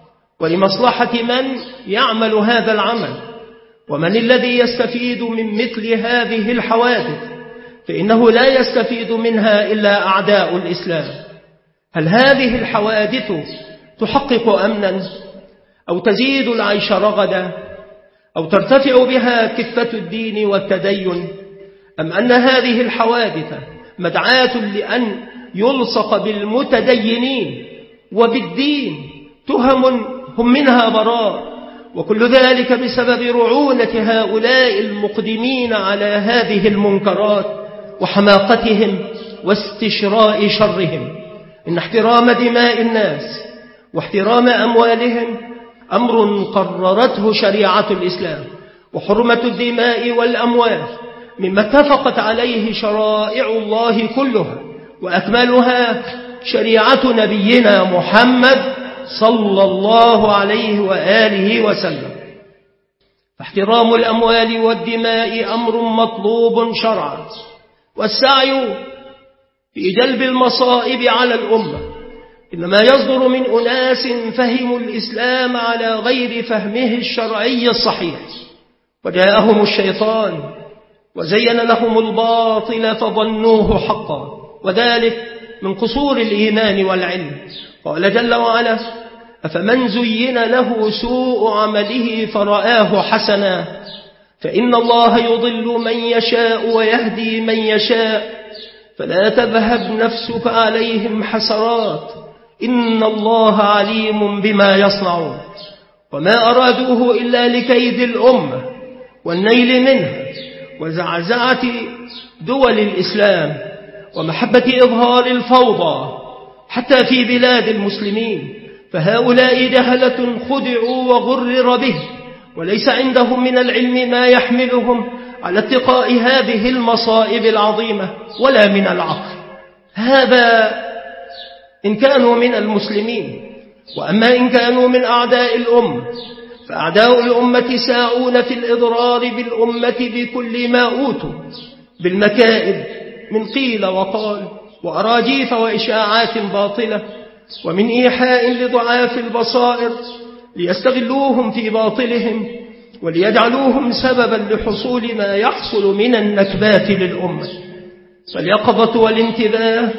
ولمصلحة من يعمل هذا العمل، ومن الذي يستفيد من مثل هذه الحوادث، فإنه لا يستفيد منها إلا أعداء الإسلام. هل هذه الحوادث تحقق أمنا أو تزيد العيش رغدا أو ترتفع بها كفة الدين والتدين، أم أن هذه الحوادث مدعاة لأن يلصق بالمتدينين وبالدين تهم هم منها براء، وكل ذلك بسبب رعونة هؤلاء المقدمين على هذه المنكرات وحماقتهم واستشراء شرهم؟ إن احترام دماء الناس واحترام أموالهم أمر قررته شريعة الإسلام، وحرمة الدماء والأموال مما اتفقت عليه شرائع الله كلها، وأكملها شريعة نبينا محمد صلى الله عليه وآله وسلم. فاحترام الأموال والدماء أمر مطلوب شرعا، والسعي في جلب المصائب على الأمة إنما يصدر من أناس فهموا الإسلام على غير فهمه الشرعي الصحيح، وجاءهم الشيطان وزين لهم الباطل فظنوه حقا، وذلك من قصور الإيمان والعلم. قال جل وعلا: أفمن زين له سوء عمله فرآه حسنا فإن الله يضل من يشاء ويهدي من يشاء فلا تذهب نفسك عليهم حسرات إن الله عليم بما يصنعون. وما أرادوه إلا لكيد الأمة والنيل منها وزعزعة دول الإسلام ومحبة إظهار الفوضى حتى في بلاد المسلمين. فهؤلاء جهلة خدعوا وغرر به، وليس عندهم من العلم ما يحملهم على اتقاء هذه المصائب العظيمة ولا من العقل. هذا إن كانوا من المسلمين. وأما إن كانوا من أعداء الأمة فأعداء الأمة ساعون في الإضرار بالأمة بكل ما أوتوا بالمكائد من قيل وقال وأراجيف وإشاعات باطلة، ومن إيحاء لضعاف البصائر ليستغلوهم في باطلهم وليجعلوهم سببا لحصول ما يحصل من النكبات للأمة. فاليقظة والانتباه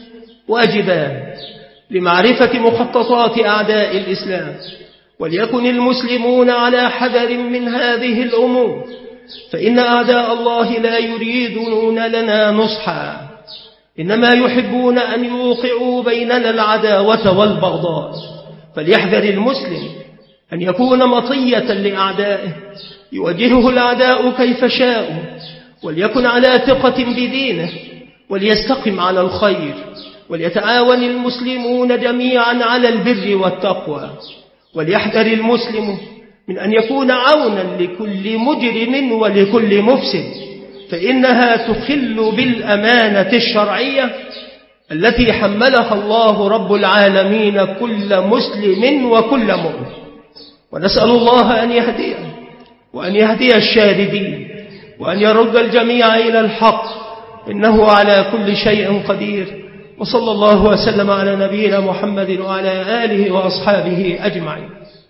واجبان لمعرفة مخططات أعداء الإسلام، وليكن المسلمون على حذر من هذه الأمور، فإن أعداء الله لا يريدون لنا نصحا، إنما يحبون أن يوقعوا بيننا العداوة والبغضاء. فليحذر المسلم أن يكون مطية لأعدائه يوجهه الأعداء كيف شاءوا، وليكن على ثقة بدينه وليستقم على الخير، وليتعاون المسلمون جميعا على البر والتقوى. وليحذر المسلم من أن يكون عونا لكل مجرم ولكل مفسد، فإنها تخل بالأمانة الشرعية التي حملها الله رب العالمين كل مسلم وكل مؤمن. ونسأل الله أن يهديه وأن يهدي الشاردين وأن يرد الجميع إلى الحق، إنه على كل شيء قدير. وصلى الله وسلم على نبينا محمد وعلى آله وأصحابه أجمعين.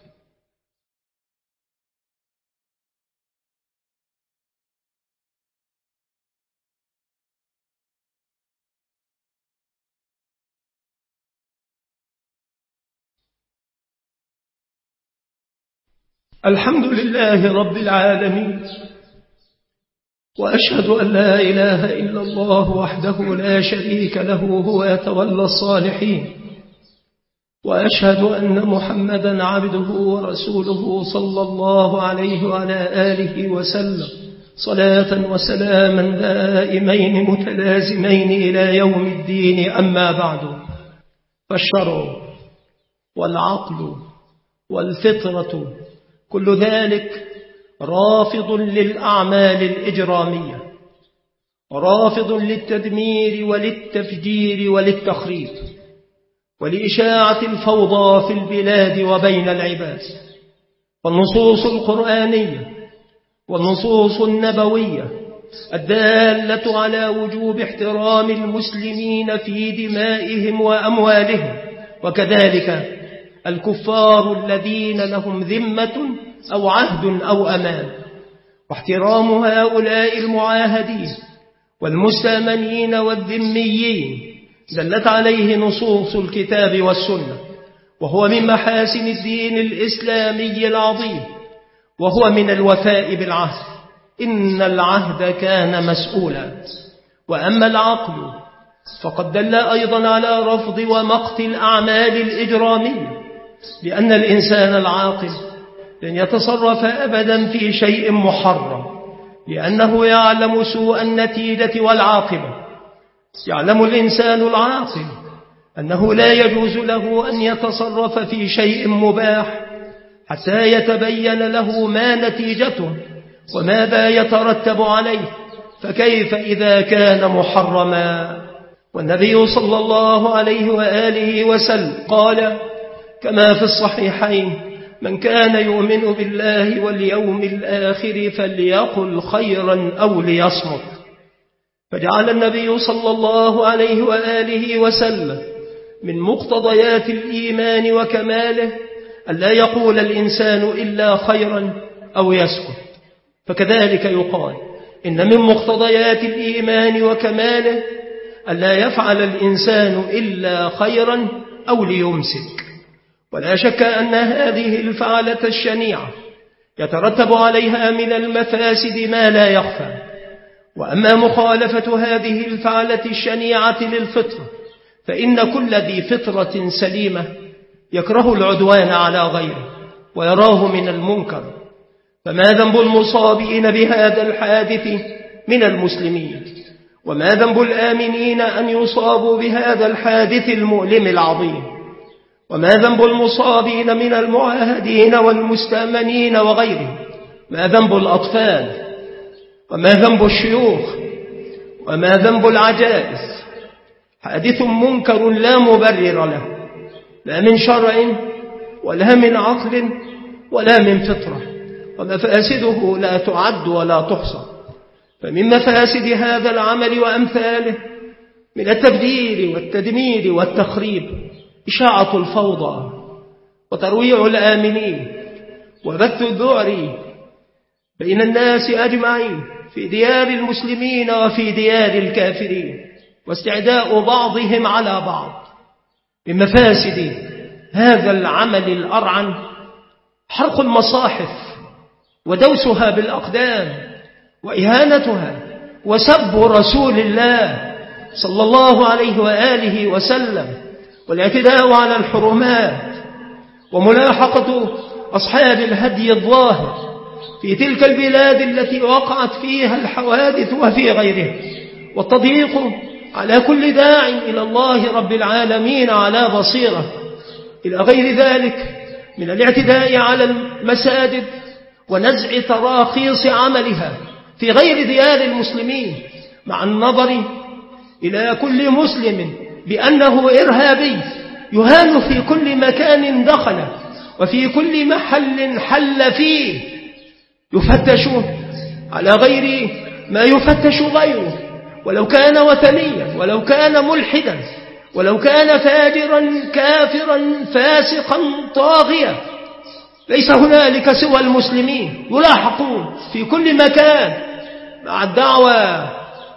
الحمد لله رب العالمين، وأشهد أن لا إله إلا الله وحده لا شريك له هو يتولى الصالحين، وأشهد أن محمدا عبده ورسوله صلى الله عليه وعلى آله وسلم صلاة وسلاما دائمين متلازمين إلى يوم الدين. أما بعد، فالشرع والعقل والفطرة كل ذلك رافض للأعمال الإجرامية، رافض للتدمير وللتفجير وللتخريب ولإشاعة الفوضى في البلاد وبين العباد. والنصوص القرآنية والنصوص النبوية الدالة على وجوب احترام المسلمين في دمائهم وأموالهم، وكذلك الكفار الذين لهم ذمة أو عهد أو أمان، واحترام هؤلاء المعاهدين والمستأمنين والذميين دلت عليه نصوص الكتاب والسنة، وهو من محاسن الدين الإسلامي العظيم، وهو من الوفاء بالعهد، إن العهد كان مسؤولا. وأما العقل فقد دل أيضا على رفض ومقت الأعمال الإجرامية، لأن الإنسان العاقل لن يتصرف أبدا في شيء محرم، لأنه يعلم سوء النتيجة والعاقبة. يعلم الإنسان العاقل أنه لا يجوز له أن يتصرف في شيء مباح حتى يتبين له ما نتيجته وماذا يترتب عليه، فكيف إذا كان محرما؟ والنبي صلى الله عليه وآله وسلم قال كما في الصحيحين: من كان يؤمن بالله واليوم الآخر فليقل خيرا أو ليصمت. فجعل النبي صلى الله عليه وآله وسلم من مقتضيات الإيمان وكماله ألا يقول الإنسان إلا خيرا أو يسكت. فكذلك يقال إن من مقتضيات الإيمان وكماله أن لا يفعل الإنسان إلا خيرا أو ليمسك. ولا شك أن هذه الفعلة الشنيعة يترتب عليها من المفاسد ما لا يخفى. وأما مخالفة هذه الفعلة الشنيعة للفطرة فإن كل ذي فطرة سليمة يكره العدوان على غيره ويراه من المنكر. فما ذنب المصابين بهذا الحادث من المسلمين؟ وما ذنب الآمنين أن يصابوا بهذا الحادث المؤلم العظيم؟ وما ذنب المصابين من المعاهدين والمستأمنين وغيرهم؟ ما ذنب الأطفال؟ وما ذنب الشيوخ؟ وما ذنب العجائز؟ حادث منكر لا مبرر له، لا من شرع ولا من عقل ولا من فطرة، ومفاسده لا تعد ولا تحصى. فمن مفاسد هذا العمل وأمثاله من التبديل والتدمير والتخريب إشاعة الفوضى وترويع الآمنين وبث الذعر بين الناس أجمعين في ديار المسلمين وفي ديار الكافرين، واستعداء بعضهم على بعض. من مفاسد هذا العمل الأرعن حرق المصاحف ودوسها بالأقدام وإهانتها وسب رسول الله صلى الله عليه وآله وسلم والاعتداء على الحرمات وملاحقة أصحاب الهدي الظاهر في تلك البلاد التي وقعت فيها الحوادث وفي غيرها، والتضييق على كل داع إلى الله رب العالمين على بصيرة، إلى غير ذلك من الاعتداء على المساجد ونزع تراخيص عملها في غير ديار المسلمين، مع النظر إلى كل مسلم بأنه إرهابي يهان في كل مكان دخل وفي كل محل حل فيه، يفتش على غير ما يفتش غيره، ولو كان وثنيا ولو كان ملحدا ولو كان فاجرا كافرا فاسقا طاغيا. ليس هنالك سوى المسلمين يلاحقون في كل مكان، مع الدعوة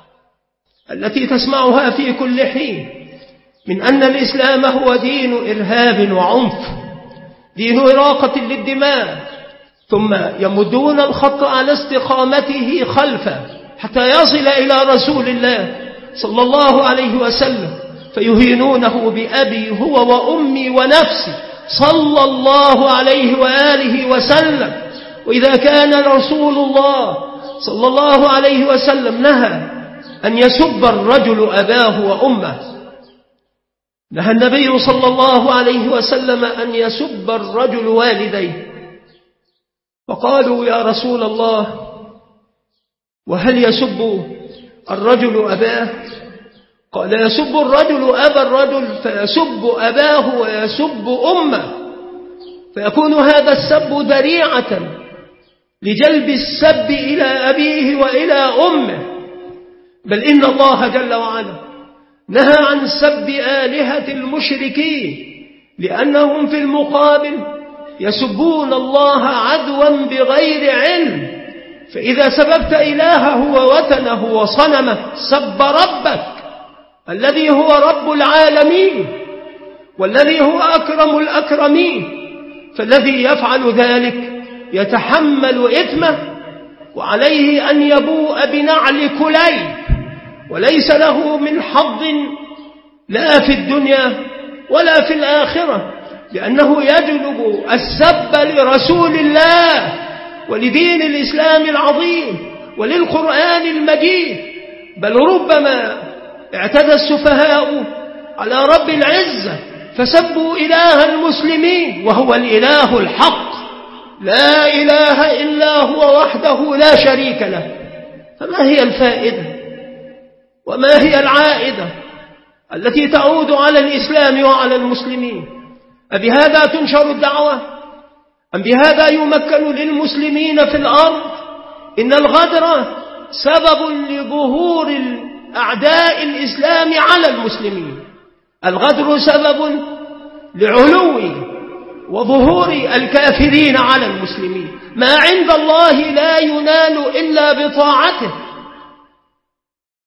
التي تسمعها في كل حين من أن الإسلام هو دين إرهاب وعنف، دين إراقة للدماء، ثم يمدون الخط على استقامته خلفه حتى يصل إلى رسول الله صلى الله عليه وسلم فيهينونه بأبي هو وأمي ونفسي صلى الله عليه وآله وسلم. وإذا كان رسول الله صلى الله عليه وسلم نهى أن يسب الرجل أباه وأمه، نهى النبي صلى الله عليه وسلم أن يسب الرجل والديه. فقالوا يا رسول الله وهل يسب الرجل أباه؟ قال يسب الرجل أبا الرجل فيسب أباه ويسب أمه، فيكون هذا السب ذريعة لجلب السب إلى أبيه وإلى أمه. بل إن الله جل وعلا نهى عن سب آلهة المشركين، لأنهم في المقابل يسبون الله عدوا بغير علم. فإذا سببت إلهه ووثنه وصنمه سب ربك الذي هو رب العالمين والذي هو أكرم الأكرمين، فالذي يفعل ذلك يتحمل إثمه وعليه أن يبوء بنعل كليب، وليس له من حظ لا في الدنيا ولا في الآخرة، لأنه يجلب السب لرسول الله ولدين الإسلام العظيم وللقرآن المجيد. بل ربما اعتدى السفهاء على رب العزة فسبوا إله المسلمين وهو الإله الحق، لا إله إلا هو وحده لا شريك له. فما هي الفائدة وما هي العائدة التي تعود على الإسلام وعلى المسلمين؟ أبهذا تنشر الدعوة أم بهذا يمكن للمسلمين في الأرض؟ إن الغدر سبب لظهور أعداء الإسلام على المسلمين، الغدر سبب لعلو وظهور الكافرين على المسلمين. ما عند الله لا ينال إلا بطاعته،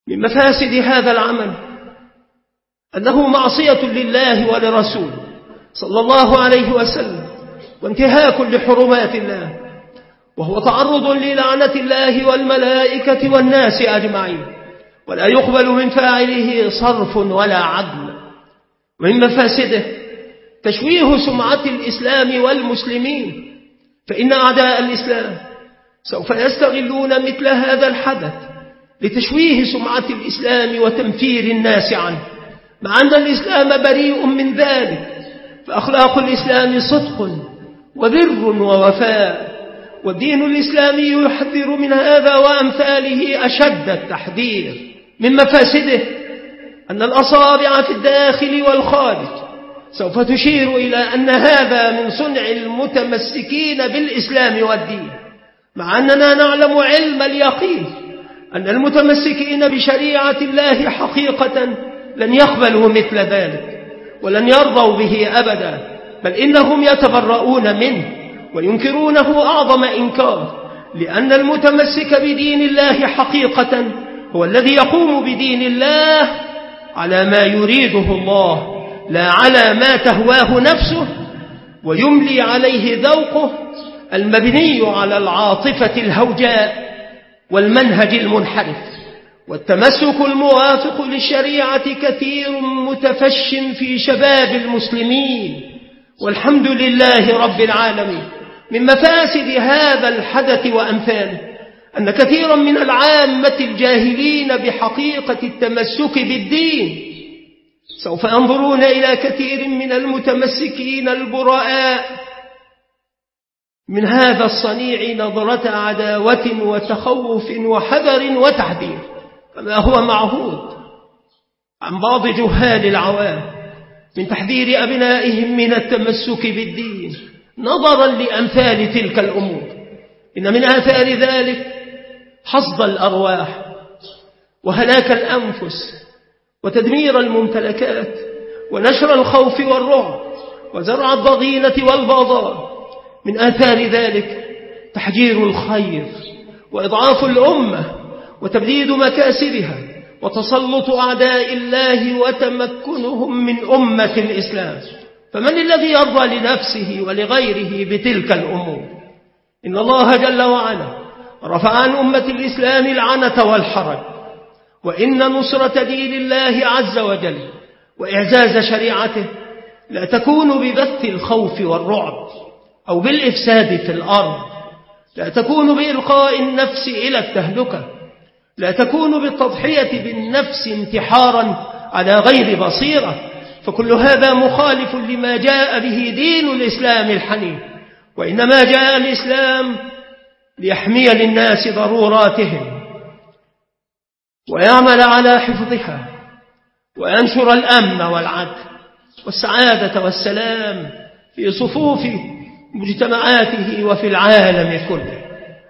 من مفاسد هذا العمل أنه معصية لله ولرسوله صلى الله عليه وسلم، وانتهاك لحرمات الله، وهو تعرض للعنة الله والملائكة والناس أجمعين، ولا يقبل من فاعله صرف ولا عدل. ومن مفاسده تشويه سمعة الإسلام والمسلمين، فإن أعداء الإسلام سوف يستغلون مثل هذا الحدث لتشويه سمعة الإسلام وتنفير الناس عنه، مع أن الإسلام بريء من ذلك، فأخلاق الإسلام صدق وبر ووفاء، والدين الإسلامي يحذر من هذا وأمثاله أشد التحذير. من مفاسده أن الأصابع في الداخل والخارج سوف تشير إلى أن هذا من صنع المتمسكين بالإسلام والدين، مع أننا نعلم علم اليقين أن المتمسكين بشريعة الله حقيقة لن يقبلوا مثل ذلك ولن يرضوا به أبدا، بل إنهم يتبرؤون منه وينكرونه أعظم إنكار، لأن المتمسك بدين الله حقيقة هو الذي يقوم بدين الله على ما يريده الله، لا على ما تهواه نفسه ويملي عليه ذوقه المبني على العاطفة الهوجاء والمنهج المنحرف. والتمسك الموافق للشريعة كثير متفش في شباب المسلمين، والحمد لله رب العالمين. من مفاسد هذا الحدث وأمثاله أن كثيرا من العامة الجاهلين بحقيقة التمسك بالدين سوف ينظرون إلى كثير من المتمسكين البراء من هذا الصنيع نظرة عداوة وتخوف وحذر وتحذير، كما هو معهود عن بعض جهال العوام من تحذير أبنائهم من التمسك بالدين نظرا لأمثال تلك الأمور. إن من آثار ذلك حصد الأرواح وهلاك الأنفس وتدمير الممتلكات ونشر الخوف والرعب وزرع الضغينة والبغضاء. من آثار ذلك تحجير الخير وإضعاف الأمة وتبديد مكاسبها وتسلط أعداء الله وتمكنهم من أمة الإسلام. فمن الذي يرضى لنفسه ولغيره بتلك الأمور؟ إن الله جل وعلا رفع عن أمة الإسلام العنة والحرج، وإن نصرة دين الله عز وجل وإعزاز شريعته لا تكون ببث الخوف والرعب أو بالإفساد في الأرض، لا تكون بإلقاء النفس إلى التهلكة، لا تكون بالتضحية بالنفس انتحارا على غير بصيرة، فكل هذا مخالف لما جاء به دين الإسلام الحنيف. وإنما جاء الإسلام ليحمي للناس ضروراتهم ويعمل على حفظها وينشر الأمن والعدل والسعادة والسلام في صفوف مجتمعاته وفي العالم كله.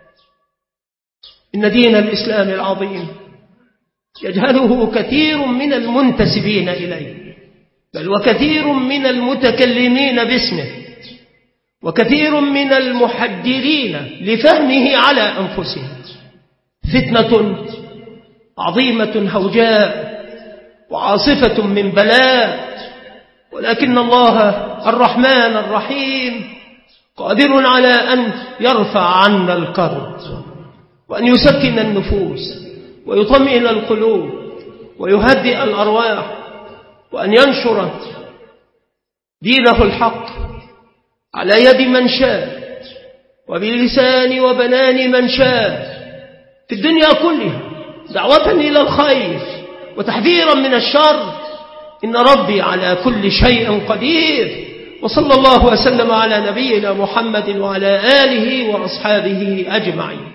إن دين الإسلام العظيم يجهله كثير من المنتسبين إليه، بل وكثير من المتكلمين باسمه، وكثير من المحجرين لفهمه على أنفسهم. فتنة عظيمة هوجاء وعاصفة من بلاء، ولكن الله الرحمن الرحيم قادر على أن يرفع عنا الكرب وأن يسكن النفوس ويطمئن القلوب ويهدئ الأرواح، وأن ينشر دينه الحق على يد من شاء وبلسان وبنان من شاء في الدنيا كلها، دعوة إلى الخير وتحذيرا من الشر. إن ربي على كل شيء قدير. وصلى الله وسلم على نبينا محمد وعلى آله وأصحابه أجمعين.